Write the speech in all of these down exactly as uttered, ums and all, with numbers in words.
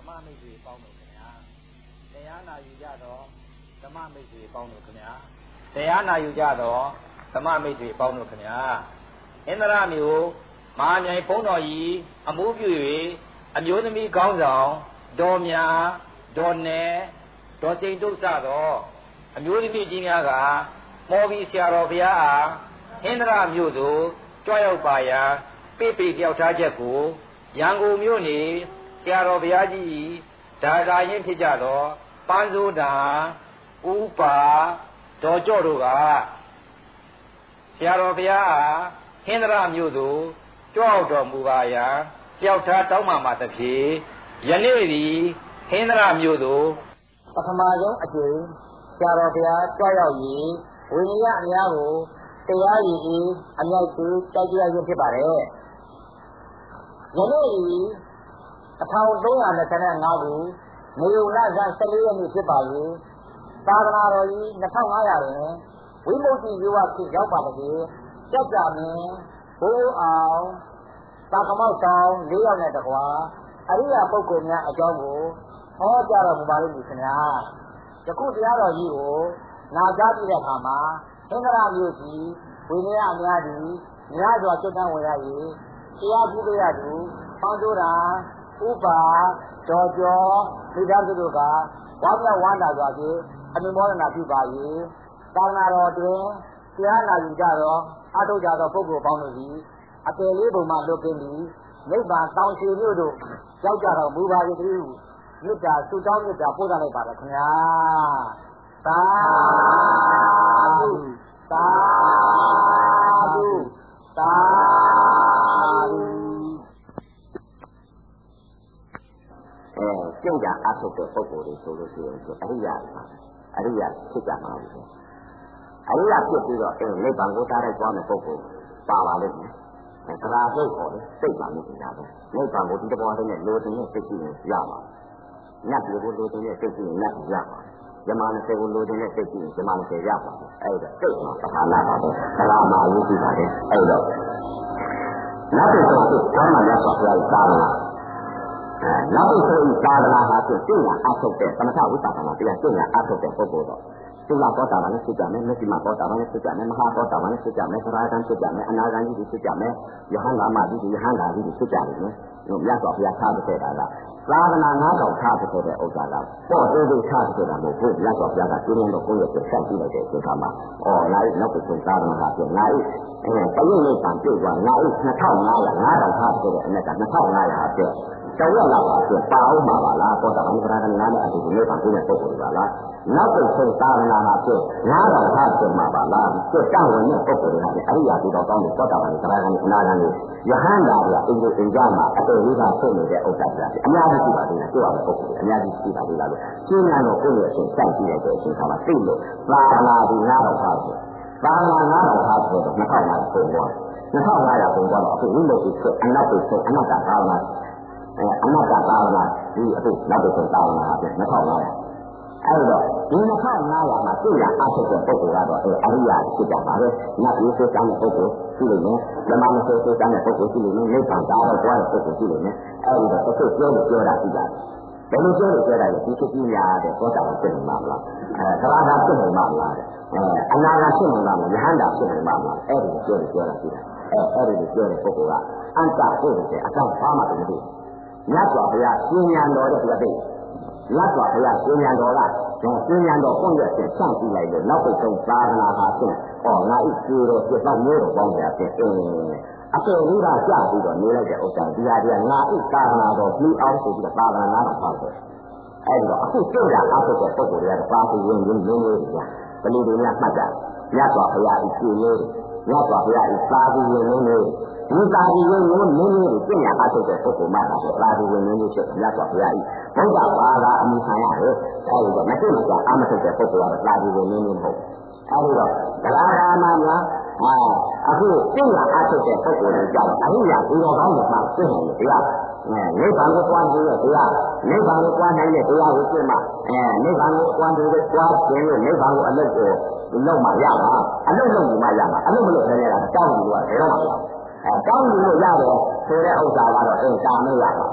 မမိတ်ဆွေပေါင်းလို့ခင်ဗျာတရားနာယူကြတော့ဓမ္မမိတ်ဆွေပေါင်းလို့ခင်ဗျာတရားနာယူကြတော့ဓမ္မမိတ်ဆွေပေါင်းလို့ခင်ဗျာဣန္ဒြမျိုးမဟာမြိုင်ဘုန်းတော်ကြီးအမှုပြု၍အမျိုးသမီးကောင်းဆောင်ဒေါ်မြဒေါ်နယ်ဒေါ်စိန်တုစသောအမျိုးသမီးကြီးများကမော်ဘီဆရာတော်ဘုရားအားဣန္ဒြမျိုးသို့ကြွရောက်ပါရန်ပိပိတယောက်ထားချက်ကိုရန်ကုန်မြို့နေဆရာတော်ဘုရားကြီးဒါသာရင်ဖြစ်ကြသောပန်းစိုးတာဥပါဒေါ်ကြော့တို့ကဆရာတော်ဘုရားအားဣန္ဒြမျိုးသို့ကြွရောက်တော်မူပါရန်တယောက်ထားတောင်းပန်ပါသဖြင့်ယနေ့သည်ဣန္ဒြမျိုးသို့ပထမဆုံးအကျိန်ဆရာတော်ဘုရားကြွရောက်၍ဝိနည်းအများကိုတရားရည်ဤအမြောက်ကိုတိုက်ကြရခြင်းဖြစ်ပါတယ်ယနေ့ဒီအထောင်သုံးရာ၂၅ခုနေုံလဇန်၁၄ရက်နေ့ဖြစ်ပါ၍သာသနာတော်ကြီး၂၅၀၀တွင်ဝိမု ക്തി ယောဂဖြစ်ရောက်ပါသည်ကြက်ကြမင်းဘိုးအောင်သာကမောက်ဆောင်၄ယောက်နဲ့တကွာအရိယာပုဂ္ဂိုလ်များအကြောင်းကိုဟောကြားတော်မူပါလိမ့်မည်ခင်ဗျာယခုတရားတော်ကြီးကိုနာကြားကြည့်တဲ့အခါမှာဣန္ဒြမျိုးကြီးဝိနည်းအများကြီးများစွာကျွတ်တန်းဝင်ရ၍တရားကြည့်လို့ရသူပန်းစိုးတာဥပါဒေါ်ကျော်မိသားစုတို့ကဝါပြဝန္တာစွာဖြင့်အနုမောဒနာပြုပါ၍သာသနာတော်တွင်တရားနာယူကြသောအထောက်ကြသောပုဂ္ဂိုလ်ပေါင်းတို့သည်အပယ်လေးပုံမှလွတ်ကင်းပြီးနိဗ္ဗာန်တောင်ရှိမြို့တို့ရောက်ကြတော်မူပါ၏တည်းမြတ်တာသုတောင်းမြတ်တာပို့သလိုက်ပါရခင်ဗျာသာဓုသာဓုသာဓုအဲကျင့်ကြအထုတ်တဲ့ပုဂ္ဂိုလ်တွေဆိုလို့ရှိရင်အရိယာအရိယာဖြစ်ကြမှာဘူးအရိယာဖြစ်ပြီးတော့အဲနိဗ္ဗာန်ကိုတားလိုက်သွားတဲ့ပုဂ္ဂိုလ်ပါပါလိမ့်မယ်အဲသရာစိတ်ပေါ်တယ်စိတ်ပါနေကြတယ်နိဗ္ဗာန်ကိုဒီတဘောလေးနဲ့လိုချင်တဲ့စိတ်ကြီးနဲ့ရပါညတ်ဒီကိုလိုချင်တဲ့စိတ်ကြီးနဲ့ရပါဇမနစေကိုလိုချင်တဲ့စိတ်ကြီးဇမနစေရပါအဲ့ဒါစိတ်မှာပဋ္ဌာနာပါပဲသရာမှာယူကြည့်ပါတယ်အဲ့တော့နောက်တစ်ခုကဘာမှမရဆိုရတာလားနောက်တစ်ခုသာသနာဟာကျင့်ရအထုတ်တဲ့သမထဝိပဿနာတရားကျင့်ရအထုတ်တဲ့ပုဂ္ဂိုလ်တော့သုလဘောတာဘာနဲ့ဖြစ်ကြမယ်မက္ခိမဘောတာဘာနဲ့ဖြစ်ကြမယ်မဟာဘောတာဘာနဲ့ဖြစ်ကြမယ်သရဂံဖြစ်ကြမယ်အနာဂံကြီးဖြစ်ကြမယ်ယဟန္တာမကြီးယဟန္တာကြီးဖြစ်ကြမယ်နော်မြတ်စွာဘုရားထားတဲ့တာကသာသနာငါးကောင်ထားတဲ့တဲ့ဥစ္စာကပေါ့သေးသေးထားတဲ့တာမဟုတ်ဘူးမြတ်စွာဘုရားကကျင်းလို့ကိုယ့်ရဲ့ဆက်ဆက်ပြီးလိုက်တဲ့အချိန်ခါမှာအော်ငါ့နောက်တစ်ဆုံးသာသနာကပြန်ငါ့အဲတရုတ်လေးတန်ပြုတ်သွားငါ့နှစ်ထောင်ငါးရာငါးကောင်ထားတဲ့အနက်ကနှစ်ထောင်ငါးရာပြည့်ကျောင်းရလာပါဆိုပါအောင်ပါလားဘောတာဘာနဲ့ကနာနဲ့အတူတူလေးပန်ကိုတဲ့ပုဂ္ဂိုလ်ပါလားနောက်တစ်ဆုံးသာသနာမှာဖြစ်ငါးကောင်ထားဖြစ်မှာပါလားသူတောင်းဝင်တဲ့ပုဂ္ဂိုလ်တွေကလည်းအရိယာဒီတော်ကောင်းတဲ့ဘောတာဘာနဲ့ကနာနဲ့အနာဂံကိုယဟန္တာကအင်္ဂုအင်္ဂမှာအတော်လေးကဆွနေတဲ့ဥစ္စာတွေအများကြီးရှိပါသေးတယ်တွေ့ရတဲ့ပုဂ္ဂိုလ်တွေအများကြီးရှိပါသေးလားလို့ရှင်းရတော့ကိုယ့်ရဲ့အရှင်စိုက်ကြည့်လိုက်တဲ့အချိန်ခါမှာသိလို့သာသနာဒီငါးကောင်ထားဖြစ်သာသနာငါးကောင်ထားဖြစ်တော့နှစ်ထောင်ငါးရာပုံပေါ်နှစ်ထောင်ငါးရာပုံပေါ်တော့အခုဝိမု ക്തി ဖြစ်အနတ္တဖြစ်အနတ္တသာသနာအဲအနတ္တသာသနာဒီအခုနောက်တစ်ဆုံးသာသနာဟာပြနှစ်ထောင်ငါးရာအဲ့တော့ဒီနှစ်ထောင်ငါးရာမှာသိရအထုတ်တဲ့ပုဂ္ဂိုလ်ကတော့အဲအရိယာဖြစ်ကြပါပဲနတ်ပြည်ဆိုတဲ့ပုဂ္ဂိုလ်ရှိလိမ့်မယ်ဓမ္မမဆိုတဲ့ပုဂ္ဂိုလ်ရှိလိမ့်မယ်နိဗ္ဗာန်သားတော့ကြွားတဲ့ပုဂ္ဂိုလ်ရှိလိမ့်မယ်အဲ့ဒီတော့တစ်ခုပြောလို့ပြောတာရှိတာဘယ်လိုပြောလို့ပြောတာလဲဒီဖြစ်ကြီးများတဲ့သောတာပန်ဖြစ်နေမှာမလားအဲသရဂါဖြစ်နေမှာမလားအဲအနာဂါဖြစ်နေမှာမလားယဟန္တာဖြစ်နေမှာမလားအဲ့ဒီပြောလို့ပြောတာရှိတာအဲအဲ့ဒီပြောတဲ့ပုဂ္ဂိုလ်ကအန္တကိုယ်တဲ့အကောင့်ဘာမှမသိမြတ်စွာဘုရားကျင့်ဉာဏ်တော်တဲ့ပြတဲ့မြတ်စွာဘုရားကျင့်ဉာဏ်တော်ကကျင့်ဉာဏ်တော်ကိုယ့်ရဲ့ဖြင့်စန့်ကြည့်လိုက်လို့နောက်တစ်ဆုံးသာသနာဟာဖြင့်ဩငါဤကျေတော်ပြတ်တော့မျိုးတော်ပေါင်းရဖြင့်အင်းအပေလေးကကြာပြီးတော့နေလိုက်တဲ့ဥစ္စာဒီဟာဒီကငါဤသာသနာတော်ပြီးအောင်ဆိုပြီးတော့သာသနာတော်ဖောက်တယ်အဲဒီတော့အခုကျင့်တာအထုတ်တဲ့ပုဂ္ဂိုလ်တွေကပါပြီးဝင်ရင်းရင်းလေးတွေကဘယ်လိုတွေများမှတ်ကြမြတ်စွာဘုရားဤကျေလေးမြတ်စွာဘုရားဤသာပြီးဝင်ရင်းလေးဒီသာပြီးဝင်ရင်းနင်းလေးကိုကျင့်ရအထုတ်တဲ့ပုဂ္ဂိုလ်မှသာသာပြီးဝင်ရင်းလေးဖြစ်မြတ်စွာဘုရားဤဘုရားဘာသာအမိခံရတယ်အဲဒီတော့မသိမကြအမထုတ်တဲ့ပုဂ္ဂိုလ်ကတော့သာပြီးဝင်ရင်းလေးမဟုတ်အဲဒီတော့တရားဓမ္မများအာအခုကျင့်ရအထုတ်တဲ့ပုဂ္ဂိုလ်တွေကြောင့်အရိယာဒီတော်ကောင်းတွေမှာကျင့်နေတရားအဲနိဗ္ဗာန်ကိုတွားခြင်းရဲ့တရားနိဗ္ဗာန်ကိုတွားနိုင်တဲ့တရားကိုကျင့်မှအဲနိဗ္ဗာန်ကိုတွားခြင်းကိုတွားခြင်းလို့နိဗ္ဗာန်ကိုအလုပ်ကိုလုပ်မှရပါအလုပ်လုပ်မှရမှာအလုပ်မလုပ်နိုင်တာတောင်းလို့ကဘယ်တော့မှမရအဲတောင်းလို့ရတယ်ဆိုတဲ့ဥစ္စာကတော့အင်းတာမရပါဘူး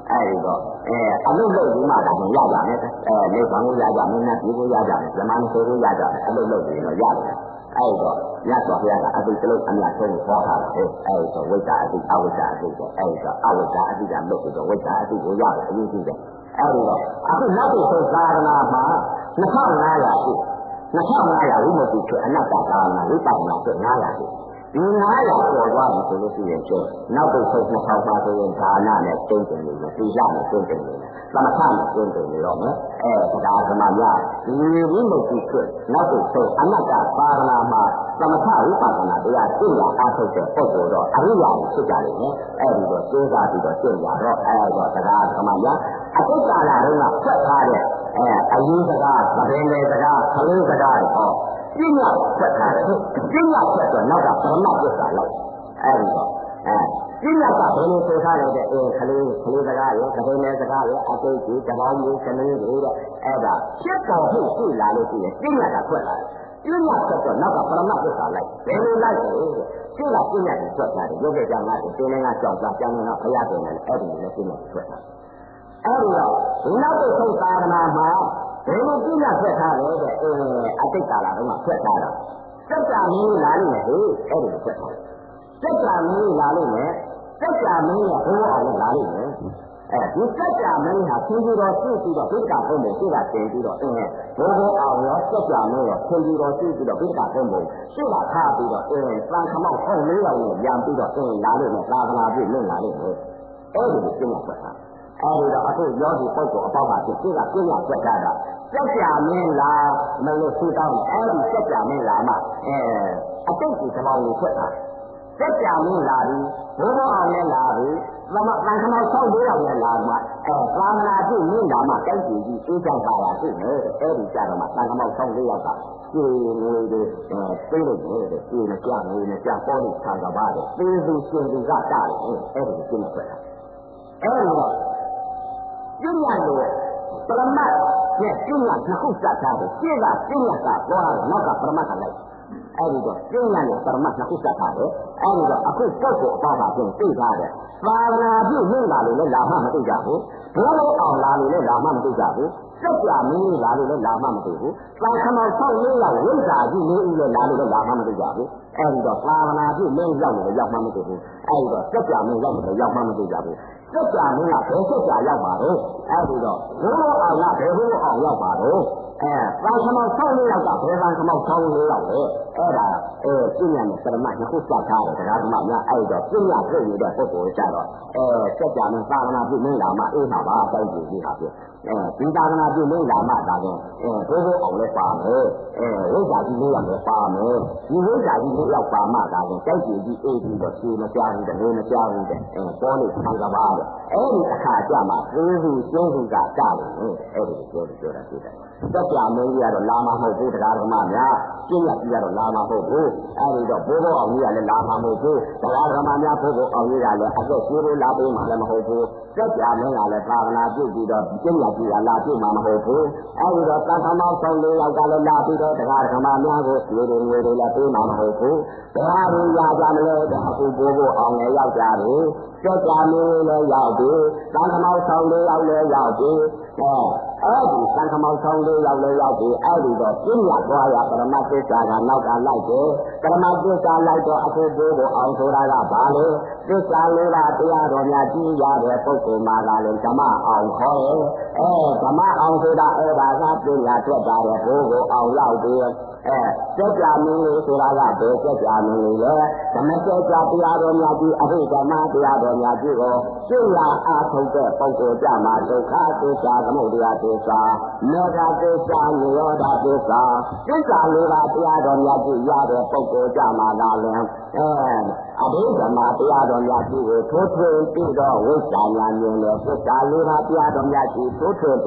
အဲဒီတော့အဲအလုပ်လုပ်ပြီးမှဒါနဲ့ရကြမယ်အဲနေbằngကိုရကြမယ်နဲ့ဒီကိုရကြမယ်ဇမန်ဆိုကိုရကြမယ်အလုပ်လုပ်ပြီးတော့ရတယ်အဲဒီတော့ရသော်ဘုရားကအတိတ်ကလေးအများဆုံးဟောတာလေအဲဒီတော့ဝိဇ္ဇာအတိတ်အဝိဇ္ဇာအတိတ်ဆိုအဲဒီတော့အဝိဇ္ဇာအတိတ်ကလုပ်ပြီးတော့ဝိဇ္ဇာအတိတ်ကိုရတယ်အရေးကြီးတယ်အဲဒီတော့အခုနောက်တစ်ဆုံးသာရဏမှာနှစ်ထောင်ငါးရာရှိနှစ်ထောင်ငါးရာဝိမု ക്തി ဖြစ်အနတ္တသာရဏဝိပဿနာဖြစ်ငါးရာရှိဒီငါးရာပေါ်သွားပြီဆိုလို့ရှိရင်ကျနောက်တစ်ဆုံးနှစ်ထောင်ပါဆိုရင်ဒါနနဲ့ကျင့်ကြံနေတယ်သီလနဲ့ကျင့်ကြံနေတယ်သမထနဲ့ကျင့်ကြံနေတော့မယ်အဲတရားဓမ္မများဒီဝိမု ക്തി ဖြစ်နောက်တစ်ဆုံးအနတ္တသာရဏမှာသမထဝိပဿနာတရားသိရအားထုတ်တဲ့ပုဂ္ဂိုလ်တော့အရိယာကိုဖြစ်ကြလိမ့်မယ်အဲဒီတော့ကျိုးစားပြီးတော့ကျင့်ကြတော့အဲတော့တရားဓမ္မများအတိတ်ကာလတုန်းကဖွက်ထားတဲ့အဲအယူစကားသဘင်လေစကားခလေးစကားတွေဟောပြင်းရဖွက်ထားတယ်ပြင်းရဖွက်တော့နောက်ကပရမပစ္စလိုက်အဲဒီတော့အဲပြင်းရကဘယ်လိုဆိုထားလဲတဲ့အဲခလေးခလေးစကားရောသဘင်လေစကားရောအတိတ်ကြီးတပေါင်းမျိုးခလေးတွေတဲ့အဲဒါဖြစ်ပေါ်မှုရှိလာလို့ရှိရင်ပြင်းရကဖွက်လာတယ်ပြင်းရဖွက်တော့နောက်ကပရမပစ္စလိုက်ဘယ်လိုလိုက်လဲတဲ့ရှင်းလာပြင်းရကိုဖွက်ထားတယ်ရုပ်ရဲ့ကြောင့်ငါတင်နေငါကြောက်တာကြောင်းငါဖျားတယ်နဲ့အဲ့ဒီလည်းပြင်းရဖွက်ထားအဲဒီတော့နောက်တစ်ဆုံးသာသနာမှာဘယ်လိုပြည့်ညတ်ဆက်ထားလဲတဲ့အင်းအတိတ်ကာလတုန်းကဆက်ထားတာစက္ကမင်းလာလို့ဟေးအဲ့ဒီဆက်ထားစက္ကမင်းလာလို့နဲ့စက္ကမင်းရဲ့ဘုရားအောင်လာလို့နဲ့အဲဒီစက္ကမင်းဟာဆင်းပြီးတော့သိပြီးတော့ဘိက္ခာဘုံဘုံသိတာတင်ပြီးတော့အင်းဘုရားအောင်ရောစက္ကမင်းရောဆင်းပြီးတော့သိပြီးတော့ဘိက္ခာဘုံဘုံသိတာထားပြီးတော့အင်းသံခမောက်ဆုံးလေးရောက်နဲ့ရံပြီးတော့အင်းလာလို့နဲ့သာသနာပြုလွတ်လာလို့နဲ့အဲ့ဒီပြည့်ညတ်ဆက်ထားအဲဒီတော့အခုယောဂီပုဂ္ဂိုလ်အပေါက်ကဖြစ်ပြီးကပြည့်ရပြတ်တာကစัจ जा မင်းလားမလို့ဆူတောင်းအဲဒီစัจ जा မင်းလားမှအဲအတိတ်ကိုသဘောကိုဖွက်တာစัจ जा မင်းလားပြီးဘိုးဘောအောင်နဲ့လားပြီးသမတန်ခမောက်ဆောက်လေးအောင်နဲ့လားမှအဲသာမနာပြုမြင့်တာမှတိုက်ကြည့်ပြီးအေးချမ်းပါလာရှိနေအဲဒီကြတော့မှတန်ခမောက်ဆောက်လေးရောက်ကဒီငွေတွေအဲပေးလို့နေတဲ့ဒီမကြငွေနဲ့ကြပေါ်လို့ဆံကပါတယ်သေးသူရှင်သူကတားတယ်အဲဒီကိုပြည့်နေဖွက်တာအဲဒီတော့ပြညာလို့ပရမတ်ရဲ့ပြညာနှစ်ခုစထားတယ်ရှင်းကပြညာကပေါ်လာနောက်ကပရမတ်ကလိုက်အဲဒီတော့ပြညာနဲ့ပရမတ်နှစ်ခုစထားတယ်အဲဒီတော့အခုပုဂ္ဂိုလ်အပေါင်းပါပြင်သိထားတယ်သာသနာပြုနှင်းပါလို့လည်းလာမှမသိကြဘူးဘိုးဘိုးအောင်လာလို့လည်းလာမှမသိကြဘူးစัจ जा မင်းလာလို့လည်းလာမှမသိဘူးသာခမောက်ဆောက်လေးရောက်ဝိဇ္ဇာကြီးနေဦးလည်းလာလို့လည်းလာမှမသိကြဘူးအဲဒီတော့သာသနာပြုမင်းရောက်လို့ရောက်မှမသိဘူးအဲဒီတော့စัจ जा မင်းရောက်လို့ရောက်မှမသိကြဘူးစัจ जा မင်းကဘယ်စัจ जा ရောက်ပါတော့အဲဒီတော့ဘိုးဘိုးအောင်ကဘယ်ဘိုးအောင်ရောက်ပါတော့အဲသာခမောက်ဆောက်လေးရောက်ကဘယ်သာခမောက်ဆောက်လေးရောက်လဲအဲ့ဒါအဲပြညာနဲ့ပရမတ်နှစ်ခုစထားတယ်တရားဓမ္မများအဲ့တော့ပြညာပြုတ်နေတဲ့ပုဂ္ဂိုလ်ကြတော့အဲစัจ जा မင်းသာသနာပြုမင်းလာမှအေးမှာပါတိုက်ကြည့်ပြီးပါပြအဲဒီသာသနာပြုမင်းလာမှဒါပြန်အဲဘိုးဘိုးအောင်လည်းပါမယ်အဲဝိဇ္ဇာကြီးလေးရောက်လည်းပါမယ်ဒီဝိဇ္ဇာကြီးလေးရောက်ပါမှဒါပြန်တိုက်ကြည့်ပြီးအေးပြီးတော့ရှင်းမကြဘူးတဲ့မကြဘူးတဲ့အဲပေါ်လို့ဆံကပါတဲ့အဲ့ဒီအခါကြမှာသေသူရှင်းသူကကြတယ်အဲ့ဒီပြောပြောတာသိတယ်စัจ जा မင်းကြီးကတော့လာမှာမဟုတ်ဘူးတရားဓမ္မများပြည့်ရပြီးတော့လာမှာမဟုတ်ဘူးအဲဒီတော့ဘိုးဘိုးအောင်ကြီးကလည်းလာမှာမဟုတ်ဘူးတရားဓမ္မများဘိုးဘိုးအောင်ကြီးကလည်းအသက်ကြီးလို့လာပေးမှာလည်းမဟုတ်ဘူးစัจ जा မင်းကလည်းသာသနာပြုပြီးတော့ပြည့်ရပြီးတော့လာပြည့်မှာမဟုတ်ဘူးအဲဒီတော့သံဃာမောက်ဆောင်လေးယောက်ကလည်းလာပြီးတော့တရားဓမ္မများကိုဆွေတွေငွေတွေလည်းပေးမှာမဟုတ်ဘူးတရားတွေရကြမလို့အခုဘိုးဘိုးအောင်လည်းရောက်ကြပြီစัจ जा မင်းလည်းရောက်ပြီသံဃာမောက်ဆောင်လေးယောက်လည်းရောက်ပြီအဲအဲဒီသံဃာမောက်ဆောင်လေးယောက်လည်းရောက်ပြီအဲဒီတော့ပြည့်ရသွားရပရမတ်သစ္စာကနောက်ကလိုက်တယ်ပရမတ်သစ္စာလိုက်တော့အခုဘိုးဘိုးအောင်ဆိုတာကဘာလဲသစ္စာလေးပါးတရားတော်များကြည်ရတဲ့ပုဂ္ဂိုလ်မှာကလည်းဓမ္မအောင်ခေါ်တယ်အဲဓမ္မအောင်ဆိုတာအဲ့ဒါကပြညာထွက်တာတဲ့ဘိုးဘိုးအောင်ရောက်ပြီအဲစัจ जा မင်းလေးဆိုတာကဘယ်စัจ जा မင်းလေးလဲဓမ္မစัจ जा တရားတော်များကြီးအဘိဓမ္မာတရားတော်များကြီးကိုရှင်းရအားထုတ်တဲ့ပုဂ္ဂိုလ်ကြမှာဒုက္ခသစ္စာသမုဒယသစ္စာမေဃသစ္စာနိရောဓသစ္စာသစ္စာလေးပါးတရားတော်များကြီးရတဲ့ပုဂ္ဂိုလ်ကြမှာလားလဲအဲအဘိဓမ္မာတရားတော်များကြီးကိုထိုးထွင်းပြီးတော့ဝိဇ္ဇာဉာဏ်မြင်တဲ့သစ္စာလေးပါးတရားတော်များကြီးထိုးထွင်းပြီး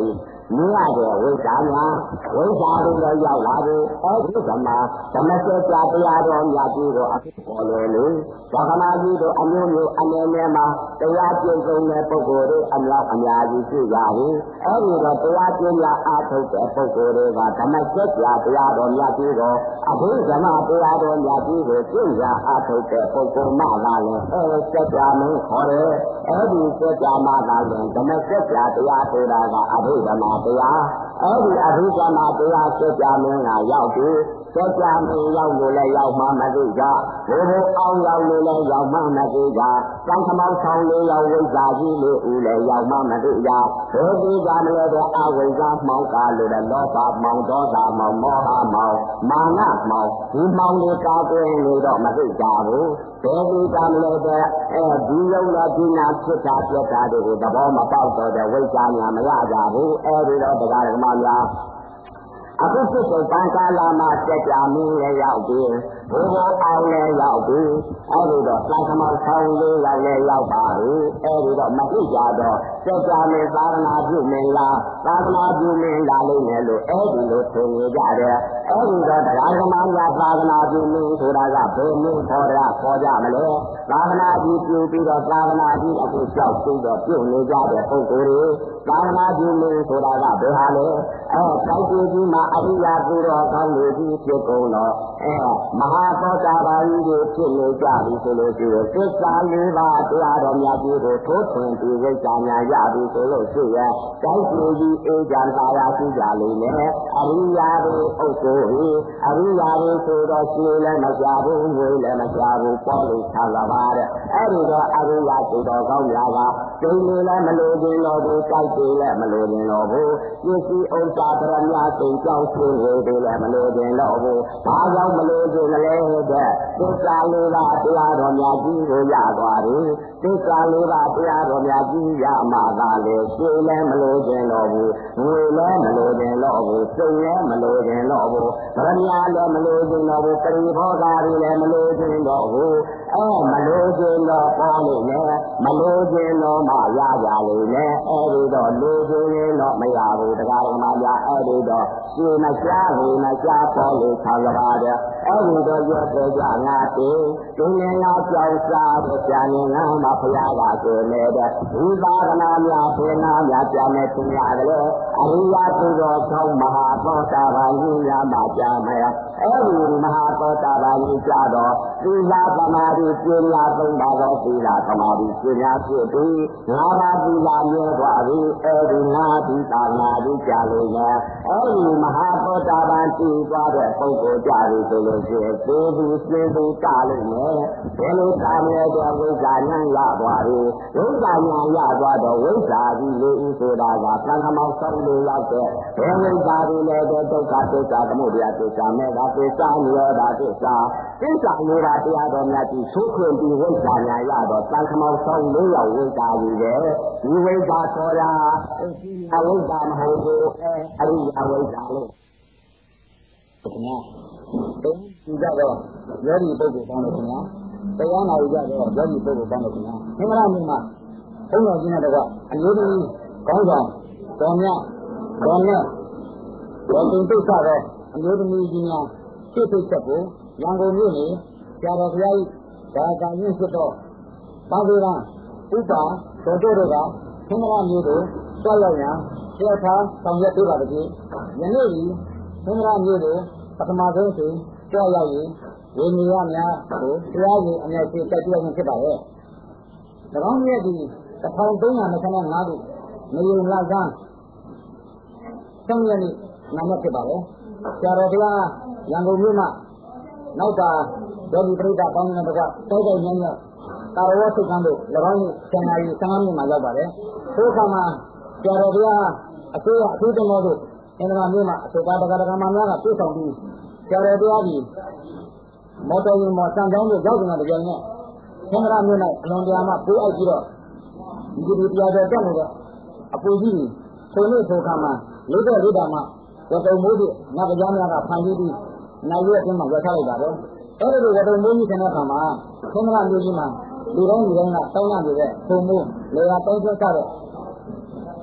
မြင်ရတဲ့ဝိဇ္ဇာများဝိဇ္ဇာတွေလည်းရောက်လာပြီအဲဒီကမှဓမ္မစကြာတရားတော်မြတ်ကြီးကိုအဖြစ်ပေါ်လေလေဒါကနာကြီးတို့အမျိုးမျိုးအနေနဲ့မှာတရားကျင့်သုံးတဲ့ပုဂ္ဂိုလ်တွေအများအများကြီးရှိကြပြီအဲဒီတော့တရားကျင့်ရအားထုတ်တဲ့ပုဂ္ဂိုလ်တွေကဓမ္မစကြာတရားတော်မြတ်ကြီးကိုအဘိဓမ္မာတရားတော်မြတ်ကြီးကိုကျင့်ရအားထုတ်တဲ့ပုဂ္ဂိုလ်မှသာလေအဲစကြာမင်းခေါ်တယ်အဲဒီစကြာမှသာလေဓမ္မစကြာတရားဆိုတာကအဘိဓမ္မာတရားအဲဒီအဘိဓမ္မာတရားစကြာမင်းကရောက်ပြီစကြာမင်းရောက်လို့လည်းရောက်မှမသိကြဘိုးဘိုးအောင်ရောက်လို့လည်းရောက်မှမသိကြသံခမောက်ဆောင်လေးရောက်ဝိဇ္ဇာကြီးလေးဦးလည်းရောက်မှမသိကြဘိုးဘိုးကလည်းတဲ့အဝိဇ္ဇာမှောင်ကားလို့လည်းလောဘမှောင်ဒေါသမှောင်မောဟမှောင်မာနမှောင်ဒီမှောင်လေးကားတွင်လို့တော့မသိကြဘူးဘယ်ဒီကမလို့တဲ့အဲဒီယုံတော်ဒီနာဖြစ်တာပြတ်တာတွေကိုသဘောမပေါက်တော့တဲ့ဝိဇ္ဇာညာမရကြဘူးအဲဒီတော့တရားဓမ္မများအခုစစ်တဲ့ပန်းကားလာမှစက်ကြမင်းလည်းရောက်ပြီးဘိုးဘိုးအောင်လည်းရောက်ပြီးအဲဒီတော့သာသမာဆောင်လေးရောက်လည်းရောက်ပါပြီအဲဒီတော့မသိကြတော့စက်ကြမင်းသာသနာပြုမင်းလားသာသနာပြုမင်းလားလို့လည်းလို့အဲဒီလိုထင်နေကြတယ်အဲဒီတော့တရားဓမ္မများသာသနာပြုမင်းဆိုတာကဘယ်နည်းခေါ်ရခေါ်ကြမလဲသာသနာပြုပြုပြီးတော့သာသနာပြုအခုလျှောက်ပြီးတော့ပြုနေကြတဲ့ပုဂ္ဂိုလ်တွေသာသနာပြုမင်းဆိုတာကဘယ်ဟာလဲအဲတိုက်ကြည့်ပြီးမှအရိယာသူတော်ကောင်းတွေကြီးဖြစ်ကုန်တော့အဲမဟာသောတာပန်ကြီးတွေဖြစ်နေကြပြီဆိုလို့ရှိရင်သစ္စာလေးပါးတရားတော်များကြီးကိုထိုးထွင်းပြီးဝိဇ္ဇာများရပြီဆိုလို့ရှိရင်တိုက်ကြည့်ပြီးအေးကြံသာယာရှိကြလိမ့်မယ်အရိယာတွေအုပ်စိုးပြီးအရိယာတွေဆိုတော့ရှိလည်းမကြဘူးငွေလည်းမကြဘူးပေါ်လို့ဆလာပါတဲ့အဲဒီတော့အရိယာသူတော်ကောင်းများကကျိန်နေလည်းမလို့ခြင်းတော့ဘူးတိုက်ကြည့်လည်းမလို့ခြင်းတော့ဘူးပစ္စည်းဥစ္စာပရမညာစိတ်ကြောင့်ရှင်တွေလည်းမလို့ခြင်းတော့ဘူးဘာကြောင့်မလို့ခြင်းလဲတဲ့သစ္စာလေးပါးတရားတော်များကြီးကိုရသွားပြီသစ္စာလေးပါးတရားတော်များကြီးရမှသာလေရှင်လည်းမလို့ခြင်းတော့ဘူးငွေလည်းမလို့ခြင်းတော့ဘူးစိတ်လည်းမလို့ခြင်းတော့ဘူးပရမညာလည်းမလို့ခြင်းတော့ဘူးပရိဘောဂါတွေလည်းမလို့ခြင်းတော့ဘူးအဲမလို့ခြင်းတော့ပေါ်လို့လည်းမလို့ခြင်းတော့မှရကြလိမ့်မယ်အဲဒီတော့လူခြင်းတော့မရဘူးတရားဓမ္မများအဲဒီတော့ရှင်မရှားဘူးမရှားပေါ်လို့ဆံပါတဲ့အဲဒီတော့ရွတ်တဲ့ကြငါတေဒီနေငါကြောက်စားတဲ့ကြာနေငါမှာဖရာကဆိုနေတဲ့ဝိပါဒနာများဖေနာများကြာနေသူများကလေးအရိယာသူတော်ကောင်းမဟာသောတာပန်ကြီးများမှာကြာမယ်အဲဒီမဟာသောတာပန်ကြီးကြာတော့သီလသမာဓိပညာသုံးပါးသောသီလသမာဓိပညာဖြစ်ပြီးငါးပါးသီလမြဲသွားပြီအဲဒီငါးဒီသာနာဒီကြာလို့ရအဲဒီမဟာသောတာပန်တည်သွားတဲ့ပုဂ္ဂိုလ်ကြပြီဆိုလို့ရှိရင်သေသူသေသူတလို့မယ်ဘယ်လိုတာလဲတဲ့ဝိဇ္ဇာဉာဏ်ရသွားပြီဝိဇ္ဇာဉာဏ်ရသွားတော့ဝိဇ္ဇာကြီးလေးဦးဆိုတာကသံဃမောက်ဆုံးလို့ရောက်တဲ့ဘယ်ဝိဇ္ဇာတွေလဲတဲ့ဒုက္ခသစ္စာသမုဒယသစ္စာမေဃသစ္စာနိရောဓသစ္စာသစ္စာနိရောဓတရားတော်များကြီးသိုးခွင့်ပြီးဝိဇ္ဇာဉာဏ်ရတော့သံဃမောက်ဆုံးလို့ရောက်ဝိဇ္ဇာကြီးပဲဒီဝိဇ္ဇာဆိုတာအဝိဇ္ဇာမဟုတ်ဘူးအရိယဝိဇ္ဇာလို့ခင်ဗျာတုံးကြည့်ကြတော့ယောဂီပုဂ္ဂိုလ်ပေါင်းလို့ခင်ဗျာတရားနာကြတော့ယောဂီပုဂ္ဂိုလ်ပေါင်းလို့ခင်ဗျာသင်္ဃာမြို့မှာဘုန်းတော်ကြီးနဲ့တကွအမျိုးသမီးကောင်းဆောင်တော်မြတ်တော်နဲ့တော်တင်ပိဿတော့အမျိုးသမီးကြီးများစိတ်စိတ်ချက်ကိုရန်ကုန်မြို့နေဆရာတော်ဘုရားကြီးဒါကံရင်းဖြစ်တော့ပါသေးလားဥပ္ပါတော်တို့တို့ကသင်္ဃာမြို့ကိုဆွရောက်ရန်ဆရာသားဆောင်ရွက်ပေးပါတည်းယနေ့ဒီသင်္ဃာမြို့ကိုပထမဆုံးဆိုကြောက်ရောက်ရင်ဝိနည်းများကိုတရားရင်အမြဲတည်းတိုက်တွန်းနေဖြစ်ပါရဲ့။၎င်းရဲ့ဒီတစ်ထောင်သုံးရာနှစ်ဆယ်ငါးခုနေုံလာကန်းသုံးရနေ့နာမဖြစ်ပါရဲ့။ဆရာတော်ဘုရားရန်ကုန်မြို့မှာနောက်တာဒေါဒီပရိသတ်ပေါင်းနေတဲ့ကတိုက်တိုက်ညံ့ညံ့တာရဝစိတ်ကမ်းတို့၎င်းရဲ့ဆန္ဒကြီးဆန်းမိမှာရောက်ပါတယ်။သို့ခါမှာဆရာတော်ဘုရားအစိုးရအထူးတော်တို့အင်္ဂါမြို့မှာအစိုးရတက္ကသိုလ်မှာများကပြေဆောင်ပြီးဆရာတော်ဘုရားကြီးမော်တော်ယာဉ်မော်စံတောင်းတို့ရောက်နေတဲ့ကြိုင်နဲ့သင်္ဃာမြို့၌အလွန်တရာမှပိုးအိုက်ပြီးတော့ဒီဒီတရားတော်တက်နေတဲ့အပူကြီးဆိုနေဆိုခါမှာလေးတော့လေးတာမှဝတုံမိုးကြီးနတ်ကြားများကဖန်ပြီးပြီးနိုင်ရွက်အတွင်းမှာရထားလိုက်တာပဲအဲ့ဒီလိုဝတုံမိုးကြီးဆင်းတဲ့ခါမှာသင်္ဃာမြို့ကြီးမှာလူတိုင်းလူတိုင်းကတောင်းရနေတဲ့ပုံမိုးလေယာတောင်းချက်ကြတဲ့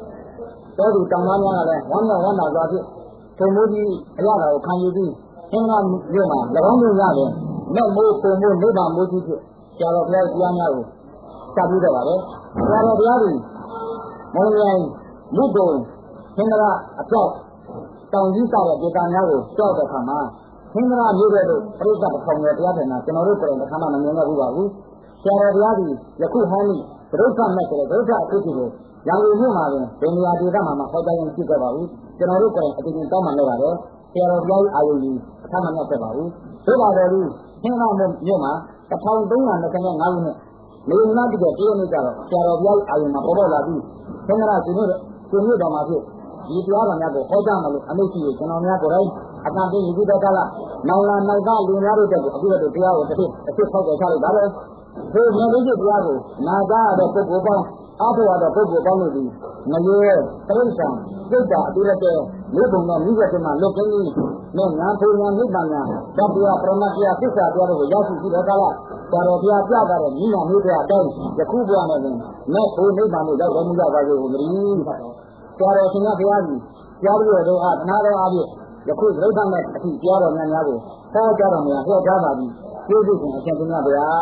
多数长官家嘞，王家王大抓去，从某地哎呀头看有地，现在有嘛，老王家嘞，那某某某没办某地去，加了不要几样家务，下不得吧嘞，加了不要的，我们木头，现在啊叫。当地大的就当家务叫的看嘛，现在啊有的都不是在旁边家的呢，跟我们个人看嘛，能明白不吧？我现在家里也够好的，都是那个都是自己的，然后有嘛的，人家就干嘛嘛，好在用几个吧？我跟我们个人最近到嘛那个的，现在家里还有的，他们要这吧？我这把的路，现在我们有嘛？他跑东南的现在哪有呢？没有那这个只有那个了，现在家里还有嘛？包包那里，现在那就没有就没有到嘛去。ဒီတရားတော်များကိုဟောကြားမလို့အမိတ်ရှိကျွန်တော်များကိုယ်တိုင်အကန့်ပြီးယူပြီးတော့ကလာနောင်လာနောက်ကလူများတို့တက်ကိုအခုတော့တရားကိုတစ်ဖြစ်တစ်ဖြစ်ဖောက်ကြချလိုက်တာပဲဒီမြတ်ကြီးတရားကိုနာကြရတဲ့ပုဂ္ဂိုလ်ပေါင်းအားထုတ်ရတဲ့ပုဂ္ဂိုလ်ပေါင်းတို့ဒီငရေတိရစ္ဆာန်စိတ်ဓာတ်အတူတည်းမိဘုံတော်မိဘတွေမှာလွတ်ကင်းပြီးနဲ့ညာဖူညာမိဘညာတပ္ပယပရမတ္တယသစ္စာတရားတို့ကိုရောက်ရှိပြီးတော့ကလာသာတော်ဘုရားပြတာတဲ့မိနာမိဘအတိုင်းယခုဘဝနဲ့ပင်မဲ့ဘုနိဗ္ဗာန်ကိုရောက်တော်မူကြပါစေကိုမြည်ဆရာတော်ရှင်ကဘုရားကြီးကြားပြီးတော့အားနာတော်အားဖြင့်ယခုသရုပ်ထမဲ့အထီးကြားတော်များများကိုဟောကြားတော်များဟောကြားပါပြီကျေးဇူးရှင်အရှင်ဘုရားဗျာ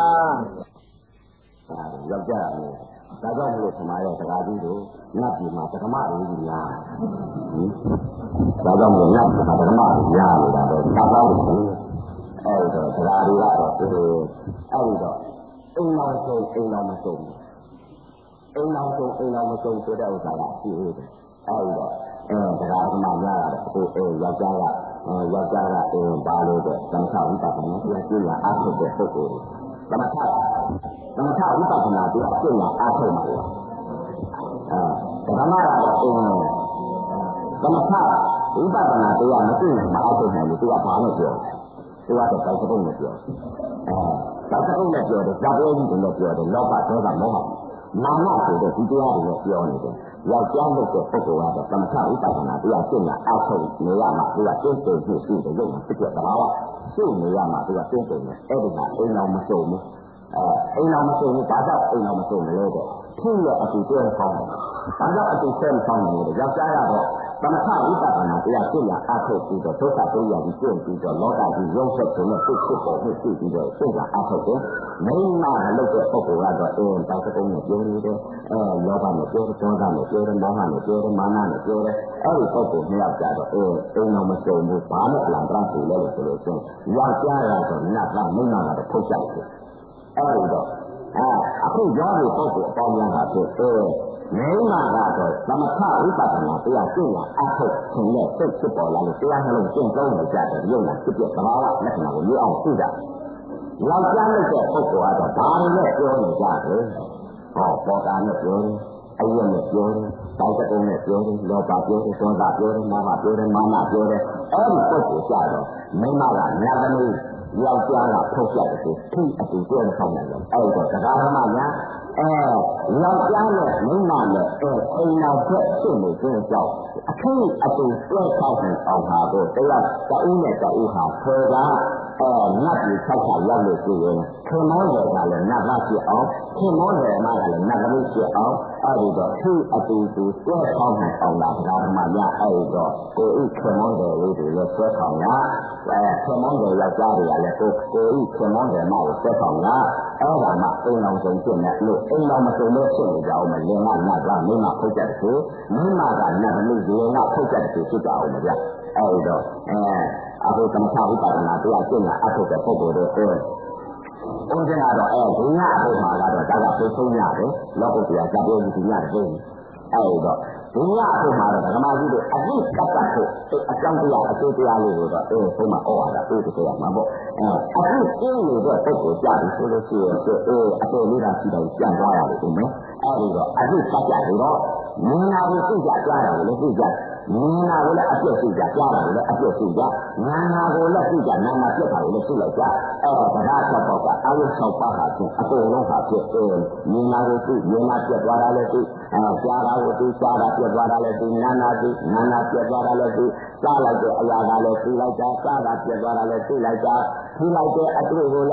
ရောက်ကြရတယ်ဒါကြောင့်မလို့ဆမားရဲ့တရားကြီးတို့နတ်ပြည်မှာပထမလူကြီးများဒါကြောင့်မလို့နတ်ပြည်မှာပထမလူများနေတာတော့သာသာလို့အဲ့တော့တရားတွေကတော့ဒီလိုအဲ့ဒီတော့အိမ်တော်ဆုံးအိမ်တော်မဆုံးအိမ်တော်ဆုံးအိမ်တော်မဆုံးဆိုတဲ့ဥစ္စာကရှိသေးတယ်အဲ့ဒီတော့အဲတရားဓမ္မများတာအခုအဲယောက်ျားကယောက်ျားကအဲဘာလို့တဲ့သံဃာဝိပဿနာတရားကျင့်ရအားထုတ်တဲ့ပုဂ္ဂိုလ်တွေသမထသမထဝိပဿနာတရားကျင့်ရအားထုတ်မှာလေအဲဓမ္မကတော့အင်းသမထဝိပဿနာတရားမကျင့်နိုင်မအားထုတ်နိုင်ဘူးသူကဘာလို့ပြောသူကတော့တောက်တုံးနဲ့ပြောအဲတောက်တုံးနဲ့ပြောတယ်ဇာတ်တော်ကြီးတွေနဲ့ပြောတယ်လောဘဒေါသမောဟနာမဆိုတဲ့ဒီတရားတွေနဲ့ပြောနေတယ်ယောက်ျားလို့တဲ့ပုဂ္ဂိုလ်ကတော့သမထဝိပဿနာတရားကျင့်ရအားထုတ်နေရမှာသူကကျင့်တယ်ဖြစ်ရှိတယ်ရုပ်မှာဖြစ်တဲ့သဘာဝရှုနေရမှာသူကကျင့်တယ်နဲ့အဲ့ဒီမှာအိမ်တော်မစုံဘူးအဲအိမ်တော်မစုံဘူးဘာကြောင့်အိမ်တော်မစုံမလဲတဲ့ဖြစ်ရအတူတွဲဆောင်တယ်ဘာကြောင့်အတူဆဲမဆောင်နေလဲယောက်ျားကတော့သမထဝိပဿနာတရားကျင့်ရအားထုတ်ပြီးတော့ဒုက္ခတရားကြီးကျင့်ပြီးတော့လောကကြီးရုပ်ဆက်ခြင်းနဲ့စိတ်ဖြစ်ပေါ်မှုရှိပြီးတော့ကျင့်ရအားထုတ်တယ်မိန်းမလုပ်တဲ့ပုဂ္ဂိုလ်ကတော့အင်းတောက်တုံးနဲ့ပြောနေတယ်အဲလောဘနဲ့ပြောတယ်ဒေါသနဲ့ပြောတယ်မောဟနဲ့ပြောတယ်မာနနဲ့ပြောတယ်အဲ့ဒီပုဂ္ဂိုလ်နှစ်ယောက်ကြတော့အင်းအိမ်တော်မစုံဘူးဘာနဲ့အလံတန်းဆိုလဲလို့ဆိုလို့ချင်းယောက်ျားကတော့နတ်ကမိန်းမကတော့ထုတ်ကြတယ်အဲ့ဒီတော့အဲအခုရောတဲ့ပုဂ္ဂိုလ်အပေါင်းများတာဖြစ်အဲမိန်းမကတော့သမထဝိပဿနာတရားကျင့်ရအားထုတ်ခြင်းနဲ့စိတ်ဖြစ်ပေါ်လာလို့တရားနှလုံးကျင့်သုံးနေကြတယ်ရုပ်နာဖြစ်တဲ့သဘာဝလက္ခဏာကိုမြင်အောင်သိတာယောက်ျားနဲ့တဲ့ပုဂ္ဂိုလ်ကတော့ဘာနဲ့ပြောနေကြတယ်ဟောပေါ်တာနဲ့ပြောတယ်အယုံနဲ့ပြောတယ်တောက်တုံးနဲ့ပြောတယ်လောဘပြောတယ်ဒေါသပြောတယ်မောဟပြောတယ်မာနပြောတယ်အဲ့ဒီပုဂ္ဂိုလ်ကြတော့မိန်းမကညာသမီးယောက်ျားကထုတ်ပြတယ်ဆိုသူ့အတူတွဲဆောင်နေတယ်အဲ့တော့တရားဓမ္မညာအဲယောက်ျားနဲ့မိန်းမနဲ့အဲအိမ်တော်ဖက်ဖြစ်နေခြင်းကြောင့်အခင်းအတူတွဲဆောင်နေအောင်ပါတော့တရားတအူးနဲ့တအူးဟာဖေကအဲနတ်ကြီး၆ခါရောက်လို့ရှိရင်ခင်မောတယ်ကလည်းနတ်ကဖြစ်အောင်ခင်မောတယ်မကလည်းနတ်ကလေးဖြစ်အောင်အဲဒီတော့သူ့အတူတူတွဲဆောင်နေအောင်လားတရားဓမ္မညာအဲဒီတော့ကိုဤခင်မောတယ်လေးတွေလည်းတွဲဆောင်ရအဲခင်မောတယ်ယောက်ျားတွေကလည်းကိုကိုဤခင်မောတယ်မကိုတွဲဆောင်ရအဲဒါမှအိမ်တော်ဆုံးဖြစ်နေလို့အိမ်တော်မဆုံးလို့ဖြစ်နေကြအောင်မလင်ကနတ်ကမိမထုတ်ကြတယ်ဆိုမိမကနတ်ကလေးရေကထုတ်ကြတယ်ဆိုဖြစ်ကြအောင်မဗျအဲဒီတော့အဲအခုသမထဝိပဿနာတရားကျင့်တာအထုတ်တဲ့ပုဂ္ဂိုလ်တွေအဲဘုရားကတော့အဲဒီညအထုတ်မှာကတော့ဒါကသိဆုံးရတယ်လောကုတ္တရာဇာပြောကြီးညတဲ့အဲဒီတော့ဒီညအထုတ်မှာတော့ဓမ္မကြီးတွေအပြည့်ကပ်ကပ်ဖို့အကြောင်းတရားအကျိုးတရားလေးကိုတော့အဲဆုံးမဩဝါဒပေးကြရမှာပေါ့အဲအခုကျင်းနေတဲ့ပုဂ္ဂိုလ်ကြပြီဆိုလို့ရှိရင်အဲအတော်လေးတာရှိတော့ကြံသွားရတယ်ဒီမဲ့အဲဒီတော့အပြည့်ကပ်ကြပြီးတော့မင်းနာကိုသိကြကြားတာကိုလည်းသိကြမင်းနာကိုလည်းအပြည့်သိကြကြားတာကိုလည်းအပြည့်သိကြနာနာကိုလည်းသိကြနာနာပြတ်တာကိုလည်းသိလိုက်ကြအဲတရား၆ပေါက်ကအာရုံ၆ပါးဟာချင်းအကုန်လုံးဟာဖြစ်အဲမင်းနာကိုသိမင်းနာပြတ်သွားတာလည်းသိအဲကြားတာကိုသိကြားတာပြတ်သွားတာလည်းသိနာနာသိနာနာပြတ်သွားတာလည်းသိကြားလိုက်တဲ့အရာကလည်းသိလိုက်ကြကြားတာပြတ်သွားတာလည်းသိလိုက်ကြသိလိုက်တဲ့အတွေ့ကိုလည်း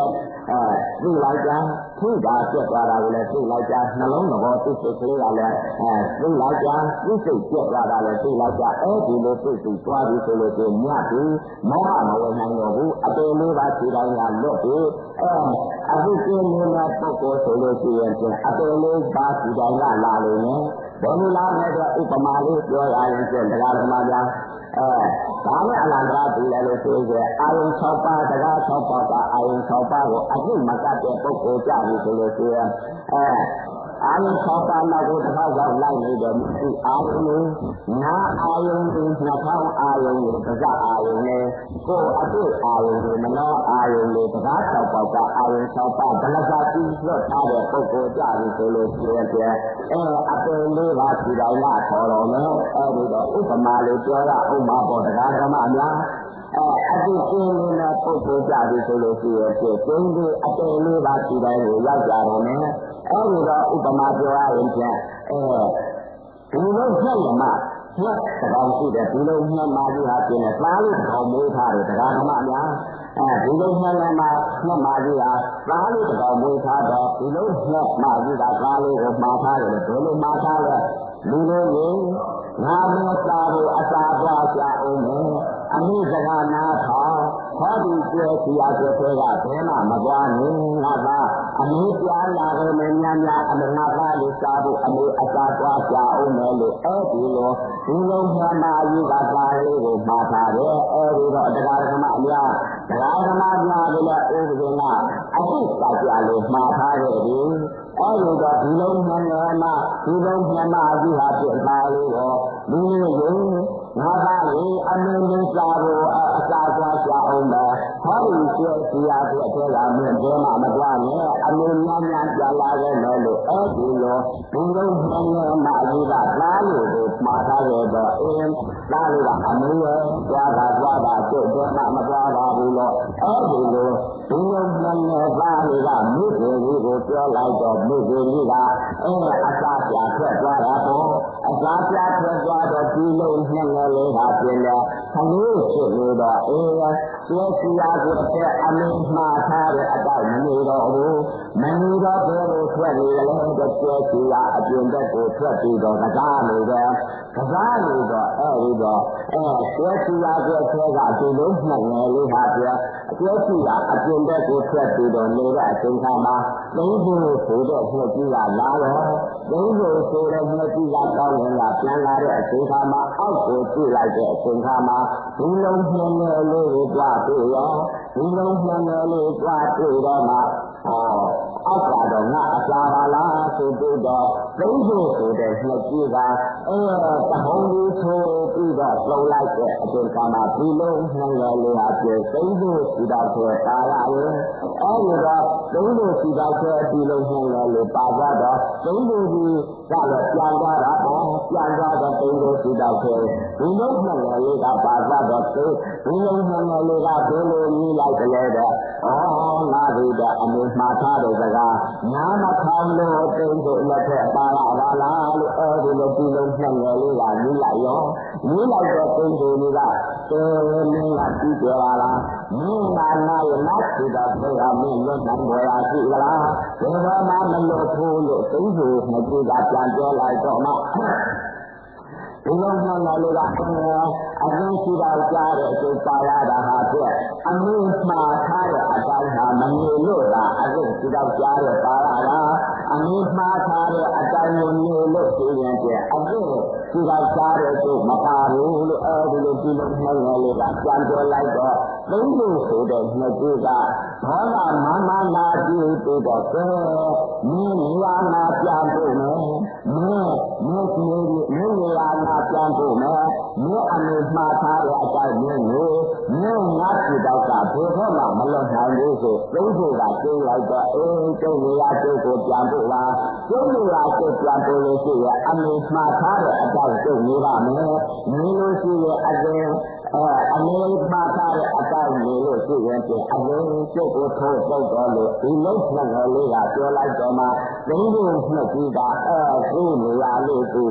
အဲသိလိုက်ကြထိတာပြက်သွားတာကိုလည်းသိလိုက်ကြနှလုံးသဘောသိစိတ်ကလေးကလည်းအဲသိလိုက်ကြသိစိတ်ပြက်သွားတာလည်းသိလိုက်ကြအဲဒီလိုသိစိတ်သွားပြီဆိုလို့ရှိရင်မြတ်ပြီမောဟမဝင်နိုင်တော့ဘူးအပေလေးပါးခြေတိုင်းကလွတ်ပြီအဲအခုကျင်းနေတဲ့ပုဂ္ဂိုလ်ဆိုလို့ရှိရင်အပေလေးပါးခြေတိုင်းကလာလို့ရင်ဘယ်လိုလားလဲဆိုဥပမာလေးပြောရရင်ကျတရားဓမ္မများအဲဒါနဲ့အလံတရားပြီးလဲလို့ဆိုရင်အာယုံ၆ပါးတရား၆ပါးကအာယုံ၆ပါးကိုအပြစ်မကတဲ့ပုဂ္ဂိုလ်ကြပြီဆိုလို့ဆိုရင်အဲအာယုံ၆ပါးနောက်ကိုတစ်ခါတော့လိုက်နေတယ်ဒီအာယုံလေးနာအာယုံဒီနှာခေါင်းအာယုံလေးပဇအာယုံလေးကိုယ်အပြစ်အာယုံလေးမနောအာယုံလေးတရား၆ပါးကအာယုံ၆ပါးဘလကတိလွတ်ထားတဲ့ပုဂ္ဂိုလ်ကြပြီဆိုလို့ဆိုရင်အဲအပင်လေးပါခြေတိုင်းကခေါ်တော်မယ်အဲဒီတော့ဥပမာလေးပြောရဥပမာပေါ်တရားဓမ္မအများအဲအတိကျင်းနေတဲ့ပုဂ္ဂိုလ်ကြပြီဆိုလို့ရှိရင်ကျင်းပြီးအပင်လေးပါခြေတိုင်းကိုရောက်ကြတော်မယ်အဲဒီတော့ဥပမာပြောရရင်ဖြင့်အဲဒီလိုညှက်ရမှာညှက်တောင်ရှိတယ်ဒီလိုညှက်မှာကြီးဟာကျင်းတယ်သားလေးတောင်မွေးထားတယ်တရားဓမ္မအများအဲဒီလိုညှက်ရမှာညှက်မှာကြီးဟာသားလေးတောင်မွေးထားတော့ဒီလိုညှက်မှာကြီးကသားလေးကိုမှားထားတယ်ဘယ်လိုမှားထားလဲလူလေးကြီးငါမစားဘူးအစာပွားကြအောင်မယ်အမိစကားနာထောင်ဟောဒီကျေစီယာကျေသေးကဘယ်မှမပွားနေငါကအမိပြန်လာတယ်မညာညာအမငါသားလေးစားဖို့အမိအစာပွားကြအောင်မယ်လို့အဲ့ဒီလိုဒီလိုမှန်ပါကြီးကသားလေးကိုမှားထားတယ်အဲ့ဒီတော့တရားဓမ္မအများတရားဓမ္မများလည်းဥပဒေကအတိတ်ကကြလို့မှားထားတယ်ဒီအဲ့ဒီတော့ဒီလိုမှန်တယ်မှာဒီလိုမှန်ပါကြီးဟာပြသားလေးတော့လူလေးကိုငါသားလေးအမင်းလေးစားဖို့အစာပွားကြအောင်မယ်ဟောဒီကျေစီယာတဲ့ထဲကမြင်တယ်မှမကြနဲ့အမင်းများများကြလာခဲ့တယ်လို့အဲ့ဒီလိုဒီလိုမှန်တယ်မှာကြီးကသားလေးကိုမှားထားတယ်တော့အင်းသားလေးကအမင်းရဲ့ကြွားတာကြွားတာကျုပ်တယ်မှမကြွားပါဘူးလို့အဲ့ဒီလိုဒီလိုမှန်တယ်သားလေးကမိခင်ကြီးကိုပြောလိုက်တော့မိခင်ကြီးကအဲအစာပြာထွက်သွားတာပေါ့အစာပြာထွက်သွားတော့ဒီလိုနှက်ငယ်လေးဟာပြင်လဲခလေးဖြစ်လို့တော့အေးကျေစီယာကိုတဲ့အမင်းမှားထားတဲ့အတိုင်းမနေတော့ဘူးမနေတော့ဘယ်လိုထွက်နေလဲတဲ့ကျေစီယာအပြင်ဘက်ကိုထွက်ပြီးတော့ကစားနေတယ်ကစားနေတော့အဲဒီတော့အဲကျေစီယာကိုထဲကဒီလိုနှက်ငယ်လေးဟာပြကျေစီယာအပြင်ဘက်ကိုထွက်ပြီးတော့နေတဲ့အချိန်ခါမှာသိဖို့ဆိုတဲ့နှက်ကြီးကလာတော့သိဖို့ဆိုတဲ့နှက်ကြီးကကောင်းရင်ကပြန်လာတဲ့အချိန်ခါမှာအောက်ကိုကြည့်လိုက်တဲ့အချိန်ခါမှာဒီလုံးနှက်ငယ်လေးကိုကြွားပြီးရောဒီလုံးနှက်ငယ်လေးကြွားပြီးတော့မှအော်အောက်ကတော့ငါအစာပါလားဆိုပြီးတော့သိဖို့ဆိုတဲ့နှက်ကြီးကအဲတဟုံးလေးထိုးပြီးတော့လုံလိုက်တဲ့အချိန်ခါမှာဒီလုံးနှက်ငယ်လေးဟာပြေသိဖို့စီတော့ဆိုပါရရင်အဲဒီတော့သိဖို့စီတော့ဆိုဒီလုံးနှက်ငယ်လေးပါကြတော့သိဖို့ကြီးကလည်းပြန်သွားတာပေါ့ပြန်သွားတော့သိဖို့စီတော့ဆိုဒီလုံးနှက်ငယ်လေးကပါကြတော့ဒီလုံးနှက်ငယ်လေးကဘယ်လိုကြီးလိုက်ကြလဲတဲ့ဩငါဒီကအမြင်မှားထားတဲ့စကားညာမထောင်လို့သိဖို့လက်ထက်ပါလာပါလားလို့အဲဒီလိုဒီလုံးနှက်ငယ်လေးကကြီးလိုက်ရောကြီးလိုက်တော့သိဖို့ကြီးကတေမင်းကကြည့်ကြပါလားမင်းကနာရနတ်စီတော့ဘုရားမင်းလွတ်နိုင်ပေါ်လာရှိသလားဘယ်တော့မှမလွတ်ဘူးလို့သိဖို့နှစ်ကြည့်ကပြန်ပြောလိုက်တော့မှဒီလိုမှလည်းလေကအရင်ရှိတာကြားတဲ့အကျိုးပါရတာဟာပြည့်အမှုမှားထားတဲ့အတိုင်းဟာမမြင်လို့လားအရင်ရှိတာကြားတဲ့ပါရတာအမှုမှားထားတဲ့အတိုင်းကိုနေလို့ရှိရင်ပြည့်အရင်ရှိတာကြားတဲ့အကျိုးမပါဘူးလို့အဲဒီလိုဒီလိုမှလည်းလေကပြန်ပြောလိုက်တော့သိလို့ဆိုတဲ့နှစ်ခုကဘောလာမမနာကြည့်ပြီးတော့ကဲမင်းနေရာနာပြန်ဖို့မယ်မင်းမင်းကြီးမင်းနေရာနာပြန်ဖို့မယ်မင်းအမေမှားထားတဲ့အတိုင်းမင်းကိုမင်းငါ့စီတော့ကဘယ်တော့မှမလွတ်နိုင်ဘူးဆိုသိဖို့ကကျိုးလိုက်တော့အေးကျုပ်နေရာကျုပ်ကိုပြန်ဖို့လားကျုပ်နေရာကျုပ်ပြန်ဖို့လို့ရှိရင်အမေမှားထားတဲ့အတိုင်းကျုပ်နေပါမယ်နေလို့ရှိရင်အရင်အဲအမေမှားထားတဲ့အတိုင်းနေလို့ရှိရင်အရင်ကျုပ်ကိုထိုးပုတ်တော်လို့ဒီလုံးနှက်ငယ်လေးကပြောလိုက်တော့မှသိဖို့နှစ်ကြီးကအဲသိနေရာလေးကို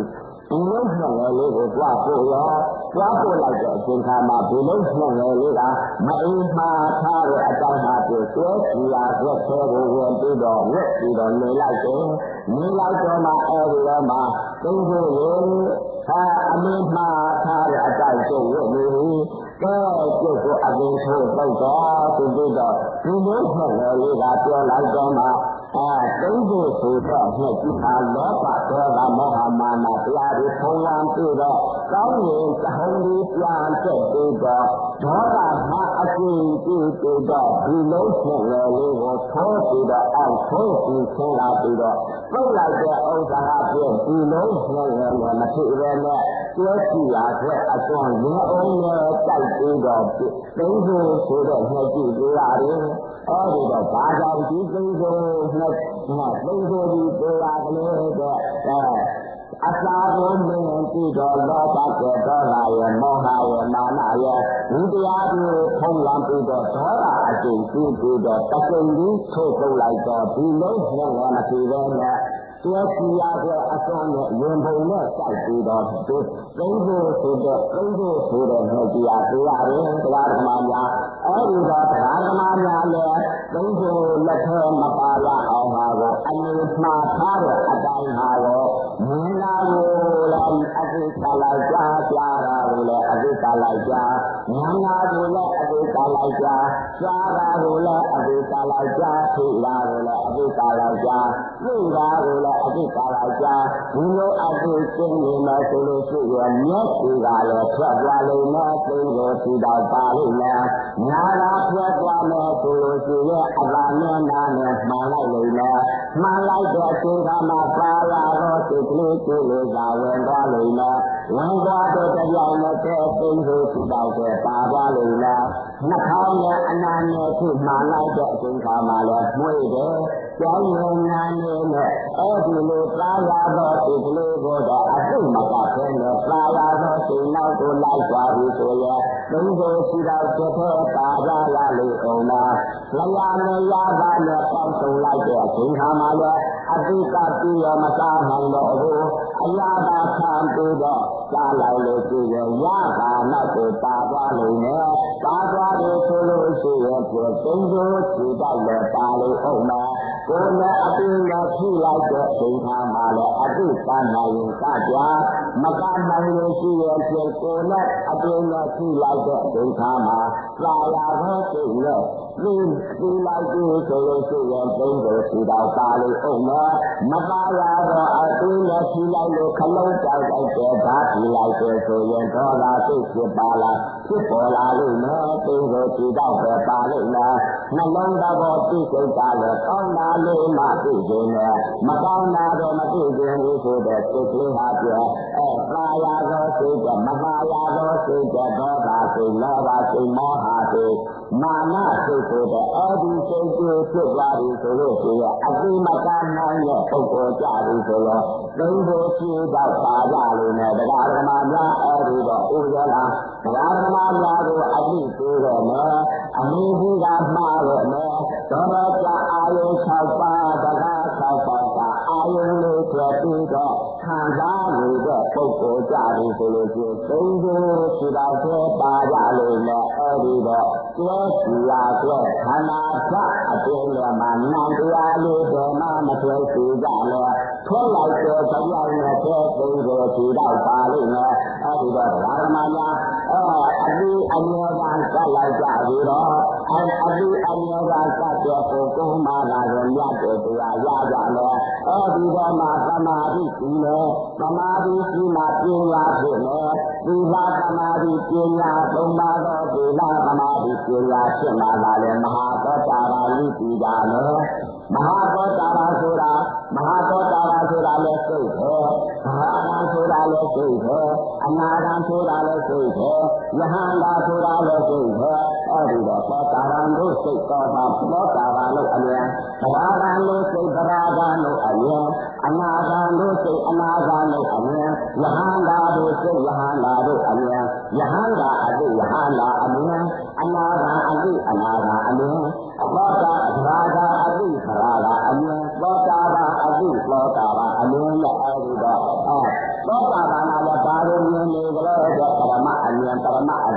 ဒီလုံးနှံငယ်လေးကိုကြွားဖို့ရောကြွားဖို့လိုက်တဲ့အချိန်ခါမှာဒီလုံးနှံငယ်လေးကမအိမ်မှာထားတဲ့အကြောင်းအားဖြင့်ကျွဲချီရာရွက်သေးကိုဝင်ပြီးတော့ဝက်ပြီးတော့နေလိုက်တယ်နေလိုက်တော့မှအဲဒီတော့မှသိဖို့လေအာအမင်းမှာထားတဲ့အကြောင်းကျုပ်ဝက်နေပြီကဲကျုပ်ကိုအပင်ထိုးတော့တော့သူပြီးတော့ဒီလုံးနှံငယ်လေးကပြောလိုက်တော့မှအဲသိဖို့ဆိုတော့နှစ်ကြည့်ဟာလောဘဒေါသမောဟမာနတရားတွေဖုံးလွှမ်းပြီးတော့ကောင်းရင်သဟံလေးပြန်ချက်ပြီးတော့ဒေါသမှာအကျဉ်းပြီးပြီးတော့ဒီလုံးနှံငယ်လေးကိုထိုးပြီးတော့အောက်ထိုးပြီးဆင်းလာပြီးတော့ပုတ်လိုက်တဲ့ဥစ္စာအပြင်ဒီလုံးနှံငယ်နဲ့မဖြစ်ပဲနဲ့ကျွဲချီရာအတွက်အစွမ်းရင်းအောင်နဲ့တိုက်ပြီးတော့သိဖို့ဆိုတော့နှစ်ကြည့်ကြရတယ်အဲဒီတော့ဘာကြောင့်ဒီသိဖို့နှစ်နှစ်သိဖို့ဒီတရားကလေးတဲ့အဲအစာကိုမင်းကြည့်တော့လောဘကဲဒေါသရဲ့မောဟရဲ့မာနရဲ့ဒီတရားကိုဖုံးလွှမ်းပြီးတော့ဒေါသအကျဉ်းပြီးပြီးတော့တက္ကသိုလ်ထုတ်ထုတ်လိုက်တော့ဒီလုံးနဲ့လည်းမဖြစ်ပဲနဲ့ကျွဲချီရတဲ့အစွမ်းနဲ့ရင်ပုံနဲ့စိုက်ပြီးတော့သိဖို့ဆိုတော့သိဖို့ဆိုတဲ့နှစ်တရားတရားရင်တရားဓမ္မများအဲဒီတော့တရားဓမ္မများလည်းသိဖို့လက်ထဲမပါရအောင်ပါကိုအမြင်မှားထားတဲ့အတိုင်းပါကိုမြင်လာကိုလည်းအသိကလိုက်ကြကြားတာကိုလည်းအသိကလိုက်ကြဉာဏ်လာကိုလည်းအသိကလိုက်ကြကြားတာကိုလည်းအသိကလိုက်ကြသိလာကိုလည်းအသိကလိုက်ကြသိတာကိုလည်းအသိကလိုက်ကြဒီလိုအသိသိနေမှဆိုလို့ရှိရင်မျက်စိကလည်းဖြတ်သွားလိမ့်မယ်သိလို့ရှိတော့ပါလိမ့်မယ်ညာလာဖြတ်သွားမယ်ဆိုလို့ရှိရင်အလာမျက်နှာနဲ့မှန်လိုက်လိမ့်မယ်မှန်လိုက်တဲ့အချိန်ကမှပါလာတော့စိတ်ကလေးကိုယ်လေးကဝင်သွားလိမ့်မယ်ဝင်သွားတော့တရားနဲ့တဲ့သိလို့ရှိတော့ပါသွားလိမ့်မယ်နှာခေါင်းနဲ့အနာနဲ့ခုမှန်လိုက်တဲ့အချိန်ကမှလည်းမွေးတယ်ကျောင်းငန်းနာနေနဲ့အဲဒီလိုပါလာတော့စိတ်ကလေးကိုတော့အသိမကဖဲနဲ့ပါလာတော့စိတ်နောက်ကိုလိုက်သွားပြီဆိုရင်သိလို့ရှိတော့တဲ့ပါလာရလိမ့်အောင်လားလျာမရပါနဲ့ပေါင်းစုံလိုက်တဲ့အချိန်ခါမှာလည်းအတိကပြရမစားနိုင်တော့ဘူးအရာသာခံပြီးတော့စားလိုက်လို့ရှိရင်ရပါနောက်ကိုပါသွားလိမ့်မယ်ပါသွားတယ်ဆိုလို့ရှိရင်ပြသိလို့ခြေတော့လည်းပါလို့အောင်မယ်ကိုယ်နဲ့အပင်နဲ့ဖြူလိုက်တဲ့အချိန်ခါမှာလည်းအတိကနိုင်ရင်စကြမကနိုင်လို့ရှိရင်ပြကိုယ်နဲ့အပင်နဲ့ဖြူလိုက်တဲ့အချိန်ခါမှာသာယာသောစိတ်နဲ့ဒီဒီလိုက်ပြီးဆိုလို့ရှိရင်သိလို့ခြေတော့ပါလို့အောင်မယ်မပါရတော့အပင်နဲ့ဖြူလိုက်လို့ခလုံးကြောက်တိုက်တဲ့ဓာတ်ဖြူလိုက်တဲ့ဆိုရင်ဒေါသစိတ်ဖြစ်ပါလားဖြစ်ပေါ်လာလို့နော်သိလို့ခြေတော့ပဲပါလို့လားနှလုံးသားပေါ်သိစိတ်ကလည်းကောင်းတာလို့မှသိခြင်းနဲ့မကောင်းတာတော့မသိခြင်းဘူးဆိုတဲ့စိတ်ကလေးဟာပြောအဲပါရသောစိတ်ကမပါရသောစိတ်ကဒေါသစိတ်လောဘစိတ်မောဟစိတ်မာနစိတ်ဆိုတဲ့အဲဒီစိတ်ကိုဖြစ်သွားပြီဆိုလို့ရှိရင်အတိမကနိုင်တဲ့ပုဂ္ဂိုလ်ကြပြီဆိုတော့သိဖို့ရှိတော့ပါကြလို့နဲ့တရားဓမ္မများအဲဒီတော့ဥရလာတရားဓမ္မများကိုအတိပေးတော့မယ်အမိဘူးကမှားတော့မယ်သောတော်ကြအာယု၆ပါးတရား၆ပါးကအာယုလေးဖြစ်ပြီးတော့ခံစားနေတဲ့ပုဂ္ဂိုလ်ကြပြီဆိုလို့ရှိရင်သိဖို့ရှိတော့ပါကြလို့နဲ့အဲဒီတော့ကျွဲစီလာကျွဲခန္ဓာဓာတ်အပြင်းလည်းမှနံတရားလေးတွေမှမထွေးစီကြလဲထွက်လိုက်တဲ့တရားနဲ့တဲ့သိဖို့ရှိတော့ပါလိမ့်မယ်အဲဒီတော့ဓမ္မများအဲအတိအမြဲတမ်းဆက်လိုက်ကြပြီးတော့အဲအတိအမြဲတမ်းဆက်တဲ့ပုဂ္ဂိုလ်မှလာရင်ရတဲ့တရားရကြမယ်အဲဒီတော့မှသမာဓိရှိမယ်သမာဓိရှိမှပညာဖြစ်မယ်သီလသမာဓိပညာသုံးပါးသောသီလသမာဓိပညာဖြစ်မှလာလေမဟာသောတာပတိတည်ကြမယ်မဟာသောတာပန်ဆိုတာမဟာသောတာပန်ဆိုတာလည်းစိတ်ပဲဘာသာဆိုတာလည်းစိတ်ပဲအနာဂံဆိုတာလည်းစိတ်ပဲယဟန္တာဆိုတာလည်းစိတ်ပဲအဲဒီတော့သောတာပန်တို့စိတ်တော်တာသောတာပန်လို့အမြဲဘာသာလို့စိတ်ဗရာဂလို့အမြဲအနာဂံတို့စိတ်အနာဂံလို့အမြဲယဟန္တာတို့စိတ်ယဟန္တာတို့အမြဲယဟန္တာအတိယဟန္တာအမြဲအနာဂံအတိအနာဂံအမြဲသောတာဗရာဂအတိဗရာဂအမြဲသောတာပန်အတိသောတာပန်အမြဲနဲ့အဲဒီတော့အဲသောတာပန်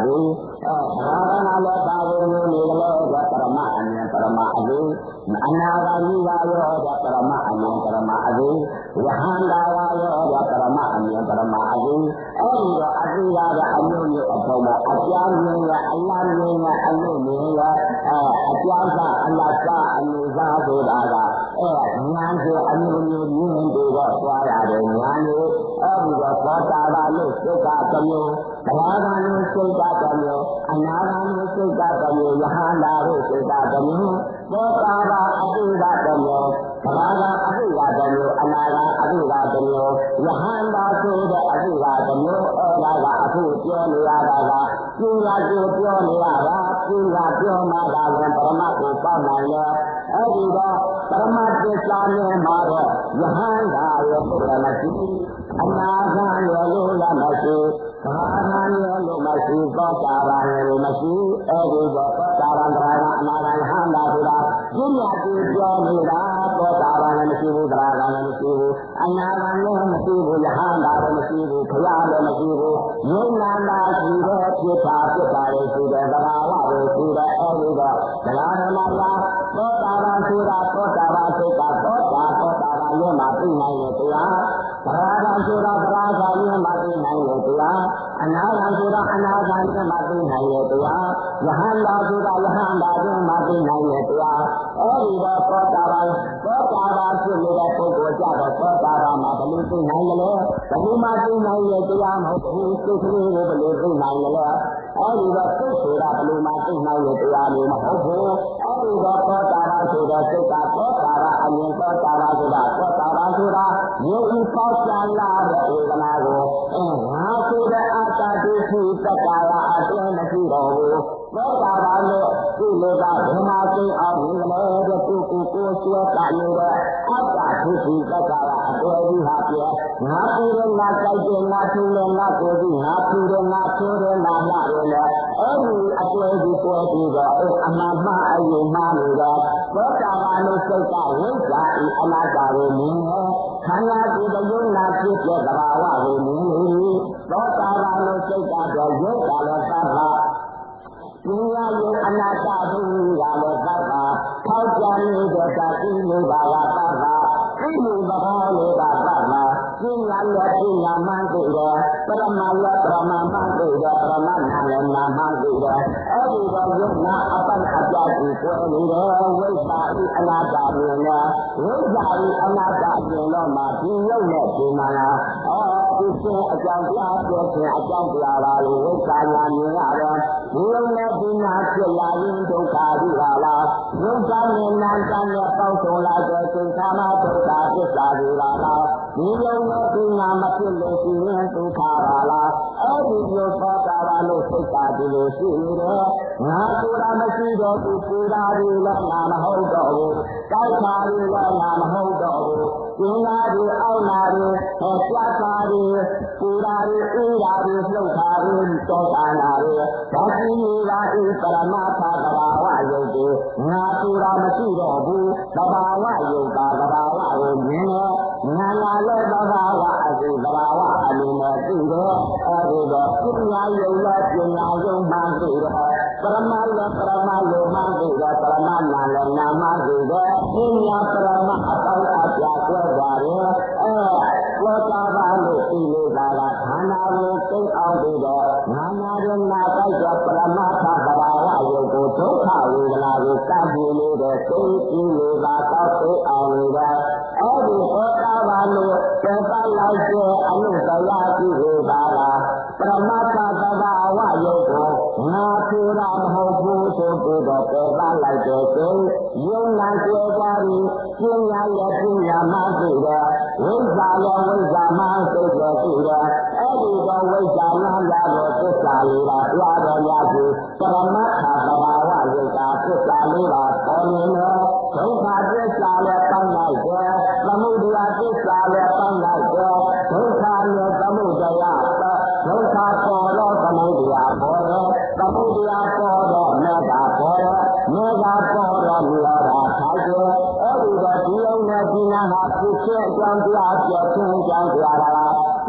သည်အဲဘာဝနာလည်းပါဝင်နေတယ်လို့ပရမအမြင်ပရမအသည်အနာဂါမိပါရောပရမအမြင်ပရမအသည်ယဟန္တာပါရောပရမအမြင်ပရမအသည်အဲဒီတော့အတိရာကအမျိုးမျိုးအပေါ်မှာအပြားမြင်ရအလတ်မြင်ရအလို့မြင်ရအဲအပြားကအလတ်ကအနုစားဆိုတာကအဲဉာဏ်ကိုအမျိုးမျိုးမြင်ပြီးတော့သွားရတယ်ဉာဏ်ကိုအဲဒီတော့သောတာပန်လို့စိတ်ကတစ်မျိုးဘဂဝါလို့စိတ်ကတစ်မျိုးအနာဂတ်လို့စိတ်ကတစ်မျိုးယဟန္တာလို့စိတ်ကတစ်မျိုးသောတာပန်အတိကတစ်မျိုးဘဂဝါကအတိကတစ်မျိုးအနာဂတ်အတိကတစ်မျိုးယဟန္တာဆိုတဲ့အတိကတစ်မျိုးအဲဒါကအခုပြောနေရတာကပညာကိုပြောနေရတာပညာပြောမှသာပရမတ်ကိုပေါက်နိုင်တယ်အဲဒီတော့ပရမတ်သစ္စာနဲ့မှာတော့ယဟန္တာရောဘုရားမရှိအနာဂတ်ရောလို့လည်းမရှိဘာသာရောလို့မရှိသောတာပန်ရောမရှိအဲဒီတော့သောတာပန်တရားကအနာဂတ်ယဟန္တာဆိုတာပညာကိုပြောနေတာသောတာပန်လည်းမရှိဘူးတရားကလည်းမရှိဘူးအနာဂတ်လည်းမရှိဘူးယဟန္တာလည်းမရှိဘူးဘုရားလည်းမရှိဘူးယုံနာတာရှိတဲ့ဖြစ်တာဖြစ်တာလည်းရှိတယ်သဘာဝလည်းရှိတယ်အဲဒီတော့တရားဓမ္မလားသောတာပန်ဆိုတာသောတာပန်စိတ်ကသောတာသောတာပန်ရဲ့မှာသိနိုင်တဲ့တရားသရဂံဆိုတာသရဂံရဲ့မှာသိနိုင်တဲ့တရားအနာဂံဆိုတာအနာဂံရဲ့မှာသိနိုင်တဲ့တရားယဟန္တာဆိုတာယဟန္တာရဲ့မှာသိနိုင်တဲ့တရားအဲဒီတော့သောတာပန်သောတာပန်ဖြစ်နေတဲ့ပုဂ္ဂိုလ်ကြတော့သောတာပန်မှာဘယ်လိုသိနိုင်ကြလဲဘယ်လိုမှသိနိုင်တဲ့တရားမဟုတ်ဘူးစိတ်ကလေးကိုဘယ်လိုသိနိုင်ကြလဲအဲဒီတော့စိတ်ဆိုတာဘယ်လိုမှသိနိုင်တဲ့တရားမျိုးမဟုတ်ဘူးအဲဒီတော့သောတာပန်ဆိုတဲ့စိတ်ကသောတာပန်အမြင်သောတာပန်ဆိုတာသောတာပန်ဆိုတာယုံဤပေါက်ရှာလာတဲ့ဝေဒနာကိုအဲငါဆိုတဲ့အတ္တဒုက္ခိတက္ကာရအတည်းမရှိတော့ဘူးသောတာပန်လို့ဒီလိုကဘုမာသိအောင်ဒီလိုတဲ့သူကိုကိုဆွဲတာလို့တဲ့အတ္တဒုက္ခိတက္ကာရအတည်းကြီးဟာပြငါပူရငါကြိုက်တယ်ငါထူတယ်ငါကိုယ်ကြီးငါပူတယ်ငါချိုးတယ်ငါလာတယ်လေအဲဒီအတည်းကြီးပေါ်ပြီးတော့အမှန်မှန်အယူမှန်လို့သောတာပန်လို့စိတ်ကဝိဇ္ဇာဤအနာဂါကိုမြင်တယ်ခန္ဓာကိုယ်တယုံနာဖြစ်တဲ့သဘာဝကိုမြင်လို့သောတာပန်လို့စိတ်ကတော့ရုပ်ကလည်းသတ်ပါပညာယုံအနာတ္တဘုရားလည်းသတ်ပါထောက်ကြနေတဲ့ဓာတိလေးပါးကသတ်ပါသိမှုသဘောလေးကသတ်ပါပညာလည်းပညာမှန်သိတယ်ပရမလည်းပရမမှန်သိတယ်ပရမနာလည်းနာမှန်သိတယ်အဲဒီတော့ယုံနာအပတ်အပြတ်ကိုကိုယ်နေတယ်ဝိဇ္ဇာဤအနာတ္တမြင်တယ်ဝိဇ္ဇာဤအနာတ္တမြင်တော့မှဒီယုံနဲ့ဒီမှလားအဲဒီရှင်အကြောင်းတရားပြောခြင်းအကြောင်းတရားပါလို့ဝိဇ္ဇာညာမြင်ရတယ်ဒီယုံနဲ့ဒီနာဖြစ်လာရင်ဒုက္ခဒီပါလားယုံသာမြင်နာတန်နဲ့ပေါင်းစုံလာတဲ့စိတ်ဓာမဒုက္ခသစ္စာဒီပါလားဒီယုံနဲ့ဒီနာမဖြစ်လို့ရှိရင်ဒုက္ခပါလားအဲဒီလိုသောတာပန်လို့စိတ်ကဒီလိုရှိနေတယ်ငါဆိုတာမရှိတော့ဘူးပူတာဒီလည်းငါမဟုတ်တော့ဘူးတောက်တာဒီလည်းငါမဟုတ်တော့ဘူးကျင်းတာဒီအောက်တာဒီဟောပြတ်တာဒီပူတာဒီအေးတာဒီလှုပ်တာဒီတောတာတာဒီဓာတိလာဤပရမသာသဘာဝယုတ်ဒီငါဆိုတာမရှိတော့ဘူးသဘာဝယုတ်တာသဘာဝကိုမြင်တယ်ငါလာလည်းသဘာဝအစီသဘာဝအလိုနဲ့သိတယ်အဲဒီတော့ပညာယုတ်လည်းပညာယုတ်မှသိတယ်ပရမလည်းပရမယုတ်မှသိတယ်ပရမနာလည်းနာမှသိတယ်ပညာပရမအပေါင်းအပြားကွဲပါတယ်အဲသောတာပန်လို့သိနေတာကခန္ဓာကိုသိအောင်ပြီးတော့နာနာရနာတိုက်တဲ့ပရမသဘာဝယုတ်ကိုဒုက္ခဝေဒနာကိုစပ်ပြီးနေတဲ့သိကြည့်နေတာတော့သိအောင်နေတဲ့အဲဒီသောတာပန်လို့သက်သာလိုက်တဲ့အနုတ္တရာကြည့်နေတာလားပရမသသဘာဝယုတ်ကိုငါဆိုတာမဟုတ်ဘူးဆိုပြီးတော့သက်သာလိုက်တဲ့စိတ်ယုံနာကျေပါပြီးပညာရဲ့ပညာမှသိတယ်ဝိဇ္ဇာရဲ့ဝိဇ္ဇာမှသိတယ်သိတယ်အဲဒီတော့ဝိဇ္ဇာနာလာတော့သစ္စာလေးပါဘုရားတော်များကြီးပရမတ္ထသဘာဝယုတ်ကသစ္စာလေးပါပေါ်နေတယ်ဒုက္ခသစ္စာလည်းပေါင်းလိုက်တယ်သမုဒယသစ္စာလည်းပေါင်းလိုက်တယ်ဒုက္ခနဲ့သမုဒယဒုက္ခပေါ်တော့သမုဒယပေါ်တယ်သမုဒယပေါ်တော့မေဃပေါ်တယ်မေဃပေါ်တော့နိရောဓထိုက်တယ်အဲဒီတော့ဒီလုံးနဲ့ဒီနာဟာဖြစ်ဖြစ်အကြောင်းတရားပြောခြင်းအကြောင်းတရားလားငါအ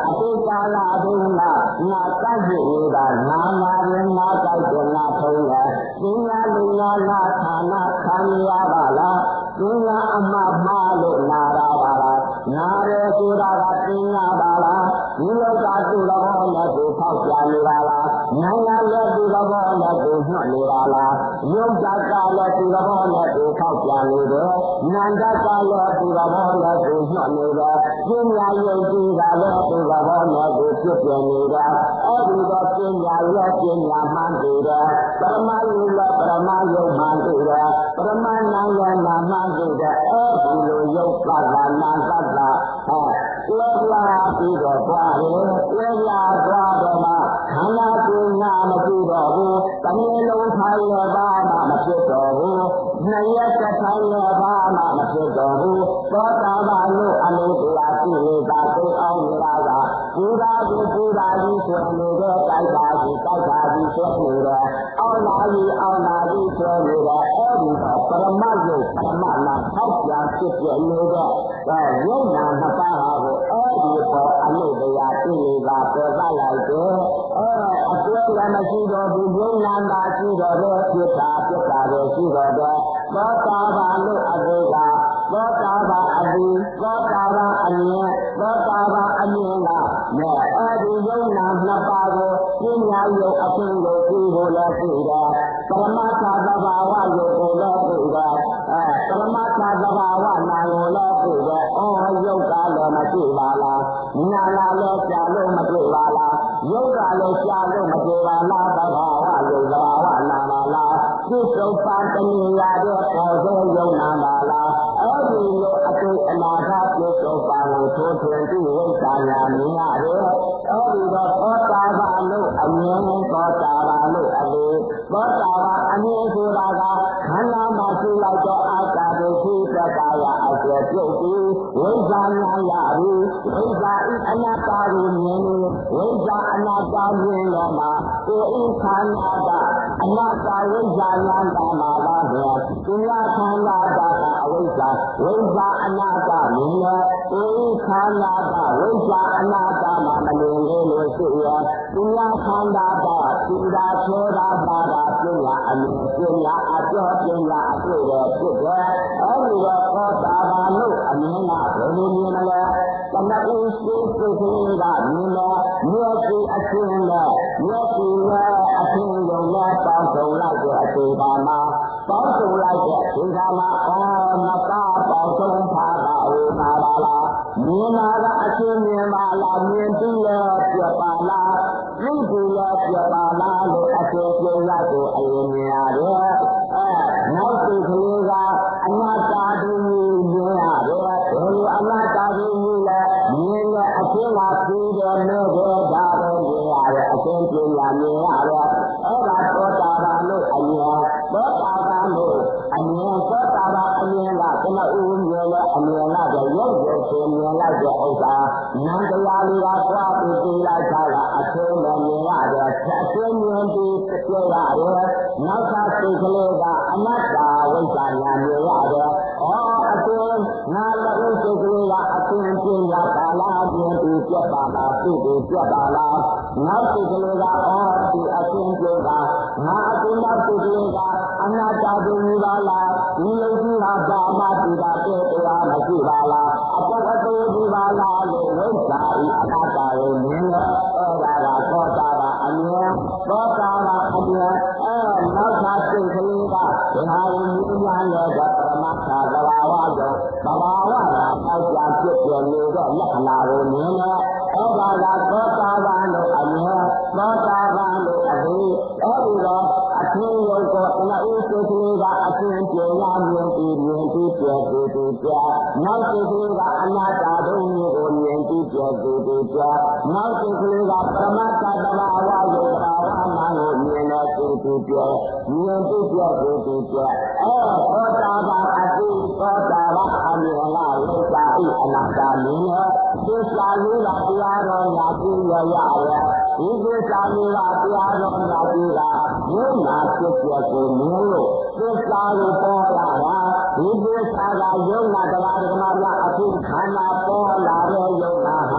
တိကာလဒုနာငါတတ်ကြည့်နေတာငါနာရင်ငါကြိုက်တယ်ငါထုံးတယ်ပညာလူနာလာဌာနခံရပါလားပညာအမမှားလို့နာရပါလားနာရဆိုတာကပညာပါလားဒီလောကသူ့တော်နဲ့သူဖောက်ပြန်နေတာလားနာနာလည်းသူ့တော်နဲ့သူညှော့နေတာလားယုတ်တကလည်းသူ့တော်နဲ့သူဖောက်ပြန်နေတယ်နန္ဒကလည်းသူ့တော်နဲ့သူညှော့နေတယ်ပညာယုတ်ကြီးကလည်းသူ့တော်နဲ့သူဖြစ်ပြနေတယ်အဲ့ဒီတော့ပညာရဲ့ပညာမှန်တယ်ပရမယုတ်လည်းပရမယုတ်မှန်တယ်ပရမနာရဲ့နာမှန်တယ်အဲ့ဒီလိုယုတ်ကလာနာသတ္တဟဲ့လေလာပြီးတော့သွားတယ်လေလာသွားတော့မှခန္ဓာပညာမကြည့်တော့ဘူးတမင်လုံးထိုင်ရပါမှမဖြစ်တော့ဘူးနှစ်ရက်တစ်ထိုင်ရပါမှမဖြစ်တော့ဘူးသောတာပန်လို့အလိုတရားကြည့်နေတာသိအောင်နေတာကပူရာကြီးပူရာကြီးဆိုနေတဲ့တိုက်ပါကြီးတိုက်ပါကြီးဆိုနေတဲ့အောင်းလာကြီးအောင်းလာကြီးဆိုနေတဲ့အဲ့ဒီတော့ပရမယုတ်ပရမနာထောက်ပြန်ဖြစ်ပြနေတဲ့အဲယုတ်နာနှစ်ပါးဟာကိုအဲ့ဒီပေါ်အလိုတရားကြည့်နေတာပေါ်လာလိုက်တယ်အဲအကျွဲလည်းမရှိတော့ဘူးယုတ်နာတာရှိတော့တယ်ဖြစ်တာဖြစ်တာပဲရှိတော့တယ်သောတာပန်လို့အသေးကသောတာပန်အပြီးသောတာပန်အမြင်သောတာပန်အမြင်ကနဲ့အဲ့ဒီယုံနာနှစ်ပါးကိုပညာယုတ်အခြင်းကိုသိဖို့လည်းသိတယ်ပရမတ္ထသဘာဝယုတ်ကိုလည်းသိတယ်အဲပရမတ္ထသဘာဝနာကိုလည်းသိတယ်အော်ယုတ်ကလည်းမရှိပါလားနာလာလည်းကြာလို့မတွေ့ပါလားယုတ်ကလည်းကြာလို့မတွေ့ပါလားသဘာဝယုတ်သဘာဝနာပါလားပြစ္ဆုတ်ပန်တဏှာတဲ့ပေါ်သောယုံနာပါလားအဲ့ဒီလိုအတိတ်အနာဂတ်ပြစ္ဆုတ်ပန်ကိုထိုးထွင်းပြီးဝိသနာမြင်ရတယ်အဲ့ဒီတော့သောတာပန်လို့အမြင်သောတာပန်လို့အလေးသောတာပန်အမြင်ဆိုတာကခန္ဓာမှာရှိလိုက်တဲ့အာကာဒုခိတကာယအကျယ်ပြုတ်ပြီးဝိဇာညာရပြီဝိဇာဤအနာတ္တကိုမြင်နေဝိဇာအနာတ္တမြင်တော့မှကိုဤခန္ဓာကအနာတ္တဝိဇာညာတာမှာပါပဲသူရခန္ဓာကအဝိဇ္ဇာဝိဇ္ဇာအနာတ္တမြင်ရကိုဤခန္ဓာကဝိဇ္ဇာအနာတ္တမှာမမြင်လို့လို့ရှိရသူရခန္ဓာကသီတာချောတာပါတာပညာအမြင်ပညာအကျော်ပညာအတွေ့ရဖြစ်တယ်အဲဒီတော့သောတာပန်လို့အမြင်ကဘယ်လိုမြင်လဲတဏှာဥရှိစိတ်ကလေးကမြင်တော့မျက်စိအချင်းနဲ့မျက်စိနဲ့အချင်းယုံနဲ့ပေါင်းစုံလိုက်တဲ့အချိန်ပါမှာပေါင်းစုံလိုက်တဲ့အချိန်ကမှာအော်မသာပေါင်းစုံထားတာဝေပါပါလားမြင်လာကအချင်းမြင်ပါလားမြင်ပြီးလဲပြပါလားသိပြီးလဲပြပါလားလို့အချင်းပြရကိုအရင်မြင်ရတယ်အဲနောက်စိတ်ကလေးကအနာတ္တဒုမြင်ရတယ်ဘယ်လိုအနာတ္တဒုမြင်လဲမြင်တဲ့အချင်းကပြီးတယ်လို့ပြောတာပဲမြင်ရတယ်အချင်းပြညာမြင်ရတယ်အဲ့ဒါသောတာပန်လို့အမြင်သောတာပန်လို့အမြင်သောတာပန်အမြင်ကကနဦးမြင်လဲအမြင်ကတော့ရုပ်ရုပ်ချင်းမြင်လိုက်တဲ့ဥစ္စာနံတရားလေးကသွားပြီးသိလိုက်တာကအချင်းလည်းမြင်ရတယ်အချင်းမြင်ပြီးသိရတယ်နောက်သာစိတ်ကလေးကအနတ္တဝိဇ္ဇာဉာဏ်မြင်ရတယ်ဩအချင်းနာလည်းစိတ်ကလေးကအချင်းပြညာပါလားမြင်ပြီးပြတ်ပါလားသိပြီးပြတ်ပါလားနောက်စိတ်ကလေးကဩဒီအချင်းပြတာငါအချင်းနောက်စိတ်ကလေးကအနတ္တဒုညပါလားဒီလိုကြီးဟာဘာမှဒီတာတဲ့တရားမရှိပါလားအပ္ပကတိဒီပါလားလို့ဝိဇ္ဇာဤအနတ္တကိုမြင်လို့အဲ့ဒါကသောတာပန်အမြင်သောတာပန်အမြင်အဲနောက်သာစိတ်ကလေးကဒီဟာကိုမြင်ညာရဲ့ပရမတ္ထသဘာဝကြောင့်သဘာဝကပေါက်ပြဖြစ်ပြနေတဲ့လက္ခဏာကိုမြင်လို့အဲ့ဒါကသောတာပန်လို့အမြင်သောတာပန်လို့အသေးအဲ့ဒီတော့အချင်းရုပ်ကိုတဏှာဥစိတ်ကလေးကအချင်းပြရမြင်ပြီးမြင်ပြီးပြည့်ပြီးပြီးပြနောက်စိတ်ကလေးကအနာတ္တဒုမျိုးကိုမြင်ပြီးပြည့်ပြီးပြီးပြနောက်စိတ်ကလေးကပရမတ္ထသဘာဝယုတ်ဘာဝနာကိုမြင်တဲ့စိတ်ပြီးပြမြင်ပြီးပြည့်ပြီးပြီးပြအဲသောတာပန်အတိသောတာပန်အမြင်ကဝိသဤအနာတ္တမြင်ရဲ့သစ္စာလေးကတရားတော်ညာကြည့်ရရတယ်ဒီသစ္စာလေးကတရားတော်ညာကြည့်တာယုံနာဖြစ်ပြကိုမြင်လို့သစ္စာကိုပေါ်လာတာဒီသစ္စာကယုံနာတရားဓမ္မများအဖြစ်ခန္ဓာပေါ်လာတဲ့ယုံနာဟာ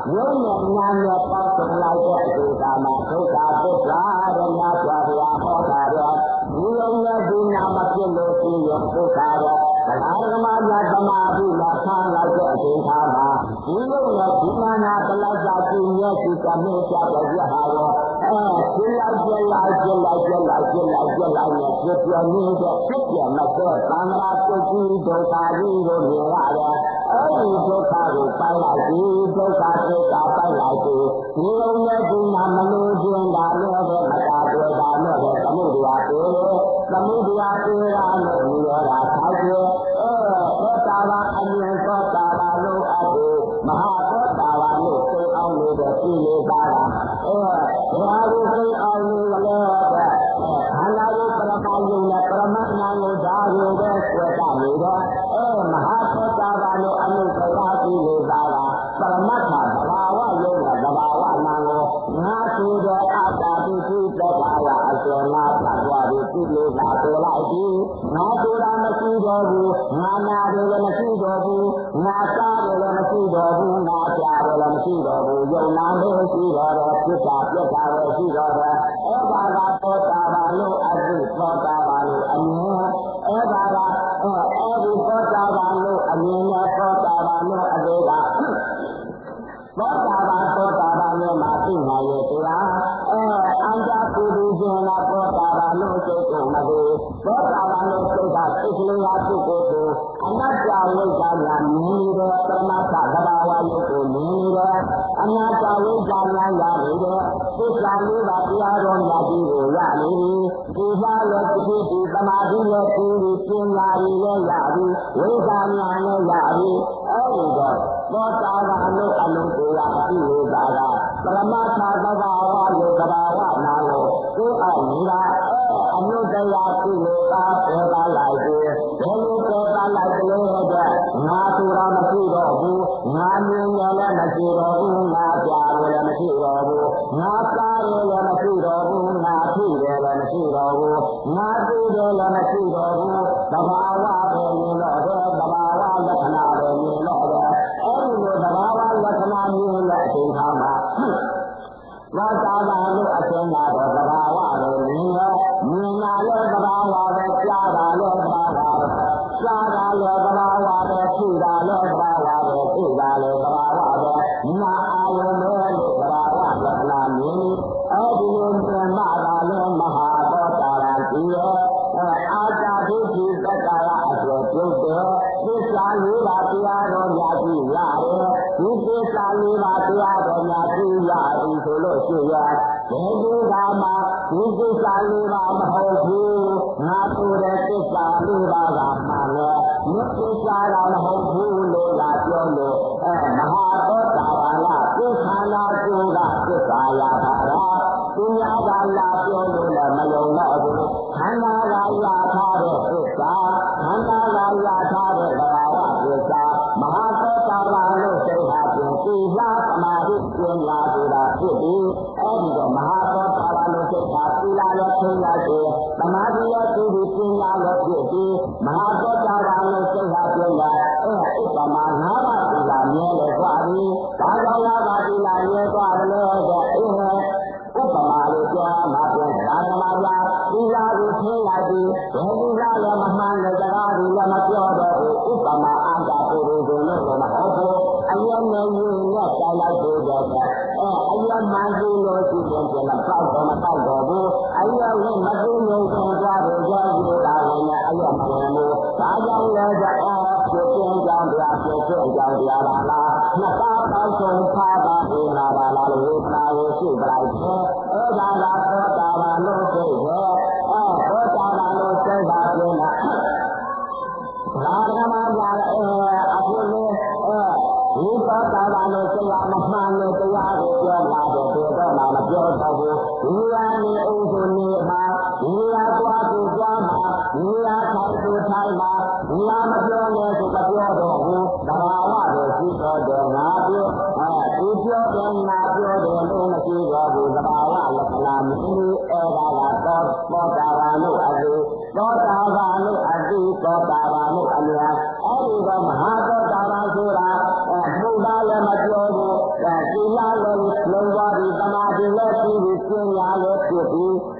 ယုံနဲ့ညာနဲ့ပေါက်စုံလိုက်တဲ့အချိန်ကမှဒုက္ခသစ္စာရဏစွာဘုရားဟောတာတော့ဒီယုံနဲ့ဒီနာမဖြစ်လို့ရှိရင်ဒုက္ခတော့တရားဓမ္မများသမာဓိနဲ့ဆန်းလိုက်တဲ့အချိန်ခါမှာဒီယုံနဲ့ဒီနာနာတလိုက်သာကျင့်ရရှိကမြင့်ချတဲ့ရဟာရောအဲရှင်းလိုက်ပြလိုက်ပြလိုက်ပြလိုက်ပြလိုက်ပြလိုက်နဲ့ပြပြနေတဲ့ဖြစ်ပြမတဲ့သံဃာတုတ်ကြီးဒုက္ခကြီးကိုမြင်ရတယ်အဲဒီဒုက္ခကိုပိုင်လိုက်ပြီးဒုက္ခဒုက္ခပိုင်လိုက်ပြီးဒီယုံနဲ့ဒီနာမလို့ခြင်းတာလည်းပဲမတာတွေ့တာနဲ့ပဲသမှုတရားတွေ့သမှုတရားတွေ့တာနဲ့ဒီရောတာဆောက်တွေ့အဲသောတာပန်အမြင်သောတာပန်လို့အပ်ပြီးမဟာသောတာပန်လို့သိအောင်လို့ပြည့်နေပါတာအဲဒါကိုသိအောင်လို့လည်းတဲ့ခန္ဓာကိုပရမယုံနဲ့ပရမနာကိုဓာတ်ကိုပဲဆွဲတာနေတော့အဲမဟာသောတာပန်လို့အနုပရာပြည့်နေပါတာပရမတ်ထာဘာဝယုံနဲ့သဘာဝနာကိုငါသူတော်အတ္တပိစိတ္တဘာဝအကျော်နာပတ်သွားပြီးပြည့်နေတာပေါ်လိုက်ပြီးငါသူတော်မရှိတော့ဘူးငါနာတယ်လည်းမရှိတော့ဘူးငါစားတယ်လည်းမရှိတော့ဘူးငါကြားတယ်လည်းမရှိတော့ဘူးယုံနာလို့ရှိတော့တယ်ပြစ်တာပြက်တာလည်းရှိတော့တယ်အဲဒါကသောတာပန်လို့အသိသောတာပန်လို့အမြင်အဲဒါကအဲဒီသောတာပန်လို့အမြင်နဲ့သောတာပန်လို့အသေးကသောတာပန်သောတာပန်ရဲ့မှာသိနိုင်ရဲ့တရားအဲအန္တကုသိုလ်ရှင်လာသောတာပန်လို့စိတ်ကိုမသိသောတာပန်လို့စိတ်ကသိကလေးရာပုဂ္ဂိုလ်ကိုအနတ္တဝိဇ္ဇာညာမြင်နေတဲ့ပရမတ္ထသဘာဝယုတ်ကိုမြင်နေတယ်အနတ္တဝိဇ္ဇာညာရနေတဲ့သစ္စာလေးပါးတရားတော်မြတ်ကြီးကိုရနေပြီဒီပါလည်းတစ်ခုဒီသမာဓိရဲ့သင်္ဒီပညာရည်လည်းရပြီဝိဇ္ဇာညာလည်းရပြီအဲဒီတော့သောတာပန်လို့အလုံးတရားရှိနေတာကပရမတ္ထသဘာဝယုတ်သဘာဝနာကိုသိအောင်နေတာအဲအမြတ်တရားရှိနေတာပေါ်လာလိုက်တယ်ဘယ်လိုပေါ်လာလိုက်တယ်လဲတဲ့ငါသူတော်မရှိတော့ဘူးငါမြင်ရလည်းမရှိတော့ဘူးငါကြားရလည်းမရှိတော့ဘူးငါစားရလည်းမရှိတော့ဘူးငါထိတယ်လည်းမရှိတော့ဘူးငါသိတယ်လည်းမရှိတော့ဘူးသဘာဝပဲမြင်တော့တယ်သဘာဝလက္ခဏာပဲမြင်တော့တယ်အဲဒီလိုသဘာဝလက္ခဏာမြင်တဲ့အချိန်ခါမှာသောတာပန်လို့အကျဉ်းလာတော့သဘာဝပဲမြင်ရမြင်လာလည်းသဘာဝပဲကြားတာလည်းသဘာဝပဲကြားတာလည်းသဘာဝပဲထိတာလည်းသဘာဝပဲသိတာလည်းသဘာဝပဲနာအာယုံလည်းသဘာဝလက္ခဏာမြင်အဲဒီလိုမြင်မှသာလည်းမဟာသောတာပန်ကြီးရဲ့အာတာဒိဋ္ဌိသက္ကာရအကျိုးပြုတဲ့သစ္စာလေးပါးတရားတော်များကြီးရတယ်ဒီသစ္စာလေးပါးတရားတော်များကြီးရပြီဆိုလို့ရှိရင်ဒီဒီကမှာဒီသစ္စာလေးပါးမဟုတ်ဘူးငါဆိုတဲ့သစ္စာလေးပါးကမှလည်းမြတ်သစ္စာကမဟုတ်ဘူးလို့လာပြောလို့အဲမဟာသောတာပန်ကသစ္စာနာကျိုးကသစ္စာရတာလားသူများကလာပြောလို့လည်းမယုံတော့ဘူးခန္ဓာကရထားတဲ့သစ္စာခန္ဓာကရထားတဲ့သဘာဝသစ္စာမဟာသောတာပန်လို့စိတ်ဟာပြင်သီလသမာဓိကျင့်လာဆိုတာဖြစ်ပြီးအဲဒီတော့မဟာသောတာပန်လို့စိတ်ဟာသီလလည်းကျင့်လာတယ်သမာဓိလည်းကျင့်ပြီးကျင့်လာလို့ဖြစ်ပြီးမဟာသောတာပန်လို့စိတ်ဟာကျင့်လာအဲဥပမာငါးပါးသီလမြဲလေသွားပြီဒါကြောင့်ငါးပါးသီလမြဲသွားတယ်လို့အဲဥပမာလေးပြောမှာပြန်ဒါဓမ္မရာသီလကိုထင်းလိုက်ပြီးဘယ်သီလလည်းမမှန်တဲ့စကားတွေလည်းမပြောတော့ဘူးဥပမာအန္တပုရိသေလို့လည်းမဟုတ်ဘူးအယံနဲ့ရင်းနဲ့တိုင်လိုက်ပြီးတော့အဲအယံမှန်ပြီးလို့ရှိရင်ပြန်တော့ပေါက်တော့မပေါက်တော့ဘူးအယံလည်းမသိလို့ပြန်သွားတယ်ကြောက်ရတာလည်းအယံမဝင်ဘူးဒါကြောင့်လည်းအော်ဖြစ်ခြင်းကြောင့်တရားဖြစ်ခြင်းကြောင့်တရားပါလားနှစ်ပါးပေါင်းစုံဖားပါအေးနာပါလားလို့ဝေဒနာကိုရှိပလိုက်တယ်အဲဒါကသောတာပန်လို့ဆိုရဲ့အဲသောတာပန်လို့စိတ်ပါပြင်းတာဒါကမှများအဲအခုလေအဲဒီသောတာပန်လို့စိတ်ကမမှန်လို့တရားကိုပြောလာတယ်ဒီတော့မှမပြောတော့ဘူးဒီဟာနေဥစုနေမှာဒီဟာသွားသူသွားမှာဒီဟာထိုင်သူထိုင်မှာဒီဟာမပြောလဲဆိုမပြောတော့ဘူးသဘာဝပဲရှိတော့တယ်ငါပြောအဲဒီပြောတယ်ငါပြောတယ်လို့မရှိတော့ဘူးသဘာဝလက္ခဏာမရှိအဲဒါကတော့သောတာပန်လို့အသိသောတာပန်လို့အသိသောတာပန်လို့အမြတ်အဲဒီတော့မဟာသောတာပန်ဆိုတာအဲဘုရားလည်းမပြောဘူးအဲဒီ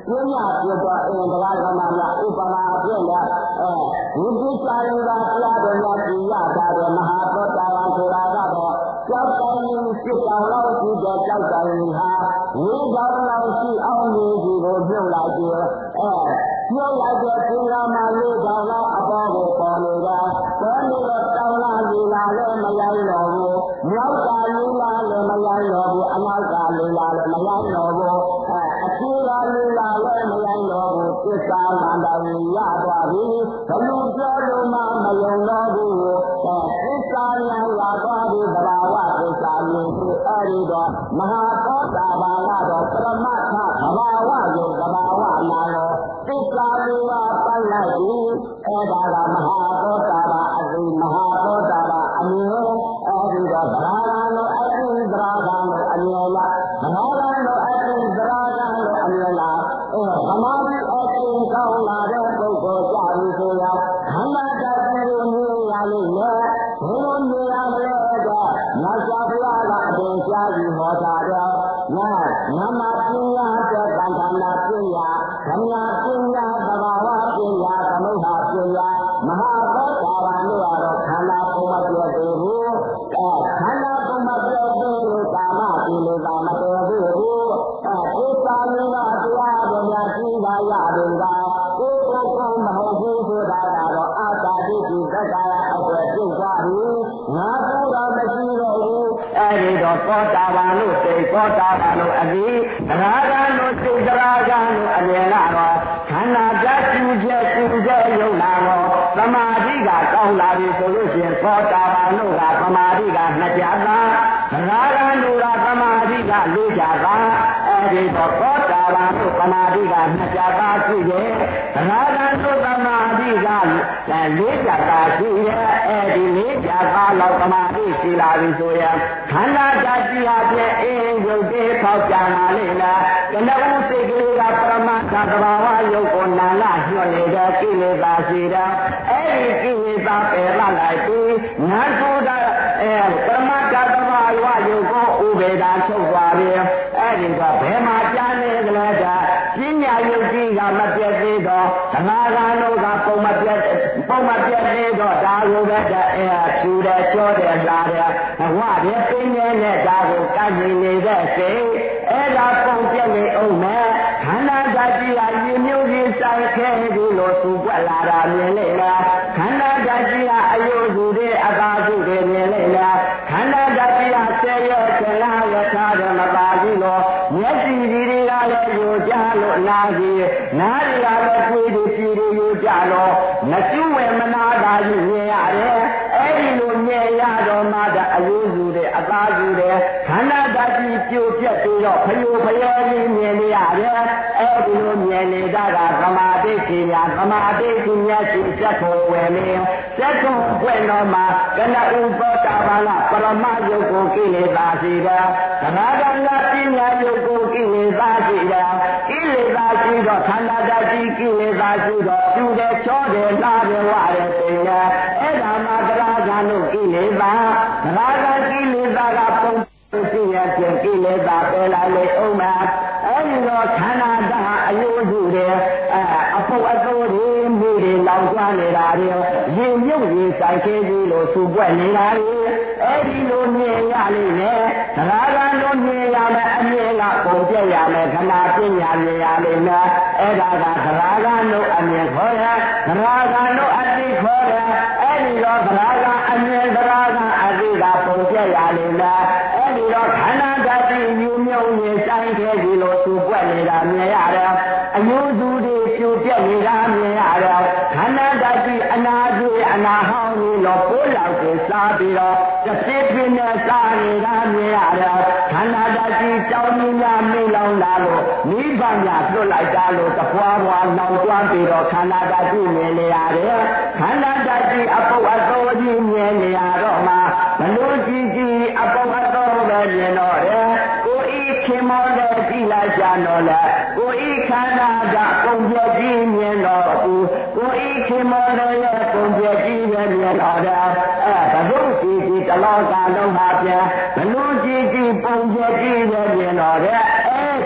ပြင်းရပြတော့အင်းတရားဓမ္မများဥပမာအဖြစ်နဲ့အဲဒီကိစ္စရင်ကတရားတော်များကြည်ရတာတဲ့မဟာသောတာပန်ဆိုတာကတော့ကြောက်တိုင်းစစ်တော်လောက်ရှိတဲ့ကြောက်တိုင်းဟာဝိသောလောက်ရှိအောင်ဒီကိုပြုတ်လိုက်ပြီးအဲပြုတ်လိုက်တဲ့သင်္ဃာမလေးတော်လောက်အပေါ်ကိုပေါ်နေတာတော်လို့တောင်းလာနေလာလည်းမရိုင်းတော့ဘူးမြောက်ကလေးလာလည်းမရိုင်းတော့ဘူးအနောက်ကလေးလာလည်းမရိုင်းတော့ဘူးအဲအကျိုးကလေးလာလည်းမရိုင်းတော့ဘူးသစ္စာမှန်တယ်ရသွားပြီဘယ်လိုပြောလို့မှမယုံတော့ဘူးအဲသစ္စာများရသွားပြီသဘာဝသစ္စာမျိုးအဲဒီတော့မဟာသောတာပန်ကတော့ပရမတ္ထသဘာဝယုတ်သဘာဝနာရောသစ္စာလေးပါးပိုက်လိုက်ပြီအဲဒါကမဟာသောတာပန်အသိမဟာသောတာပန်အမြင်အဲဒီတော့သရဂံလို့အသိသရဂံလို့အမြင်လားသရဂံလို့အသိသရဂံလို့အမြင်လားအဲသမာဓိအကျင့်ကောင်းလာတဲ့ပုဂ္ဂိုလ်ကြပြီဆိုရင်ခန္ဓာတည်းကိုမြင်ရလိမ့်မယ်ဘယ်လိုမြင်ရမလဲတော့မြတ်စွာဘုရားကအတင်ရှားပြီးဟောတာတော့နာနမပညာတဲ့သံဃာနာပညာဓမ္မပညာသဘာဝပညာသမုဒ္ဒပညာမဟာသောတာပန်တို့ကတော့ခန္ဓာပုံမပြည့်သေးဘူးအဲခန္ဓာပုံမပြည့်သေးလို့ကာမကိလေသာမတည်သေးဘူးအဲဒီသာမဏေတရားတော်များကြီးပါရတယ်ကကိုယ်ကိုယ်ကိုမဟုတ်ဘူးဆိုတာကတော့အာတာတိတိသက္ကာယအကွယ်ပြုတ်သွားပြီငါဘူးတော့မရှိတော့ဘူးအဲဒီတော့သောတာပန်လို့သိသောတာပန်လို့အပြီးသရဂံလို့သိသရဂံလို့အမြင်လာတော့ခန္ဓာပြတ်ကျူချက်ကျူချက်ယုံလာတော့သမာဓိကကောင်းလာပြီဆိုလို့ရှိရင်သောတာပန်လို့ကသမာဓိကနှစ်ကြတာသရဂံလို့ကသမာဓိကလေးကြတာအဲဒီတော့သောတာပန်လို့သမာဓိကနှစ်ကြတာရှိတယ်သရဂံလို့သမာဓိကလေးကြတာရှိရဲ့အဲဒီလေးကြတာလောက်သမာဓိရှိလာပြီဆိုရင်ခန္ဓာဓာတ်ကြီးဟာဖြင့်အင်းရုပ်တည်းပေါက်ကြလာလိမ့်လားကနဦးစိတ်ကလေးကပရမတ္ထသဘာဝယုတ်ကိုနာလာညွှန်နေတဲ့ကိလေသာရှိတာအဲဒီကိလေသာပယ်လာလိုက်ပြီးငါဆိုတာအဲပရမတ္ထသဘာဝယုတ်ကိုဥပေဒာချုပ်သွားပြီအဲဒီကဘယ်မှာကြားနေကြလဲကပညာယုတ်ကြီးကမပြည့်သေးတော့သမာဓိလို့ကပုံမပြည့်ပုံမပြည့်သေးတော့ဒါကိုပဲအဲဖြူတယ်ကြောတယ်လာတယ်ဝတယ်ပင်နဲ့ဒါကိုကန့်နေနေတဲ့စိတ်အဲ့ဒါပုံပြည့်နေအောင်မယ်ခန္ဓာဓာတ်ကြီးဟာရည်မျိုးကြီးဆိုင်ခဲဒီလိုသူ့ပွက်လာတာမြင်လေလားခန္ဓာဓာတ်ကြီးဟာအယုစုတွေအသာစုတွေမြင်လေလားခန္ဓာဓာတ်ကြီးဟာဆယ်ရောဆယ်လားရထားတယ်မပါဘူးလို့မျက်စိကြီးတွေကလည်းယူကြလို့နာကြီးနားတွေကလည်းတွေးတွေပြည်တွေယူကြလို့မကျွဝဲမနာတာကြီးမြင်ရတယ်အဲ့ဒီလိုမြင်ရတော့မှအယုစုတွေအသာစုတွေခန္ဓာဓာတ်ကြီးပြိုပြက်ပြီးတော့ဖယိုဖယောကြီးမြင်နေရတယ်အဲ့ဒီလိုမြင်နေတာကသမာဓိရှိများသမာဓိရှိများရှိစက်ကိုဝယ်နေစက်ကိုဝယ်တော့မှကနဥသောတာပန်ကပရမယုတ်ကိုကိလေသာရှိတာသမာဓိကပညာယုတ်ကိုကိလေသာရှိတာကိလေသာရှိတော့ခန္ဓာဓာတ်ကြီးကိလေသာရှိတော့ကျူတယ်ချောတယ်လာတယ်ဝရတယ်သိညာအဲ့ဒါမှသရဂံတို့ကိလေသာသရဂံကိလေသာကပုံရှိရခြင်းကိလေသာပယ်လာလေအောင်မှာအဲဒီတော့ခန္ဓာဓာတ်အယုစုတွေအပုပ်အသိုးတွေမိတွေလောင်ကျွမ်းနေတာတွေရင်မြုပ်ရင်ဆိုင်ခဲကြီးလို့သူ့ပွက်နေတာတွေအဲဒီလိုမြင်ရလိမ့်မယ်သရဂံတို့မြင်ရမယ်အမြင်ကပုံပြရမယ်ခန္ဓာပညာမြင်ရလိမ့်မယ်အဲဒါကသရဂံတို့အမြင်ခေါ်ရသရဂံတို့အသိခေါ်ရအဲဒီတော့သရဂံအမြင်သရဂံအသိကပုံပြရလိမ့်မယ်အဲဒီတော့ခန္ဓာဓာတ်ကြီးယူမြုံရင်ဆိုင်ခဲကြီးလို့သူ့ပွက်နေတာမြင်ရတယ်အယုစုတွေပြိုပြက်နေတာမြင်ရတယ်ခန္ဓာဓာတ်ကြီးအနာကြီးအနာဟောင်းကြီးလို့ပိုးလောက်ကိုစားပြီးတော့တစ်ပြည့်ပြည့်နဲ့စားနေတာမြင်ရတယ်ခန္ဓာဓာတ်ကြီးကြောင်းကြီးများမိလောင်လာလို့နိဗ္ဗာန်ညာလွတ်လိုက်တာလို့တပွားပွားလောင်ကျွမ်းပြီးတော့ခန္ဓာဓာတ်ကြီးမြင်နေရတယ်ခန္ဓာဓာတ်ကြီးအပုပ်အသောကြီးမြင်နေရတော့မှဘလို့ကြီးကြီးအပုပ်အသောပဲမြင်တော့တယ်ကိုဤခင်မောတဲ့ကြည့်လိုက်ကြတော့လေကိုဤခန္ဓာကပုံပြကြီးမြင်တော့ဘူးကိုဤခင်မောတဲ့ပုံပြကြီးပဲမြင်တော့တယ်အဲဘလို့ကြီးကြီးတလောကလုံးဟာပြန်ဘလို့ကြီးကြီးပုံပြကြီးပဲမြင်တော့တယ်အဲဒီလို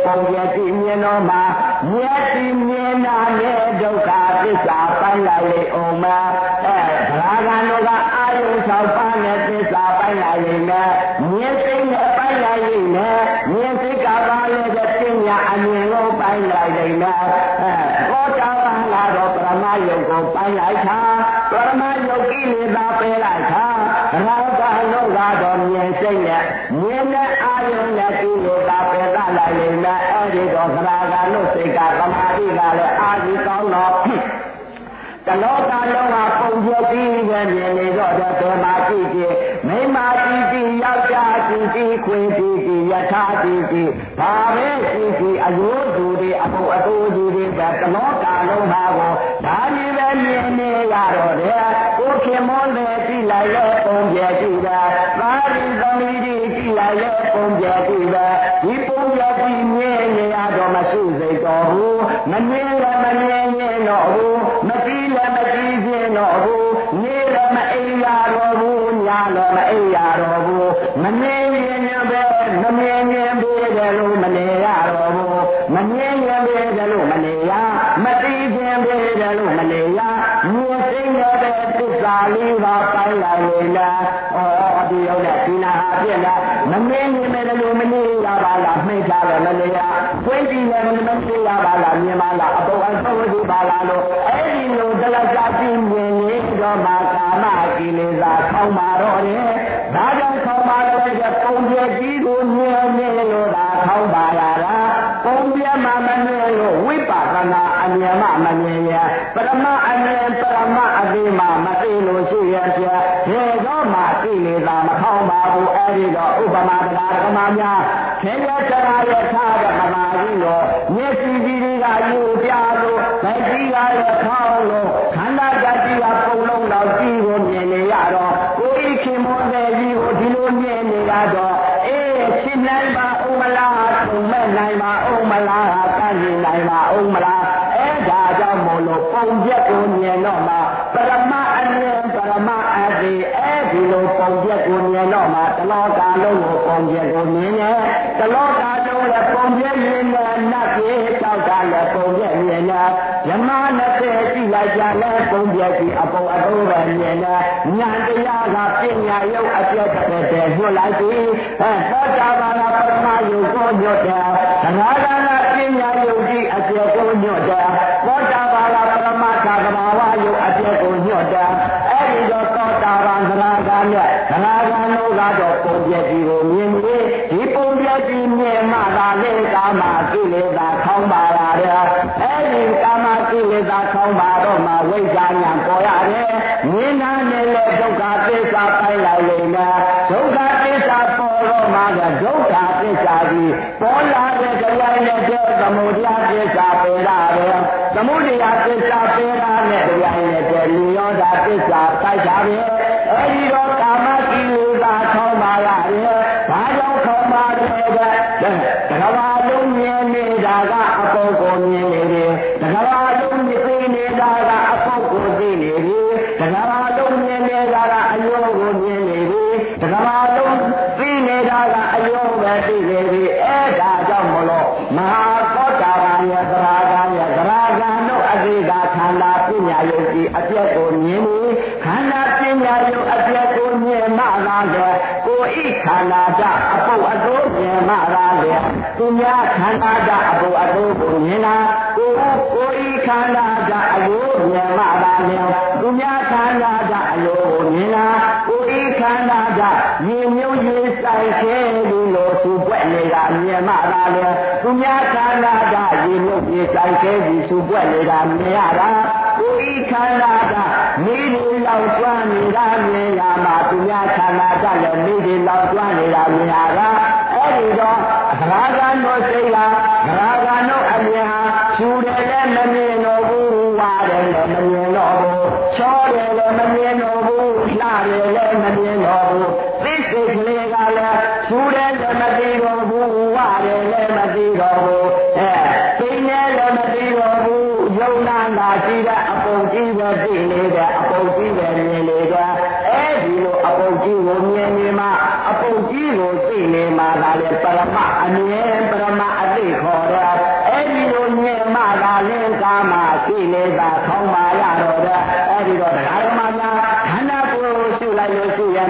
ပုံပြည့်တိမြင်တော်မှာမြတ်တိမြင်နာနဲ့ဒုက္ခသစ္စာပိုင်းလိုက်လေအောင်မှာအဲဗလာကံတို့ကအာယု၆ပါးနဲ့သစ္စာပိုင်းလိုက်လေနဲ့မြင်စိတ်နဲ့ပိုင်းလိုက်လေနဲ့မြင်စိတ်ကပါလေတဲ့ပညာအမြင်ကိုပိုင်းလိုက်လေနဲ့အဲဘောတာပါလာတော့ပရမယုတ်ကိုပိုင်းလိုက်တာပရမယုတ်ကိလေသာပယ်လိုက်တာဗလာကံတို့ကတော့မြင်စိတ်နဲ့မြင်တဲ့အာယုနဲ့ကိလေသာပယ်လိုက်လေနဲ့အဲဒီတော့ဗလာကံတို့စိတ်ကသမာဓိကလည်းအာဒီကောင်းတော့တလောကလုံးဟာပုံပြပြီးပဲမြင်နေတော့တဲ့ဘယ်မှာကြည့်ကြည့်မိမကြည့်ကြည့်ယောက်ျားကြည့်ကြည့်ခွေကြည့်ကြည့်ယထာကြည့်ကြည့်ဘာပဲကြည့်ကြည့်အယိုးသူတွေအဖို့အတူကြီးတွေတလောကလုံးဟာကိုဒါကြီးပဲမြင်နေရတော့တဲ့ကိုခင်မောလည်းကြည့်လိုက်ရဲ့ပုံပြကြည့်တာသာရိသမီးကြီးကြည့်လိုက်ရဲ့ပုံပြကြည့်တာဒီပုံပြကြည့်မြင်နေရတော့မရှိစိတ်တော်ဘူးမမြင်လည်းမမြင်ရင်တော့ဘူးမကြည့်လည်းမကြည့်ခြင်းတော့ဘူးနေလည်းမအိမ်ရတော့ဘူးညလည်းမအိမ်ရတော့ဘူးမမြင်ရင်ပဲမမြင်ရင်ပဲလို့မနေရတော့ဘူးမမြင်ရင်ပဲလို့မနေရမသိခြင်းပဲလို့မနေရမြင်စိတ်နဲ့ပဲသစ္စာလေးပါပိုင်းလာလေလားဩဒီရောက်တဲ့ဒီနာဟာပြည့်လားမမြင်ရင်ပဲလို့မနေရပါလားမှိတ်ထားတယ်မနေရဝိသိလည်းမနေရပါလားမြင်ပါလားအပေါ်အဆုံးဝိပါလားလို့အဲ့ဒီလိုတလကြကြည့်မြင်နေတော့မှကာမကိလေသာခေါင်းမာတော့တယ်ဒါကြောင့်ခေါင်းမာတော့တဲ့ပုံပြကြီးကိုမြင်နေလို့သာခေါင်းပါရတာပုံပြမှာမမြင်လို့ဝိပါဒနာအမြင်မှမမြင်ရပရမအမြင်ပရမအသိမှမသိလို့ရှိရပြဒီတော့မှကိလေသာမခေါင်းပါဘူးအဲ့ဒီတော့ဥပမာတရားဓမ္မများခေယချရာရထားတဲ့မမာကြီးလို့မျက်စိကြီးတွေကယူပြလို့ဗက်ကြီးကလည်းခေါင်းလို့ခန္ဓာကြတိကပုံလုံးတော့ကြည့်ကိုမြင်နေရတော့ကိုယ်ဤခင်မောတဲ့ကြီးကိုဒီလိုမြင်နေရတော့အေးရှင်းနိုင်ပါဦးမလားထုံမဲ့နိုင်ပါဦးမလားကန့်နေနိုင်ပါဦးမလားအဲဒါကြောင့်မို့လို့ပုံပြက်ကိုမြင်တော့မှပရမအမြင်ပရမအသိအဲဒီလိုပုံပြက်ကိုမြင်တော့မှတလောကလုံးကိုပုံပြက်ကိုမြင်တယ်တလောကလုံးလည်းပုံပြက်မြင်တယ်နတ်ကြီးကြောက်တာလည်းပုံပြက်မြင်တယ်ယမနဲ့ကြည့်လိုက်ကြလဲပုံပြက်ကြီးအပေါ်အတိုးပဲမြင်တယ်ဉာဏ်တရားကပညာရုပ်အပြည့်တဲ့တဲ့ညွှန်လိုက်ပြီးအဲသောတာပန်ကပရမယုတ်ကိုညွှတ်တယ်သံဃာကပညာရုပ်ကြီးအပြည့်ကိုညွှတ်တယ်သောတာပန်ကပရမသာကဘာဝယုတ်အပြည့်ကိုညွှတ်တယ်အဲဒီတော့သောတာပန်သရဂါနဲ့သရဂါတို့ကတော့ပုံပြက်ကြီးကိုမြင်ပြီးဒီပုံပြက်ကြီးမြင်မှသာလေကာမကိလေသာခေါင်းပါရတယ်အဲဒီကာမကိလေသာခေါင်းပါတော့မှဝိဇ္ဇာဉာဏ်ပေါ်ရတယ်မြင်နာနဲ့လေဒုက္ခသစ္စာပိုင်းလိုက်လိမ့်မယ်ဒုက္ခသစ္စာပေါ်တော့မှလည်းဒုက္ခသစ္စာကြီးပေါ်လာတဲ့တရားနဲ့တဲ့သမုဒယသစ္စာပယ်ရတယ်သမုဒယသစ္စာပယ်တာနဲ့တရားနဲ့တဲ့လူရောဓသစ္စာတိုက်တာပဲအဲဒီတော့ကာမကိလေသာခေါင်းပါရတယ်ဘာကြောင့်ခေါင်းပါလဲတဲ့တကဘာလုံးမြင်နေတာကအပုပ်ကိုမြင်နေတယ်တကဘာလုံးမြင်နေတာကအပုပ်ကိုသိနေတယ်တကဘာလုံးမြင်နေတာကအယုံကိုမြင်နေတယ်တကဘာလုံးသိနေတာကအယုံပဲသိနေတယ်အဲဒါကြောင့်မလို့မဟာသောတာပန်ရဲ့သရဂံရဲ့သရဂံတို့အသိကခန္ဓာပညာယုတ်ကြီးအပြည့်ကိုမြင်နေခန္ဓာပညာယုတ်အပြည့်ကိုမြင်မှသာလေကိုယ်ဤခန္ဓာကြအပုပ်အတိုးမြင်မှသာလေသူများခန္ဓာကြအပုပ်အတိုးကိုမြင်တာကိုယ်ကိုယ်ဤခန္ဓာကြအယုံမြင်မှသာလေသူများခန္ဓာကြအယုံကိုမြင်တာကိုယ်ဤခန္ဓာကြမြင်မြုပ်ရေးဆိုင်ခဲဒီလိုသူပွက်နေတာမြင်မှသာလေသူများခန္ဓာကြရေမြုပ်ရေးဆိုင်ခဲဒီသူပွက်နေတာမြင်ရတာကိုယ်ဤခန္ဓာကြမိဒီလောက်ကျွမ်းနေတာမြင်ရမှာသူများခန္ဓာကြလည်းမိဒီလောက်ကျွမ်းနေတာမြင်ရတာအဲဒီတော့သရဂံတို့စိတ်ဟာသရဂံတို့အမြင်ဟာဖြူတယ်လည်းမမြင်တော့ဘူးဝါတယ်လည်းမမြင်တော့ဘူးချောတယ်လည်းမမြင်တော့ဘူးလှတယ်လည်းမမြင်တော့ဘူးသိစိတ်ကလေးကလည်းဖြူတယ်လည်းမသိတော့ဘူးဝါတယ်လည်းမသိတော့ဘူးအဲသိနေလည်းမသိတော့ဘူးယုံနာလာရှိတဲ့အပုံကြီးပဲသိနေတဲ့အပုံကြီးပဲမြင်နေတာအဲဒီလိုအပုံကြီးကိုမြင်နေမှအပုံကြီးကိုသိနေမှသာလေပရမအမြင်ပရမအသိခေါ်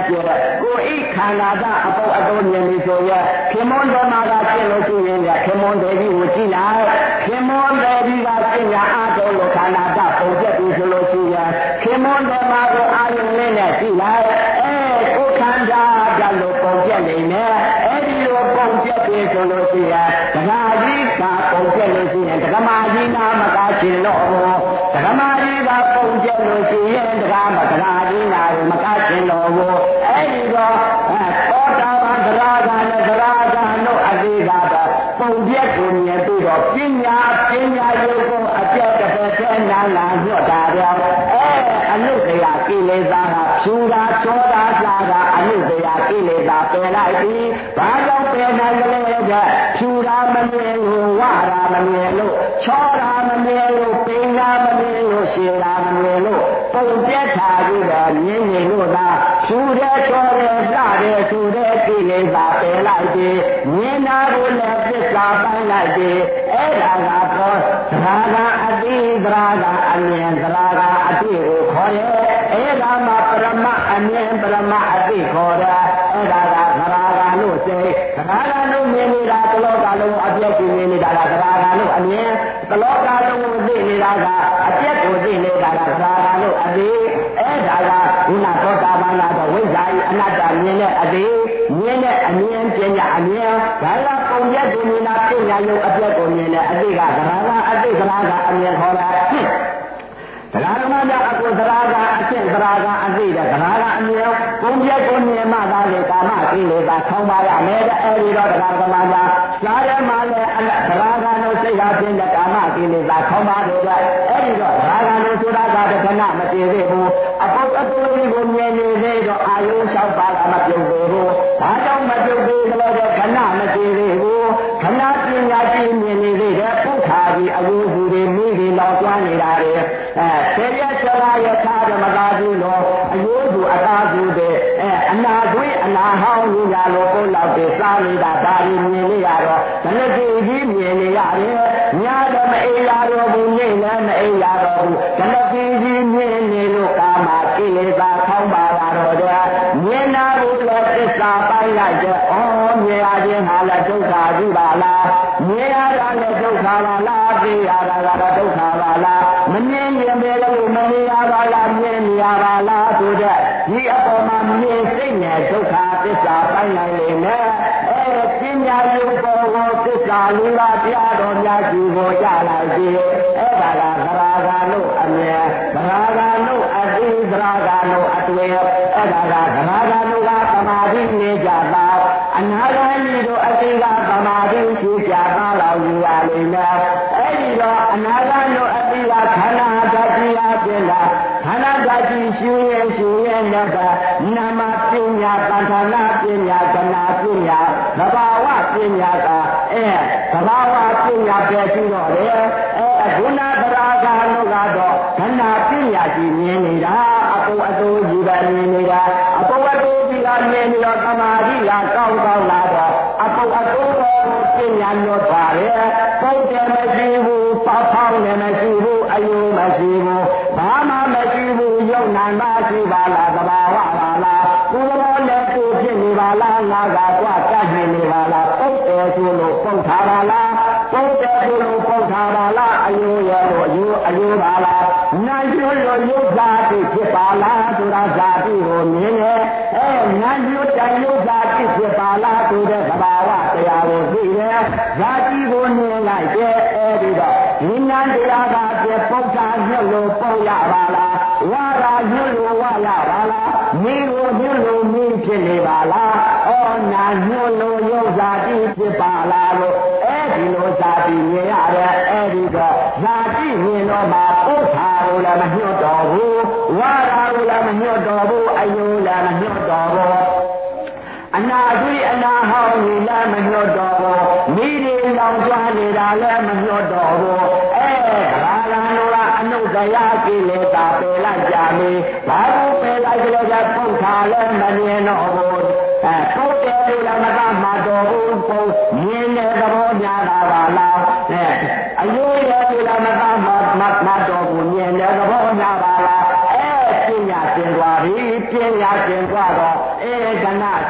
ကျကိုအိခန္ဓာကအပေါအတော်မြင်နေဆိုရခင်မွန်းတော်မှာကကျင့်လို့ရှိရင်ခင်မွန်းတယ်ကြီးကိုကြည့်လိုက်ခင်မွန်းတယ်ကြီးကကျင့်ရအားတော်လို့ခန္ဓာကပုံပြတ်ပြီးဆိုလို့ရှိရင်ခင်မွန်းတော်မှာကိုအာယုံလေးနဲ့ကြည့်လိုက်အဲကိုခန္ဓာကလို့ပုံပြတ်နေမယ်အဲဒီလိုပုံပြတ်ပြီးဆိုလို့ရှိရင်ဒကာကြီးကပုံပြတ်လို့ရှိရင်ဒကမာကြီးနာမကချင်လို့ဒကမာကြီးကပုံပြတ်လို့ရှိရင်ဒကာမဒကာကြီးနာမကချင်လို့အဲဒီတော့သောတာပန်ဒရာဂာနဲ့ဒရာဂာတို့အသေးကတော့ပုံပြတ်ကိုမြင်ပြီးတော့ပညာပညာရုပ်ကိုအပြတ်တစ်ပတ်တည်းနာလာညွတ်တာတော့အဲအနုတ္တရာကိလေသာကဖြူတာချောတာစာကအနုတ္တရာကိလေသာပယ်လိုက်ပြီးဘာကြောင့်ပယ်နိုင်ကြလဲတဲ့ဖြူတာမမြင်လို့ဝတာမမြင်လို့ချောတာမမြင်လို့ပညာမမြင်လို့ရှင်းတာမမြင်လို့ပုံပြတ်တာပြီးတော့မြင်နေလို့သာဖြူတဲ့ချောတဲ့လှတဲ့ဖြူတဲ့ကိလေသာပယ်လိုက်ပြီးမြင်တာကိုလည်းသစ္စာပိုင်းလိုက်ပြီးအဲ့ဒါကတော့သရာကအတိသရာကအမြင်သရာကအတိကိုခေါ်ရဲအဲ့ဒါမှပရမအမြင်ပရမအတိခေါ်တယ်အဲ့ဒါကသရာကလို့စိတ်သရာကလို့မြင်နေတာတလောကလုံးအပြည့်ကိုမြင်နေတာကသရာကလို့အမြင်တလောကလုံးကိုသိနေတာကအပြည့်ကိုသိနေတာကသရာကလို့အတိအဲ့ဒါကခုနသောတာပန်ကတော့ဝိဇ္ဇာဤအနတ္တမြင်တဲ့အတိမြင်တဲ့အမြင်ပညာအမြင်ဒါကပုံပြတ်ကိုမြင်တာပညာယုံအပြည့်ကိုမြင်တဲ့အတိကသရာကအတိသရာကအမြင်ခေါ်တာသရာကမှကြောင့်အကုသရာကအရှင်းသရာကအသိတဲ့သရာကအမြင်ပုံပြတ်ကိုမြင်မှသာလေကာမကိလေသာဆောင်းပါရမယ်တဲ့အဲဒီတော့သရာကမှကြောင့်ရှားရမှလည်းအလသရာကလို့စိတ်ဟာဖြင့်ကာမကိလေသာဆောင်းပါတယ်တဲ့အဲဒီတော့သရာကလို့ဆိုတာကတခဏမတည်သေးဘူးအပုပ်အတူလေးကိုမြင်နေသေးတော့အာယုလျှောက်ပါကမပြုတ်သေးဘူးဒါကြောင့်မပြုတ်သေးလို့တော့ခဏမတည်သေးဘူးခဏပညာကြည့်မြင်နေသေးတယ်ပုခါကြီးအယုစုတွေမိတွေလောက်ကျွမ်းနေတာတွေအဲဆေရဆရာယထာဓမ္မသာကြီးလို့အယုစုအသာစုတွေအဲအနာသွေးအနာဟောင်းကြီးညာလို့ကိုလောက်တွေစားနေတာဒါကြီးမြင်နေရတော့မနတိကြီးမြင်နေရတယ်ညာတော့မအေးရတော့ဘူးနေလည်းမအေးရတော့ဘူးမနတိကြီးမြင်နေလို့ကာမကိလေသာဆောင်းပါလာတော့တယ်မြင်နာဘူးလည်းသစ္စာပိုင်းလိုက်တယ်ဩမြင်ရခြင်းဟာလည်းဒုက္ခကြီးပါလားမြင်ရတာလည်းဒုက္ခပါလားသိရတာကတော့ဒုက္ခပါလားမမြင်ရင်ပဲလို့မမြင်ရပါလားမြင်ရပါလားဆိုတဲ့ဒီအပေါ်မှာမြင်စိတ်နဲ့ဒုက္ခသစ္စာပိုင်းလိုက်နေမယ်အဲပညာယုံပေါ်ကိုသစ္စာလေးပါးတရားတော်များကြီးကိုကြလိုက်ပြီးအဲ့ဒါကသရာဂါလို့အမြဲသရာဂါလို့အတိသရာဂါလို့အတွေ့အဲ့ဒါကသရာဂါလို့ကသမာဓိနေကြတာအနာဂါကြီးတို့အတိကသမာဓိရှိကြတာလို့ယူရလိမ့်မယ်အဲ့ဒီတော့အနာဂါတို့အတိကခန္ဓာဓာတ်ကြီးအပြင်လားခန္ဓာဓာတ်ကြီးရှင်းရင်ရှင်းရင်လည်းနာမပညာသံဃာနာပညာကနာပညာသဘာဝပညာကအဲသဘာဝပညာပဲရှိတော့လေအဲအခုနာသရာဂါလို့ကတော့ခန္ဓာပညာကြီးမြင်နေတာအပုအတူကြီးပဲမြင်နေတာအပုအတူကြီးကမြင်နေတော့သမာဓိကကောင်းကောင်းလာတော့အပုအတူကိုပညာညွတ်ပါလေပုံတယ်မရှိဘူးပေါက်ဖောင်းလည်းမရှိဘူးအယုံမရှိဘူးဘာမှမရှိဘူးယုံနာမရှိပါလားသဘာဝပါလားသူတော်လည်းသူဖြစ်နေပါလားငါကကွာတတ်နေနေပါလားပုတ်တယ်ဆိုလို့ပုတ်ထားပါလားပုတ်တယ်ဆိုလို့ပုတ်ထားပါလားအယုံရတော့အယုံအယုံပါလားနိုင်ကျွလို့ယုတ်သာတိဖြစ်ပါလားဆိုတာဇာတိကိုမြင်တယ်အဲနိုင်ကျွတိုင်ယုတ်သာတိဖြစ်ပါလားဆိုတဲ့သဘာဝတရားကိုသိတယ်ဇာတိကိုမြင်လိုက်တယ်အဲဒီတော့ဒီနန္တရားကပြပုဒ္ဒါညွတ်လို့ပုတ်ရပါလားဝါရာညွတ်လို့ဝါရပါလားမိကိုညွတ်လို့မိဖြစ်နေပါလားဩနာညွတ်လို့ယုတ်ဇာတိဖြစ်ပါလားလို့အဲဒီလိုဇာတိမြင်ရတယ်အဲဒီတော့ဇာတိမြင်တော့မှပုဒ္ဒါကိုလည်းမညွတ်တော့ဘူးဝါရာကိုလည်းမညွတ်တော့ဘူးအယုလည်းမညွတ်တော့ဘူးအနာသွေးအနာဟောင်းကြီးလည်းမညွတ်တော့ဘူးမိတွေလောင်ကျွမ်းနေတာလည်းမညွတ်တော့ဘူးအဲဘာလာလို့ကအနုတ္တရာကိလေသာပယ်လိုက်ကြလေဘာလို့ပယ်လိုက်ကြလဲပုတ်ထားလည်းမမြင်တော့ဘူးအဲပုတ်တယ်လို့လည်းမသာမှတော်ဘူးပုတ်မြင်တဲ့သဘောများတာပါလားအဲအယုရဲ့လို့လည်းမသာမှမတော်ဘူးမြင်တဲ့သဘောများပါလားအဲပညာသင်သွားပြီပညာသင်သွားတော့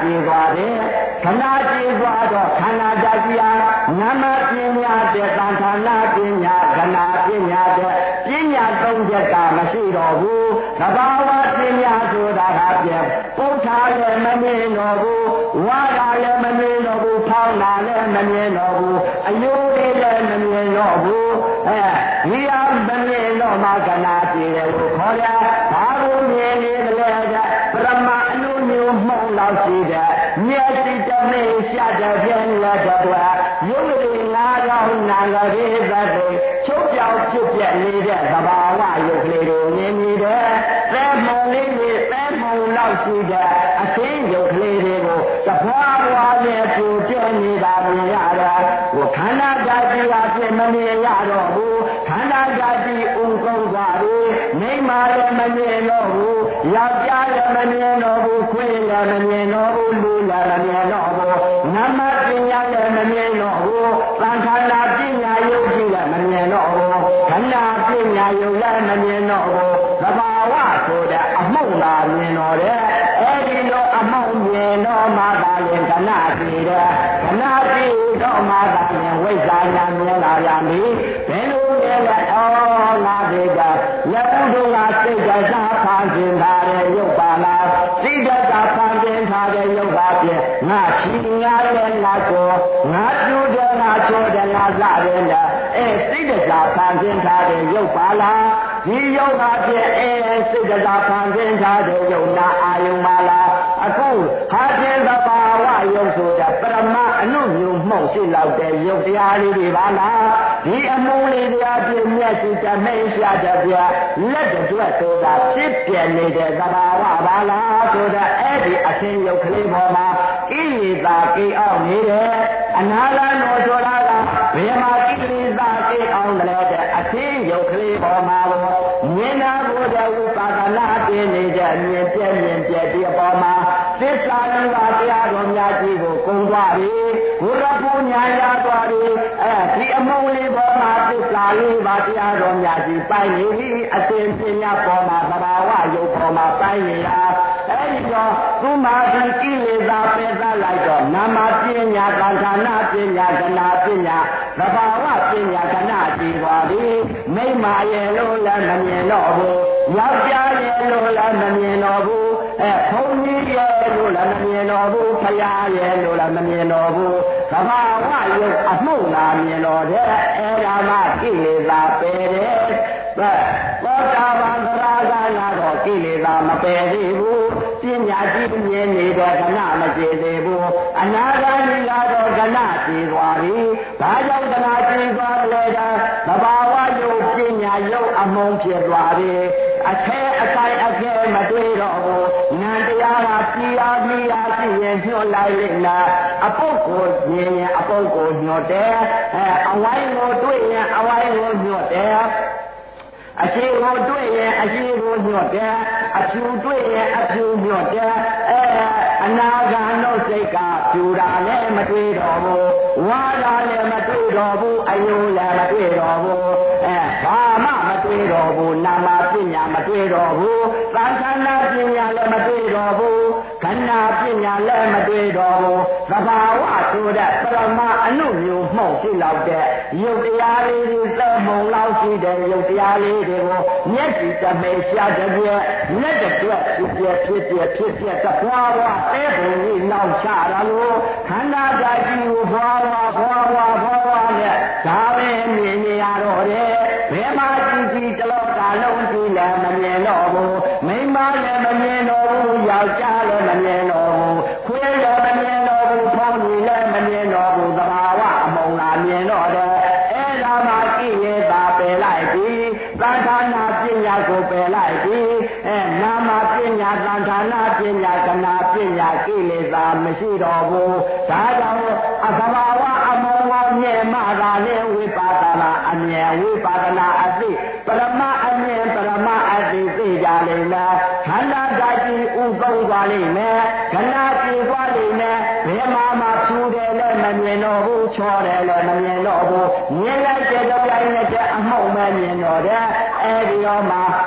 ကြည်သွားတယ်ခဏကြည်သွားတော့ခန္ဓာဓာတ်ကြီးဟာနာမပညာတဲ့သံဌာနပညာခဏပညာတဲ့ပညာသုံးချက်ကမရှိတော့ဘူးသဘာဝပညာဆိုတာကပြန်ပုဋ္ဌာလည်းမမြင်တော့ဘူးဝါဒလည်းမမြင်တော့ဘူးဖောင်းတာလည်းမမြင်တော့ဘူးအယိုးလေးလည်းမမြင်တော့ဘူးအဲဒီဟာမမြင်တော့မှခဏကြည်တယ်လို့ခေါ်ရဘာကိုမြင်နေတယ်လဲပရမအနုမျိုးမှုံလောက်ရှိတဲ့မျက်စိတမေးရှာတဲ့ပြင်းလက်တော့ရုပ်ရည်ငါးကြောင်းနာငရေသတ်တွေချုပ်ပြောင်ဖြစ်ပြနေတဲ့သဘာဝရုပ်ကလေးတွေမြင်နေတယ်သဲမုံလေးတွေသဲမုံလောက်ရှိတဲ့အသိရုပ်ကလေးတွေကိုသဘာဝနဲ့ပူပြနေတာမြင်ရတာဟိုခန္ဓာဓာတ်ကြီးကပြင်မမြင်ရတော့ဘူးခန္ဓာဓာတ်ကြီးဥကုံးသွားတယ်မိမလည်းမမြင်တော့ဘူးယောက်ျားလည်းမမြင်တော့ဘူးခွေးလည်းမမြင်တော့ဘူးလူလည်းမမြင်တော့ဘူးနမပညာလည်းမမြင်တော့ဘူးသံဃာနာပညာယုတ်ကြီးလည်းမမြင်တော့ဘူးခန္ဓာပညာယုတ်လည်းမမြင်တော့ဘူးသဘာဝဆိုတဲ့အမှုလာမြင်တော့တယ်အဲဒီလိုအမှုမြင်တော့မှသာရင်ခဏကြည့်တယ်ခဏကြည့်တော့မှသာရင်ဝိဇ္ဇာဉာဏ်မြင်လာရမည်ဘယ်လိုလဲအော်ငါဒီကလက်ဥဒုကစိတ်ကစားဖန်ဆင်းထားတဲ့ရုပ်ပါလားစိတ်ကဖန်ဆင်းထားတဲ့ရုပ်ပါဖြင့်ငါချီငါလည်းငါကိုငါကျူးတယ်ငါချိုးတယ်ငါစားတယ်လားအဲစိတ်ကဖန်ဆင်းထားတဲ့ရုပ်ပါလားဒီရုပ်ပါဖြင့်အဲစိတ်ကဖန်ဆင်းထားတဲ့ရုပ်နာအာယုံပါလားအခုဟာခြင်းသဘာဝရုပ်ဆိုတာပရမအနုမျိုးမှုန့်ရှိလောက်တဲ့ရုပ်တရားလေးတွေပါလားဒီအမှုလေးတရားဖြင့်မျက်စိတမိတ်ရှာတဲ့ပြလက်တွက်ဆိုတာဖြစ်ပြနေတဲ့သဘာဝပါလားဆိုတော့အဲ့ဒီအချင်းရုပ်ကလေးပေါ်မှာကိလေသာကိအောင်နေတယ်အနာဂတ်တော်ဆိုတာကဘယ်မှာကိလေသာကိအောင်လဲတဲ့အချင်းရုပ်ကလေးပေါ်မှာမြင်နာဖို့တဲ့ဥပါဒနာတင်နေတဲ့မြင်ပြမြင်ပြဒီအပေါ်မှာသစ္စာလေးပါးတရားတော်များကြီးကိုကုံသွားပြီဘုရားပူညာရသွားပြီအဲဒီအမုံလေးပေါ်မှာသစ္စာလေးပါးတရားတော်များကြီးပိုင်နေပြီအစဉ်ပညာပေါ်မှာသဘာဝရုပ်ပေါ်မှာပိုင်နေတာအဲဒီတော့သူမာဒီကိလေသာပယ်သလိုက်တော့နာမပညာသံဃာနာပညာကနာပညာသဘာဝပညာကနာကြည့်ပါပြီမိမရဲ့လို့လည်းမမြင်တော့ဘူးယောက်ျားရဲ့လို့လည်းမမြင်တော့ဘူးအဲဘုန်းကြီးရဲ့လို့လည်းမမြင်တော့ဘူးဖရာရဲ့လို့လည်းမမြင်တော့ဘူးသဘာဝရုပ်အမှုလာမြင်တော့တဲ့အဲဒါမှကိလေသာပယ်တယ်သောတာပန်သရဂါနာတော့ကိလေသာမပယ်သေးဘူးပညာကြည့်မြင်နေတဲ့ခဏမကြည့်သေးဘူးအနာဂတ်ကြီးလာတော့ခဏကြည့်သွားပြီဒါကြောင့်ခဏကြည့်သွားတယ်သဘာဝရုပ်ပညာရုပ်အမုံဖြစ်သွားပြီအခဲအဆိုင်အခဲမတွေ့တော့ဘူးနန္တရားကပြည်အားပြည်အားရှိရင်ညှို့လိုက်လိမ့်လားအပုပ်ကိုမြင်ရင်အပုပ်ကိုညှို့တယ်အဲအဝိုင်းကိုတွေ့ရင်အဝိုင်းကိုညှို့တယ်အရှိကိုတွေ့ရင်အရှိကိုညှို့တယ်အဖြူတွေ့ရင်အဖြူညှို့တယ်အဲအနာဂတ်နှုတ်စိတ်ကဖြူတာလည်းမတွေ့တော့ဘူးဝါတာလည်းမတွေ့တော့ဘူးအယုံလည်းမတွေ့တော့ဘူးအဲဘာမှမတွေ့တော့ဘူးနာမပညာမတွေ့တော့ဘူးသံဃာနာပညာလည်းမတွေ့တော့ဘူးခန္ဓာပညာလည်းမတွေ့တော့ဘူးသဘာဝဆိုတဲ့ပရမအနုမျိုးမှုန့်ရှိလောက်တဲ့ရုပ်တရားလေးတွေသမုံလောက်ရှိတဲ့ရုပ်တရားလေးတွေကိုမျက်စိတမေရှာတဲ့ပြက်လက်တွက်ဖြစ်ပြဖြစ်ပြဖြစ်ပြတဘွားဘွားအဲဘုံကြီးနောက်ချတာလို့ခန္ဓာဓာတ်ကြီးကိုဘွားဘွားဘွားဘွားဘွားဘွားနဲ့ဒါပဲမြင်နေရတော့တယ်ဘယ်မှာကြည့်ကြည့်တလို့ကာလုံးကြည့်လည်းမမြင်တော့ဘူးမိန်းမလည်းမမြင်တော့ဘူးယောက်ျားလည်းမမြင်တော့ဘူးခွေးလည်းမမြင်တော့ဘူးဖောင်းကြီးလည်းမမြင်တော့ဘူးသဘာဝအမုံလာမြင်တော့တယ်အဲဒါမှကိလေသာပယ်လိုက်ပြီသံဃာနာပညာကိုပယ်လိုက်ပြီအဲနာမပညာသံဃာနာပညာကနာပညာကိလေသာမရှိတော့ဘူးဒါကြောင့်အသဘာဝအမုံကိုမြင်မှသာလေဝိပါဒနာအမြဲဝိပါဒနာအသိပရမအမြဲပရမအသိသိကြလိမ့်မယ်ခန္ဓာဓာတ်ကြီးဥပုံသွားလိမ့်မယ်ခန္ဓာကြည်သွားလိမ့်မယ်ဘယ်မှာမှဖြူတယ်လည်းမမြင်တော့ဘူးချောတယ်လည်းမမြင်တော့ဘူးမြင်လိုက်တဲ့တော့ပြိုင်နေတဲ့အမှုံပဲမြင်တော့တယ်အဲဒီတော့မှသ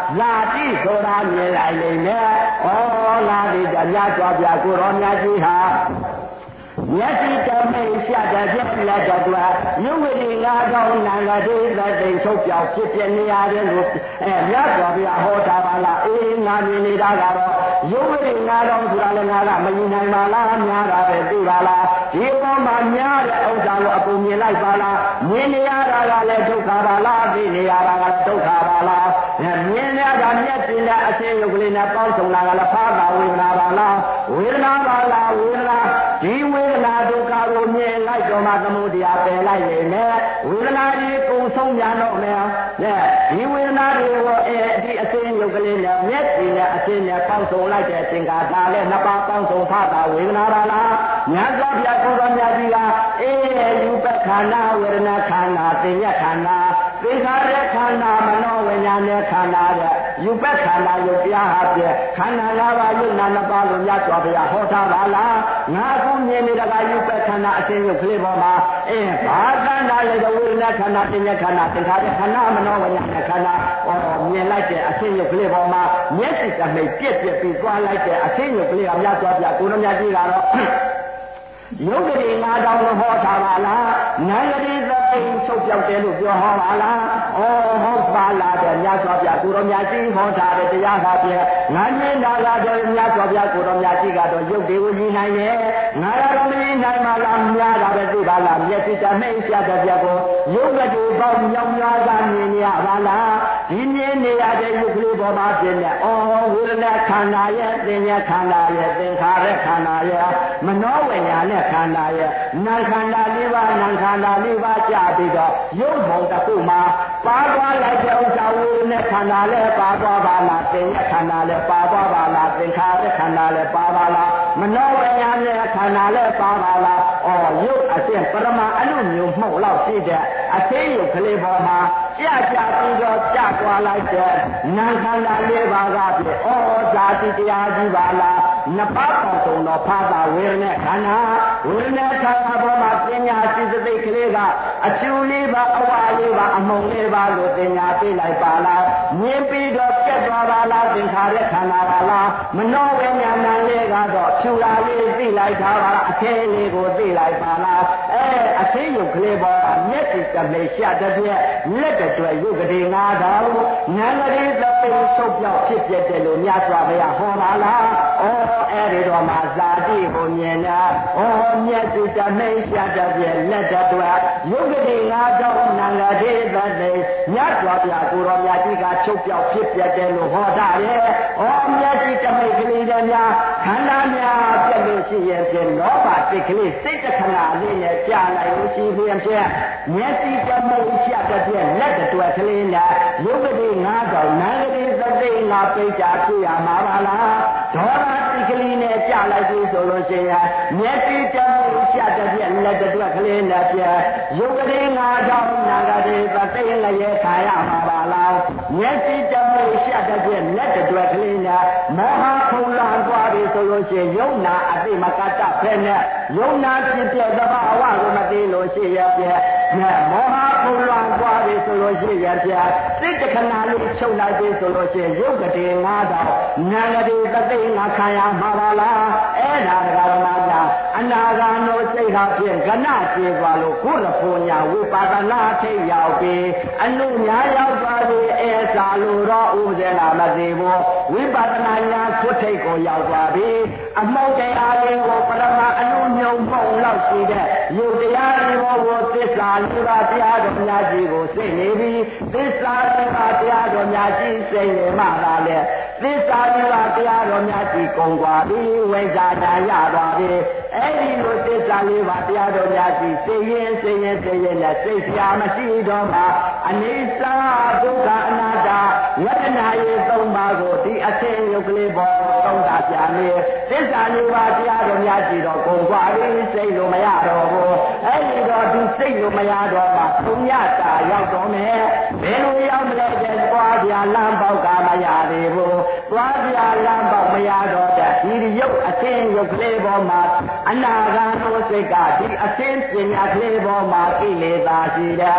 လာတိဆိုတာမြင်လိုက်လိမ့်မယ်ဩလာတိတမြတ်စွာဘုရားကိုရောမြတ်ကြီးဟာမျက်စိတမိတ်ရှက်တဲ့ပြက်လက်တဲ့အတွက်ယုဝတိငါးကောင်းနံကတိသက်သိချုပ်ပြောက်ဖြစ်ပြနေရတယ်လို့အဲမြတ်စွာဘုရားဟောတာပါလားအေးငါမြင်နေတာကတော့ယုဝတိငါးကောင်းဆိုတာလည်းငါကမမြင်နိုင်ပါလားများတာပဲသိပါလားဒီပေါ်မှာများတဲ့ဥစ္စာကိုအကုန်မြင်လိုက်ပါလားမြင်နေရတာကလည်းဒုက္ခပါလားသိနေရတာကလည်းဒုက္ခပါလားမြင်ရတာမျက်စိနဲ့အခြင်းယုတ်ကလေးနဲ့ပေါင်းစုံလာကလည်းဖားတာဝေဒနာပါလားဝေဒနာပါလားဝေဒနာဒီဝေဒနာဒုက္ခကိုမြင်လိုက်တော့မှသမုဒယပယ်လိုက်နေမယ်ဝေဒနာကြီးကုံဆုံးပြန်တော့မယ်ဒီဝေဒနာတွေကိုအဲဒီအခြင်းယုတ်ကလေးနဲ့မျက်စိနဲ့အခြင်းနဲ့ပေါင်းစုံလိုက်တဲ့အခြင်းကဒါလည်းနှစ်ပါးပေါင်းစုံဖားတာဝေဒနာပါလားမြတ်စွာဘုရားကိုယ်တော်မြတ်ကြီးကအေးယူပခန္ဓာဝေဒနာခန္ဓာသင်္ညခန္ဓာသင်္ခါရခန္ဓာမနောဝိညာဉ်နဲ့ခန္ဓာတဲ့ယူပခန္ဓာယုတ်တရားဟာပြခန္ဓာ၅ပါးယုတ်နာနှစ်ပါးလို့မြတ်စွာဘုရားဟောထားပါလားငါအခုမြင်နေတာကယူပခန္ဓာအခြင်းယုတ်ကလေးပေါ်မှာအေးဘာခန္ဓာလဲဝေဒနာခန္ဓာသင်္ညခန္ဓာသင်္ခါရခန္ဓာမနောဝိညာဉ်နဲ့ခန္ဓာဟောမြင်လိုက်တဲ့အခြင်းယုတ်ကလေးပေါ်မှာမျက်စိတမိတ်ပြက်ပြက်ပြီးသွားလိုက်တဲ့အခြင်းယုတ်ကလေးကမြတ်စွာဘုရားကိုယ်တော်မြတ်ကြီးကတော့ယုတ်တိငါးတောင်းလို့ဟောထားပါလားနန္ဒတိသတိချုပ်ပြောက်တယ်လို့ပြောဟောပါလားဩဟုတ်ပါလားတဲ့မြတ်စွာဘုရားကိုယ်တော်မြတ်ကြီးဟောထားတဲ့တရားဟာပြငါမြင်တာကတော့မြတ်စွာဘုရားကိုယ်တော်မြတ်ကြီးကတော့ယုတ်တိကိုမြင်နိုင်ရဲ့ငါကတော့မမြင်နိုင်ပါလားများတာပဲသိပါလားမျက်စိတမိတ်ပြတဲ့ပြကိုယုတ်တိပေါင်းမြောင်များစွာမြင်ရပါလားဒီမြင်နေရတဲ့ယုတ်ကလေးပေါ်မှာပြည့်နေဩဝေဒနာခန္ဓာရဲ့သင်္ညခန္ဓာရဲ့သင်္ခါရခန္ဓာရဲ့မနောဝိညာဉ်နဲ့ခန္ဓာရဲ့နာခန္ဓာလေးပါးနာခန္ဓာလေးပါးကြပြီးတော့ရုပ်ဘုံတစ်ခုမှာပါသွားလိုက်တဲ့ဥစ္စာဝေဒနာခန္ဓာလည်းပါသွားပါလားသင်္ညခန္ဓာလည်းပါသွားပါလားသင်္ခါရခန္ဓာလည်းပါပါလားမနောဝိညာဉ်နဲ့ခန္ဓာလည်းပါပါလားဩရုပ်အစဉ်ပရမအနုမျိုးမှုတ်လောက်ရှိတဲ့အသေးရုပ်ကလေးပေါ်မှာကြကြပြီးတော့ကြသွားလိုက်တဲ့နာခန္ဓာလေးပါးကပြဩဇာတိတရားကြီးပါလားနှစ်ပါးပေါင်းစုံတော့ဖာသာဝေဒနာခန္ဓာဝေဒနာခန္ဓာပေါ်မှာပညာစိစသိကလေးကအကျူလေးပါအဝါလေးပါအမုံလေးပါလို့ပညာသိလိုက်ပါလားမြင်ပြီးတော့ပြတ်သွားပါလားသင်္ခါရခန္ဓာပါလားမနောဝိညာဏလေးကတော့ဖြူလာလေးသိလိုက်တာပါလားအသေးလေးကိုသိလိုက်ပါလားအဲအသေးရုပ်ကလေးပေါ်ကမျက်စိတမိတ်ရှက်တဲ့ပြက်လက်တွေရုပ်ကလေးငါးတောင်ဉာဏ်ကလေးသပိန်ဆုပ်ပြောက်ဖြစ်ပြတယ်လို့မြတ်စွာဘုရားဟောပါလားဩအဲ့ဒီတော့မှဇာတိကိုမြင်တာဩမျက်စိတမိတ်ရှက်တဲ့ပြက်လက်တွေရုပ်ကလေးငါးတောင်နာဂတိသတိမြတ်စွာဘုရားကိုရောမြတ်ကြီးကချုပ်ပြောက်ဖြစ်ပြတယ်လို့ဟောတာရဲ့ဩမျက်စိတမိတ်ကလေးတွေများခန္ဓာများပြည့်လို့ရှိရင်ဖြင့်လောဘစိတ်ကလေးစိတ်တခဏလေးနဲ့ကြာလိုက်လို့ရှိရင်ဖြင့်မျက်စိတမိတ်ရှက်တဲ့ပြက်လက်တွေကလေးနဲ့ယုတ်တိငါးကောင်နန္ဒတိသတိငါပိဋကဖြစ်ရမှာပါလားဒေါသတိကလေးနဲ့ကြာလိုက်ပြီဆိုလို့ရှိရင်မျက်စိတမိတ်ရှက်တဲ့ပြက်လက်တွေကလေးနဲ့ပြက်ယုတ်တိငါးကောင်နန္ဒတိသတိလည်းခါရမှာပါလားမျက်စိတမိတ်ရှက်တဲ့ပြက်လက်တွေကလေးနဲ့မောဟခုံလာသွားပြီဆိုလို့ရှိရင်ယုံနာအတိမကတဖဲနဲ့ယုံနာဖြစ်တဲ့သဘာဝကိုမသိလို့ရှိရပြက်မောဟခုံလာသွားပြီဆိုလို့ရှိရင်ပြစိတ်တခဏလေးချုပ်လိုက်ပြီဆိုလို့ရှိရင်ယုတ်ကတိငါးတောင်ဉာဏ်ကတိသတိငါခံရမှာပါလားအဲ့ဒါကဓမ္မညာအနာဂါနောစိတ်ဟာဖြင့်ကဏကျေသွားလို့ခုနဖုန်ညာဝိပါဒနာထိတ်ရောက်ပြီးအနုညာရောက်သွားပြီးအဲစာလို့တော့ဥပဒေနာမသိဘူးဝိပါဒနာညာခုထိတ်ကိုရောက်သွားပြီးအမောတရားလေးကိုပရမအနုညုံပုံလောက်ရှိတဲ့ယုတ်တရားလေးကိုသစ္စာလေးပါးတရားတော်များကြီးကိုသိနေပြီးသစ္စာလေးပါးတရားတော်များကြီးစိတ်နေမှသာလေသစ္စာလေးပါးတရားတော်များကြီးကုန်သွားပြီးဝိဇ္ဇာတန်ရသွားပြီးအဲ့ဒီလိုသစ္စာလေးပါးတရားတော်များကြီးသိရင်သိရင်သိရင်နဲ့စိတ်ဆရာမရှိတော့မှအနိစ္စဒုက္ခအနတ္တယတနာရေးသုံးပါးကိုဒီအသိယုတ်ကလေးပေါ်သုံးတာပြန်နေသစ္စာလေးပါးတရားတော်များကြီးတော့ကုန်သွားပြီးစိတ်လိုမရတော့ဘူးအဲ့ဒီတော့ဒီစိတ်လိုမရတော့မှဘုညတာရောက်တော့မယ်ဘယ်လိုရောက်မလဲတဲ့သွားပြလမ်းပေါက်ကမရသေးဘူးသွားပြလမ်းပေါက်မရတော့တဲ့ဒီရုပ်အသိယုတ်ကလေးပေါ်မှာအနာဂတ်သောစိတ်ကဒီအသိပညာကလေးပေါ်မှာကိလေသာရှိတယ်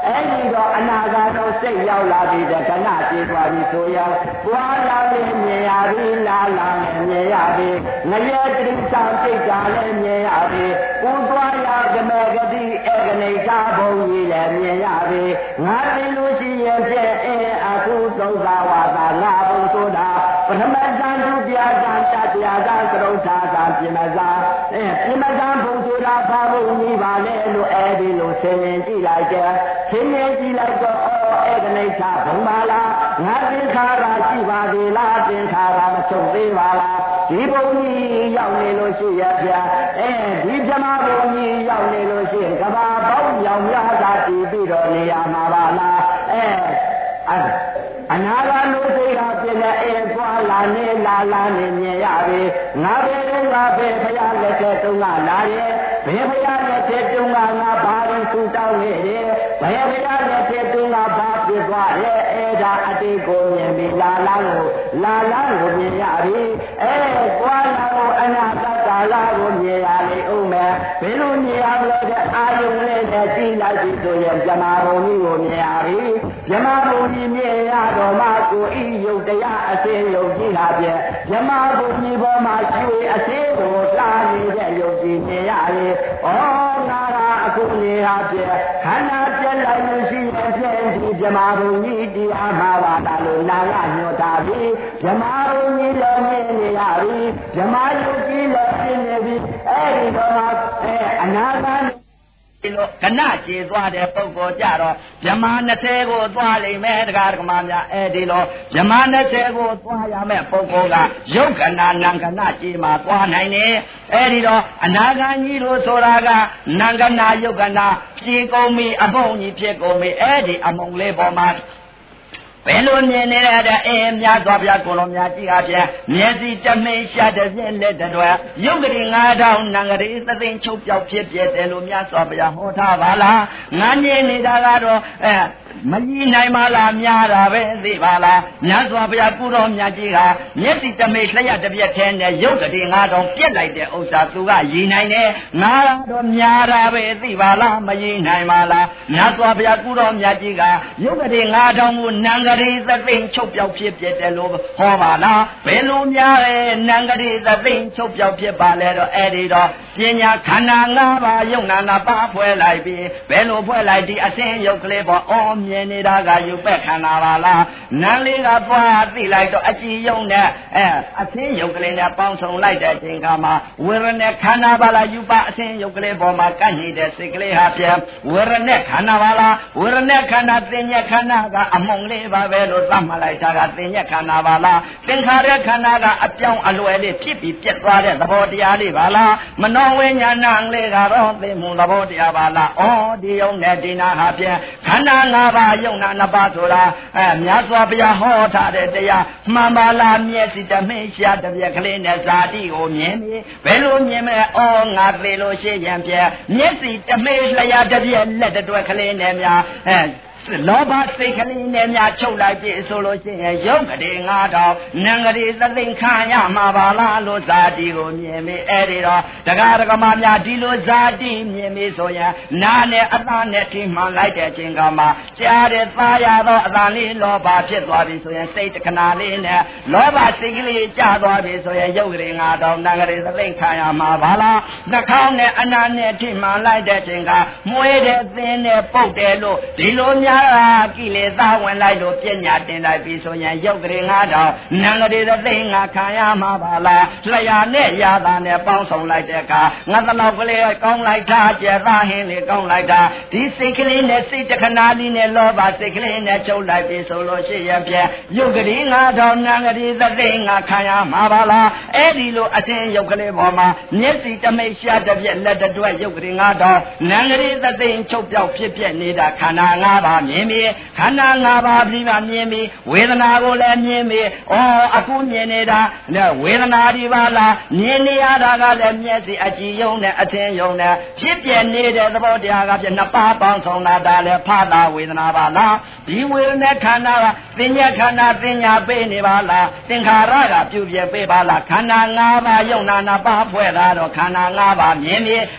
အဲ့ဒီတော့အနာဂတ်တော့စိတ်ရောက်လာပြီတဲ့ခဏပြေးသွားပြီဆိုရင်ပွားလာလည်းမြင်ရပြီလာလာလည်းမြင်ရပြီငရဲတိစ္ဆာစိတ်ကလည်းမြင်ရပြီပူသွားရကမေဂတိဧကနေသာဘုံကြီးလည်းမြင်ရပြီငါသိလို့ရှိရင်ပြည့်အဲအခုသုံးသာဝါသာငါဘုံဆိုတာပထမဇန်ဒုတိယဇန်တတိယဇန်ကရုဏာဇန်ပြင်မဇန်အဲပြင်မဇန်ဘုံဆိုတာဘာဘုံကြီးပါလဲလို့အဲဒီလိုဆင်းရင်ကြည့်လိုက်တယ်ဆင်းရင်ကြည့်လိုက်တော့ဩဧကနေသာဘုံပါလားငါသင်္ခါရရှိပါသေးလားသင်္ခါရမချုပ်သေးပါလားဒီဘုံကြီးရောက်နေလို့ရှိရပြအဲဒီဗြဟ္မာဘုံကြီးရောက်နေလို့ရှိရင်ကဘာပေါင်းရောင်များသာတည်ပြီးတော့နေရမှာပါလားအဲအနာဂတ်လို့စိတ်ဟာပြည့်နေအဲပွားလာနေလာလာနေမြင်ရပြီငါပဲငါပဲဘုရားလက်ထက်တုန်းကလာရဲ့ဘယ်ဘုရားလက်ထက်တုန်းကငါဘာလို့ဆူတောင်းနေတယ်ဘယ်ဘုရားလက်ထက်တုန်းကဘာဖြစ်သွားရဲ့အဲဒါအတိတ်ကိုမြင်ပြီလာလာကိုလာလာကိုမြင်ရပြီအဲပွားလာကိုအနာဂတ်ကာလကိုမြင်ရလေဦးမယ်ဘယ်လိုမြင်ရမလဲတဲ့အာယုန်နဲ့ကြည့်လိုက်ပြီဆိုရင်ဇမာဘုံကြီးကိုမြင်ရပြီဇမာဘုံကြီးမြင်ရတော်မှာကိုဤယုတ်တရားအစင်းယုတ်ကြီးဟာဖြင့်ဇမာဘုံကြီးပေါ်မှာရွှေအစင်းကိုစားနေတဲ့ယုတ်ကြီးမြင်ရလေဩငါကအခုနေဟာဖြင့်ခန္ဓာပြက်လိုက်လို့ရှိရင်ဖြင့်ဒီဇမာဘုံကြီးတရားမှာပါတာလို့နာကညွှန်တာပြီဇမာဘုံကြီးလည်းမြင်နေရပြီဇမာယုတ်ကြီးလည်းမြင်နေပြီအဲ့ဒီတော့အဲအနာဂတ်ဒီလိုကဏကျေသွားတဲ့ပုဂ္ဂိုလ်ကြတော့ဗြဟ္မာနှစ်ဆယ်ကိုသွားလိမ့်မယ်တရားဓမ္မများအဲဒီလိုဗြဟ္မာနှစ်ဆယ်ကိုသွားရမယ်ပုဂ္ဂိုလ်ကယုတ်ကနာနံကနာကျေမှာသွားနိုင်တယ်အဲဒီတော့အနာဂတ်ကြီးလို့ဆိုတာကနံကနာယုတ်ကနာပြေကုန်ပြီအမုံကြီးဖြစ်ကုန်ပြီအဲဒီအမုံလေးပေါ်မှာဘယ်လိုမြင်နေရတဲ့အင်းများစွာပြကိုလုံးများကြည့်အားဖြင့်မျက်စိတမိန်ရှာတဲ့ဖြင့်လက်တွေရုပ်ကလေးငါးထောင်နံကလေးသသိန်းချုပ်ပြောက်ဖြစ်ပြတယ်လို့များစွာပြဟောထားပါလားငါမြင်နေတာကတော့အဲမကြီးနိုင်ပါလားများတာပဲသိပါလားများစွာဘုရားကုတော်မြတ်ကြီးကမျက်စိတမိတ်လျှက်တစ်ပြက်ထဲနဲ့ရုပ်ကလေးငါးထောင်ပြက်လိုက်တဲ့ဥစ္စာသူကရည်နိုင်တယ်ငါတော့များတာပဲသိပါလားမကြီးနိုင်ပါလားများစွာဘုရားကုတော်မြတ်ကြီးကရုပ်ကလေးငါးထောင်ကိုနံကလေးသသိန်းချုပ်ပြောက်ဖြစ်ပြတယ်လို့ဟောပါလားဘယ်လိုများလဲနံကလေးသသိန်းချုပ်ပြောက်ဖြစ်ပါလဲတော့အဲ့ဒီတော့ပညာခန္ဓာ၅ပါးယုံနာနာပါဖွဲ့လိုက်ပြီးဘယ်လိုဖွဲ့လိုက်ဒီအစင်းရုပ်ကလေးပေါ့အော်မြင်နေတာကယူပက်ခန္ဓာပါလားနံလေးကပွားသိလိုက်တော့အကြည်ယုံနဲ့အဲအစင်းရုပ်ကလေးနဲ့ပေါင်းစုံလိုက်တဲ့အချိန်ခါမှာဝေရณะခန္ဓာပါလားယူပအစင်းရုပ်ကလေးပေါ်မှာကန့်နေတဲ့စိတ်ကလေးဟာပြန်ဝေရณะခန္ဓာပါလားဝေရณะခန္ဓာသင်ညက်ခန္ဓာကအမုံလေးပါပဲလို့သတ်မှတ်လိုက်တာကသင်ညက်ခန္ဓာပါလားသင်္ခါရခန္ဓာကအပြောင်းအလွယ်လေးဖြစ်ပြီးပြတ်သွားတဲ့သဘောတရားလေးပါလားမနောဝိညာဏလေးကတော့သိမှုသဘောတရားပါလားဩဒီယုံနဲ့ဒီနာဟာပြန်ခန္ဓာ၅ပါးယုံနာနှစ်ပါးဆိုတာအဲမြတ်စွာဘုရားဟောထားတဲ့တရားမှန်ပါလားမျက်စိတမင်းရှာတစ်ပြက်ကလေးနဲ့ဇာတိကိုမြင်ပြီဘယ်လိုမြင်မလဲဩငါသိလို့ရှိရင်ပြန်မျက်စိတမင်းလျာတစ်ပြက်လက်တစ်တွက်ကလေးနဲ့များအဲလောဘစိတ်ကလေးနဲ့များချုပ်လိုက်ပြီဆိုလို့ရှိရင်ရုပ်ကလေးငါးထောင်နံကလေးသသိန်းခံရမှာပါလားလို့ဇာတိကိုမြင်ပြီအဲ့ဒီတော့တရားဓမ္မများဒီလိုဇာတိမြင်ပြီဆိုရင်နာနဲ့အသားနဲ့ထိမှန်လိုက်တဲ့အချိန်ကမှကြားတဲ့သားရတော့အသားလေးလောဘဖြစ်သွားပြီဆိုရင်စိတ်တခဏလေးနဲ့လောဘစိတ်ကလေးကျသွားပြီဆိုရင်ရုပ်ကလေးငါးထောင်နံကလေးသသိန်းခံရမှာပါလားနှာခေါင်းနဲ့အနာနဲ့ထိမှန်လိုက်တဲ့အချိန်ကမွေးတဲ့သင်းနဲ့ပုတ်တယ်လို့ဒီလိုများကိလေသာဝင်လိုက်လို့ပြညာတင်လိုက်ပြီဆိုရင်ရုပ်ကလေးငါးထောင်နံကလေးသသိန်းငါခံရမှာပါလားလျာနဲ့ရာသာနဲ့ပေါင်းစုံလိုက်တဲ့အခါငါတလောက်ကလေးကောင်းလိုက်တာကျက်သားဟင်းလေးကောင်းလိုက်တာဒီစိတ်ကလေးနဲ့စိတ်တခဏလေးနဲ့လောဘစိတ်ကလေးနဲ့ချုပ်လိုက်ပြီဆိုလို့ရှိရင်ဖြင့်ရုပ်ကလေးငါးထောင်နံကလေးသသိန်းငါခံရမှာပါလားအဲ့ဒီလိုအချင်းရုပ်ကလေးပေါ်မှာမျက်စိတမိတ်ရှာတစ်ပြက်လက်တစ်တွက်ရုပ်ကလေးငါးထောင်နံကလေးသသိန်းချုပ်ပြောက်ဖြစ်ပြနေတာခန္ဓာ၅ပါးမြင်ပြီခန္ဓာ၅ပါးပြီးမှမြင်ပြီဝေဒနာကိုလည်းမြင်ပြီဩအခုမြင်နေတာဝေဒနာဒီပါလားမြင်နေရတာကလည်းမျက်စိအကြည့်ယုံနဲ့အထင်ယုံနဲ့ဖြစ်ပြနေတဲ့သဘောတရားကပြနှစ်ပါးပေါင်းဆောင်တာဒါလည်းဖတာဝေဒနာပါလားဒီဝေဒနာခန္ဓာကသင်္ညခန္ဓာသင်ညာပေးနေပါလားသင်္ခါရကပြုပြပေးပါလားခန္ဓာ၅ပါးယုံနာနာပါဖွဲ့တာတော့ခန္ဓာ၅ပါးမြင်ပြီခ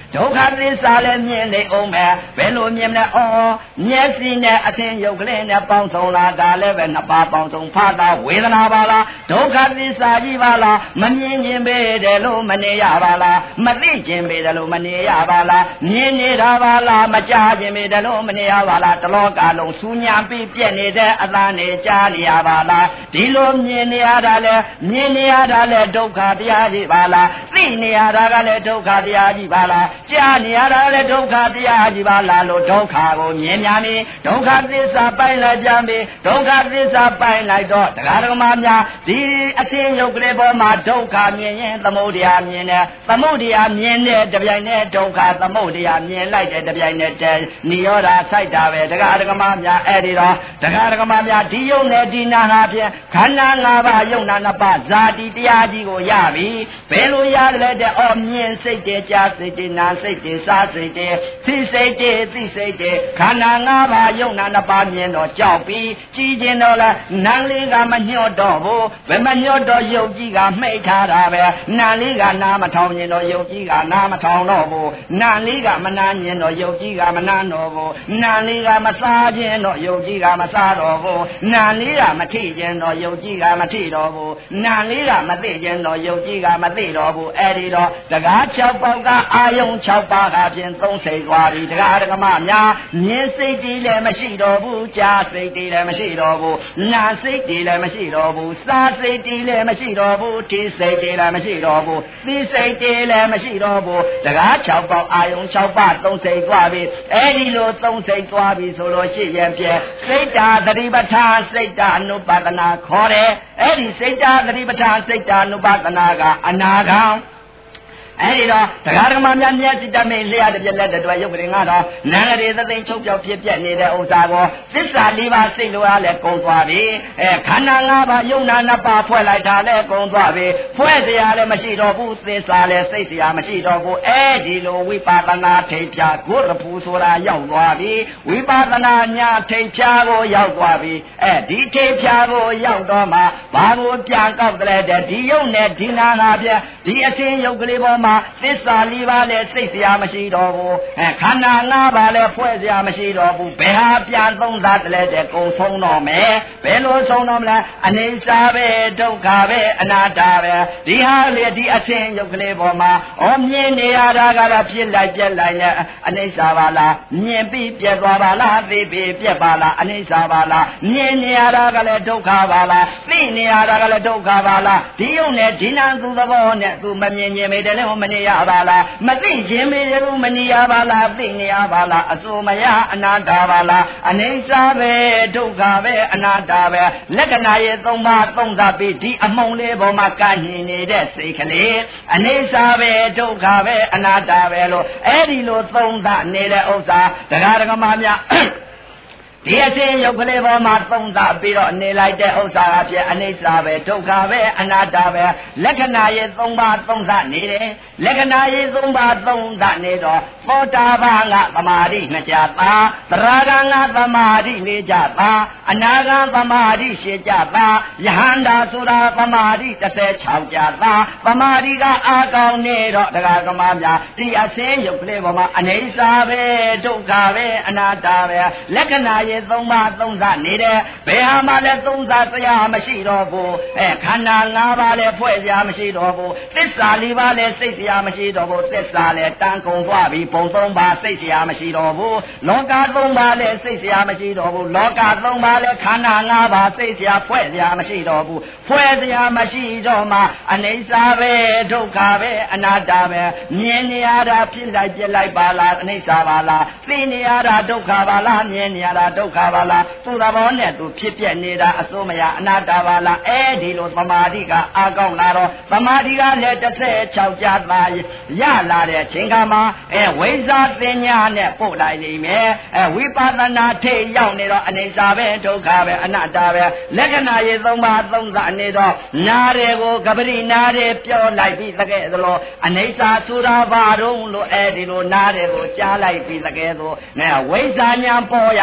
ဒုက္ခသစ္စာလည်းမြင်နေအောင်ပဲဘယ်လိုမြင်လဲဩမျက်စိနဲ့အသင်ရုပ်ကလေးနဲ့ပေါင်းစုံလာဒါလည်းပဲနှစ်ပါးပေါင်းစုံဖာတာဝေဒနာပါလားဒုက္ခသစ္စာကြီးပါလားမမြင်ခြင်းပဲတယ်လို့မနေရပါလားမသိခြင်းပဲတယ်လို့မနေရပါလားမြင်နေတာပါလားမကြားခြင်းပဲတယ်လို့မနေရပါလားတလောကလုံးစူးညံပြီးပြက်နေတဲ့အသံနဲ့ကြားနေရပါလားဒီလိုမြင်နေရတာလဲမြင်နေရတာလဲဒုက္ခတရားကြီးပါလားသိနေရတာကလည်းဒုက္ခတရားကြီးပါလားကြားနေရတာလည်းဒုက္ခတရားကြီးပါလားလို့ဒုက္ခကိုမြင်များနေဒုက္ခသစ္စာပိုင်လိုက်ကြပြီဒုက္ခသစ္စာပိုင်လိုက်တော့တရားဓမ္မများဒီအသိယုတ်ကလေးပေါ်မှာဒုက္ခမြင်ရင်သမုဒယမြင်တယ်သမုဒယမြင်တဲ့တပြိုင်နက်ဒုက္ခသမုဒယမြင်လိုက်တဲ့တပြိုင်နက်တည်းနိရောဓစိုက်တာပဲတရားဓမ္မများအဲ့ဒီတော့တရားဓမ္မများဒီယုတ်နဲ့ဒီနာဟာဖြင့်ခန္ဓာ၅ပါးယုတ်နာနှစ်ပါးဇာတိတရားကြီးကိုရပြီဘယ်လိုရတယ်တဲ့အော်မြင်စိတ်တည်းကြားစိတ်တည်းနာစိတ်တည်းစားစိတ်တည်းသိစိတ်တည်းသိစိတ်တည်းခန္ဓာ၅ပါးယုတ်နာနှစ်ပါးမြင်တော့ကြောက်ပြီးကြည်ကျင်တော့လားနာလေးကမညှော့တော့ဘူးဘယ်မညှော့တော့ယုတ်ကြီးကမှိတ်ထားတာပဲနာလေးကနာမထောင်ရင်တော့ယုတ်ကြီးကနာမထောင်တော့ဘူးနာလေးကမနာရင်တော့ယုတ်ကြီးကမနာတော့ဘူးနာလေးကမစားခြင်းတော့ယုတ်ကြီးကမစားတော့ဘူးနာလေးကမထိခြင်းတော့ယုတ်ကြီးကမထိတော့ဘူးနာလေးကမသိခြင်းတော့ယုတ်ကြီးကမသိတော့ဘူးအဲ့ဒီတော့တကား၆ပေါက်ကအာယုံ၆ပါးကဖြင့်သုံးစိတ်သွားပြီတရားဓမ္မများမြင်စိတ်တည်းလည်းမရှိတော့ဘူးကြားစိတ်တည်းလည်းမရှိတော့ဘူးနာစိတ်တည်းလည်းမရှိတော့ဘူးစားစိတ်တည်းလည်းမရှိတော့ဘူးထိစိတ်တည်းလည်းမရှိတော့ဘူးသိစိတ်တည်းလည်းမရှိတော့ဘူးတရား၆ပေါက်အာယုံ၆ပါးသုံးစိတ်သွားပြီအဲ့ဒီလိုသုံးစိတ်သွားပြီဆိုလို့ရှိရင်ဖြင့်စိတ်တာသတိပဋ္ဌာန်စိတ်တာအနုပါဒနာခေါ်တယ်အဲ့ဒီစိတ်တာသတိပဋ္ဌာန်စိတ်တာအနုပါဒနာကအနာဂံအဲ့ဒီတော့တရားဓမ္မများမျက်စိတမိန်လျှက်တစ်ပြက်လက်တစ်တွဲရုပ်ကလေးကတော့နံရည်သသိန်းချုပ်ပြောက်ဖြစ်ပြက်နေတဲ့ဥစ္စာကိုသစ္စာလေးပါးစိတ်လိုအားလည်းကုန်သွားပြီအဲခန္ဓာ၅ပါးယုံနာနှစ်ပါးဖွဲ့လိုက်တာလည်းကုန်သွားပြီဖွဲ့စရာလည်းမရှိတော့ဘူးသစ္စာလည်းစိတ်စရာမရှိတော့ဘူးအဲ့ဒီလိုဝိပဿနာထိပ်ဖြာကိုရဖူဆိုတာရောက်သွားပြီဝိပဿနာညာထိပ်ဖြာကိုရောက်သွားပြီအဲဒီထိပ်ဖြာကိုရောက်တော့မှဘာကိုပြန်ကောက်တယ်တဲ့ဒီယုံနဲ့ဒီနာနာပြဒီအချင်းယုတ်ကလေးပေါ်မှာသစ္စာလေးပါးလည်းစိတ်စရာမရှိတော့ဘူးအဲခန္ဓာ၅ပါးလည်းဖွဲ့စရာမရှိတော့ဘူးဘယ်ဟာပြန်သုံးသားတလဲတဲ့ကုံဆုံးတော့မယ်ဘယ်လိုဆုံးတော့မလဲအနိစ္စပဲဒုက္ခပဲအနတ္တပဲဒီဟာလေဒီအချင်းယုတ်ကလေးပေါ်မှာဩမြင်နေရတာကတော့ဖြစ်လိုက်ပြက်လိုက်နဲ့အနိစ္စပါလားမြင်ပြီးပြက်သွားပါလားသိပြီးပြက်ပါလားအနိစ္စပါလားမြင်နေရတာကလည်းဒုက္ခပါလားသိနေရတာကလည်းဒုက္ခပါလားဒီယုတ်နဲ့ဒီနာသူသဘောနဲ့သူမမြင်မြင်ပဲတယ်လည်းမနေရပါလားမသိခြင်းပဲလို့မနေရပါလားသိနေရပါလားအစိုးမရအနာတ္တပါလားအနိစ္စပဲဒုက္ခပဲအနာတ္တပဲလက္ခဏာရဲ့သုံးပါးသုံးသပ်ပြီးဒီအမုံလေးပေါ်မှာကညင်နေတဲ့စိတ်ကလေးအနိစ္စပဲဒုက္ခပဲအနာတ္တပဲလို့အဲ့ဒီလိုသုံးသပ်နေတဲ့ဥစ္စာတရားဓမ္မများဒီအချင်းရုပ်ကလေးပေါ်မှာသုံးသပ်ပြီးတော့နေလိုက်တဲ့ဥစ္စာအဖြစ်အနိစ္စပဲဒုက္ခပဲအနတ္တပဲလက္ခဏာရဲ့သုံးပါးသုံးသပ်နေတယ်လက္ခဏာရဲ့သုံးပါးသုံးသပ်နေတော့သောတာပန်ကသမာဓိနှစ်ကြပါသရဂံကသမာဓိလေးကြပါအနာဂံသမာဓိရှစ်ကြပါယဟန္တာဆိုတာသမာဓိတစ်ဆယ်ခြောက်ကြပါသမာဓိကအာကောင်းနေတော့တရားဓမ္မများဒီအချင်းရုပ်ကလေးပေါ်မှာအနိစ္စပဲဒုက္ခပဲအနတ္တပဲလက္ခဏာရဲ့သုံးပါးသုံးသပ်နေတယ်ဘယ်ဟာမှလည်းသုံးသပ်စရာမရှိတော့ဘူးအဲခန္ဓာ၅ပါးလည်းဖွဲ့စရာမရှိတော့ဘူးသစ္စာလေးပါးလည်းစိတ်စရာမရှိတော့ဘူးသစ္စာလည်းတန်ကုန်သွားပြီပုံသုံးပါးစိတ်စရာမရှိတော့ဘူးလောကသုံးပါးလည်းစိတ်စရာမရှိတော့ဘူးလောကသုံးပါးလည်းခန္ဓာ၅ပါးစိတ်စရာဖွဲ့စရာမရှိတော့ဘူးဖွဲ့စရာမရှိတော့မှအနိစ္စပဲဒုက္ခပဲအနတ္တပဲမြင်နေရတာဖြစ်လိုက်ပြက်လိုက်ပါလားအနိစ္စပါလားသိနေရတာဒုက္ခပါလားမြင်နေရတာဒုက္ခပါလားသူသဘောနဲ့သူဖြစ်ပြနေတာအစိုးမရအနာတ္တပါလားအဲဒီလိုသမာဓိကအာကောင်းလာတော့သမာဓိကလည်းတစ်ဆယ်ခြောက်ကြပါရလာတဲ့ချိန်ခါမှာအဲဝိဇ္ဇာပညာနဲ့ပို့လိုက်နေမယ်အဲဝိပဿနာထိရောက်နေတော့အနိစ္စပဲဒုက္ခပဲအနတ္တပဲလက္ခဏာရေးသုံးပါးသုံးသပ်နေတော့နားတွေကိုကပရိနားတွေပြောလိုက်ပြီးတကယ်သလိုအနိစ္စဆိုတာဘာတော့လို့အဲဒီလိုနားတွေကိုကြားလိုက်ပြီးတကယ်ဆိုနဲ့ဝိဇ္ဇာညာပေါ်ရတယ်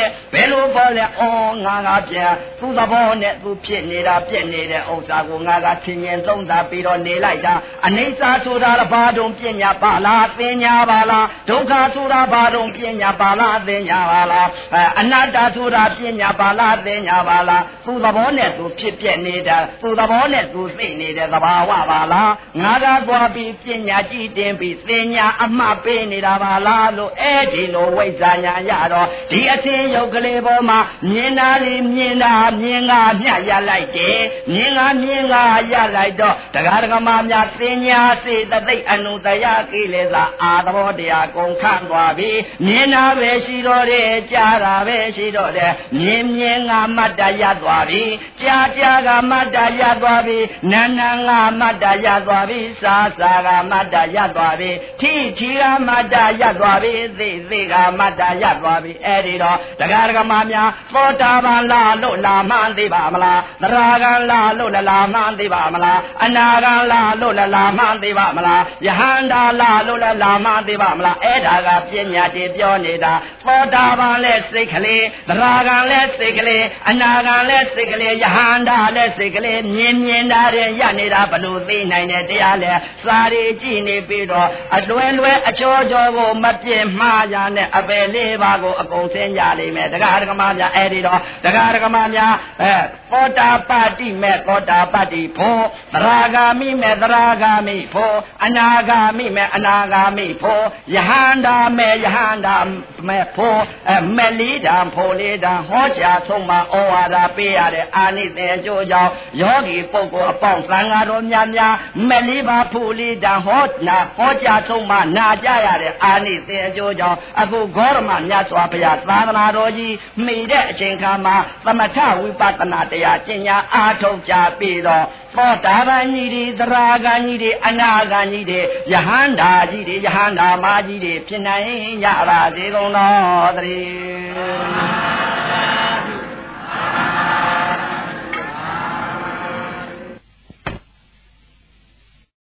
ဘယ်လိုပေါ်လဲအော်ငါကပြန်သူ့သဘောနဲ့သူဖြစ်နေတာပြက်နေတဲ့ဥစ္စာကိုငါကသင်ញင်သုံးသပ်ပြီးတော့နေလိုက်တာအနိစ္စဆိုတာဘာတုံပညာပါလားသင်ညာပါလားဒုက္ခဆိုတာဘာတုံပညာပါလားသင်ညာပါလားအနတ္တဆိုတာပညာပါလားသင်ညာပါလားသူ့သဘောနဲ့သူဖြစ်ပြက်နေတာသူ့သဘောနဲ့သူသိနေတဲ့သဘာဝပါလားငါကသွားပြီးပညာကြည့်တင်ပြီးသင်ညာအမှတ်ပေးနေတာပါလားလို့အဲ့ဒီလိုဝိဇ္ဇာညာရတော့ဒီအသင်ယုတ်ကလေးပေါ်မှာမြင်တာလေးမြင်တာမြင်ကမျှရလိုက်တယ်မြင်ကမြင်ကရလိုက်တော့တရားဓမ္မများသင်ညာစေတသိက်အနုတယကိလေသာအာသဘောတရားကုန်ခန့်သွားပြီမြင်တာပဲရှိတော့တယ်ကြားတာပဲရှိတော့တယ်မြင်မြင်ကမတ္တရသွားပြီကြားကြားကမတ္တရသွားပြီနာနာကမတ္တရသွားပြီစာစာကမတ္တရသွားပြီထိထိကမတ္တရသွားပြီသိသိကမတ္တရသွားပြီအဲ့ဒီတော့တရားဓမ္မများသောတာပန်လာလို့လာမှန်းသိပါမလားသရဂံလာလို့လာမှန်းသိပါမလားအနာဂံလာလို့လာမှန်းသိပါမလားယဟန္တာလာလို့လာမှန်းသိပါမလားအဲ့ဒါကပညာတည်ပြောနေတာသောတာပန်လဲစိတ်ကလေးသရဂံလဲစိတ်ကလေးအနာဂံလဲစိတ်ကလေးယဟန္တာလဲစိတ်ကလေးမြင်မြင်တာတဲ့ရနေတာဘလို့သိနိုင်တဲ့တရားလဲစာရီကြည့်နေပြီးတော့အလွယ်လွယ်အချောချောကိုမပြင်းမှားရနဲ့အပယ်လေးပါးကိုအကုန်သိကြလိမ့်မယ်တရားဓမ္မများအဲ့ဒီတော့တရားဓမ္မများအဲသောတာပတိမဲ့သောတာပတိဖို့သရဂာမိမဲ့သရဂာမိဖို့အနာဂာမိမဲ့အနာဂာမိဖို့ယဟန္တာမဲ့ယဟန္တာမဲ့ဖို့အဲမဲ့လေးတံဖို့လေးတံဟောကြားဆုံးမှာဩဝါဒပေးရတဲ့အာနိသင်အကျိုးကြောင့်ယောဂီပုဂ္ဂိုလ်အပေါင်းသံဃာတော်များများမဲ့လေးပါဖို့လေးတံဟောနာဟောကြားဆုံးမှာနာကြရတဲ့အာနိသင်အကျိုးကြောင့်အခုဂေါရမမြတ်စွာဘုရားသာသနာတော်ကြီးမိတဲ့အချိန်ခါမှာသမထဝိပဿနာတရားကျင့်ညာအားထုတ်ကြပြီးတော့သောတာပန်ကြီးတွေသရဂံကြီးတွေအနာဂံကြီးတွေယဟန္တာကြီးတွေယဟန္တာမကြီးတွေဖြစ်နိုင်ရပါစေကုန်တော်သတည်း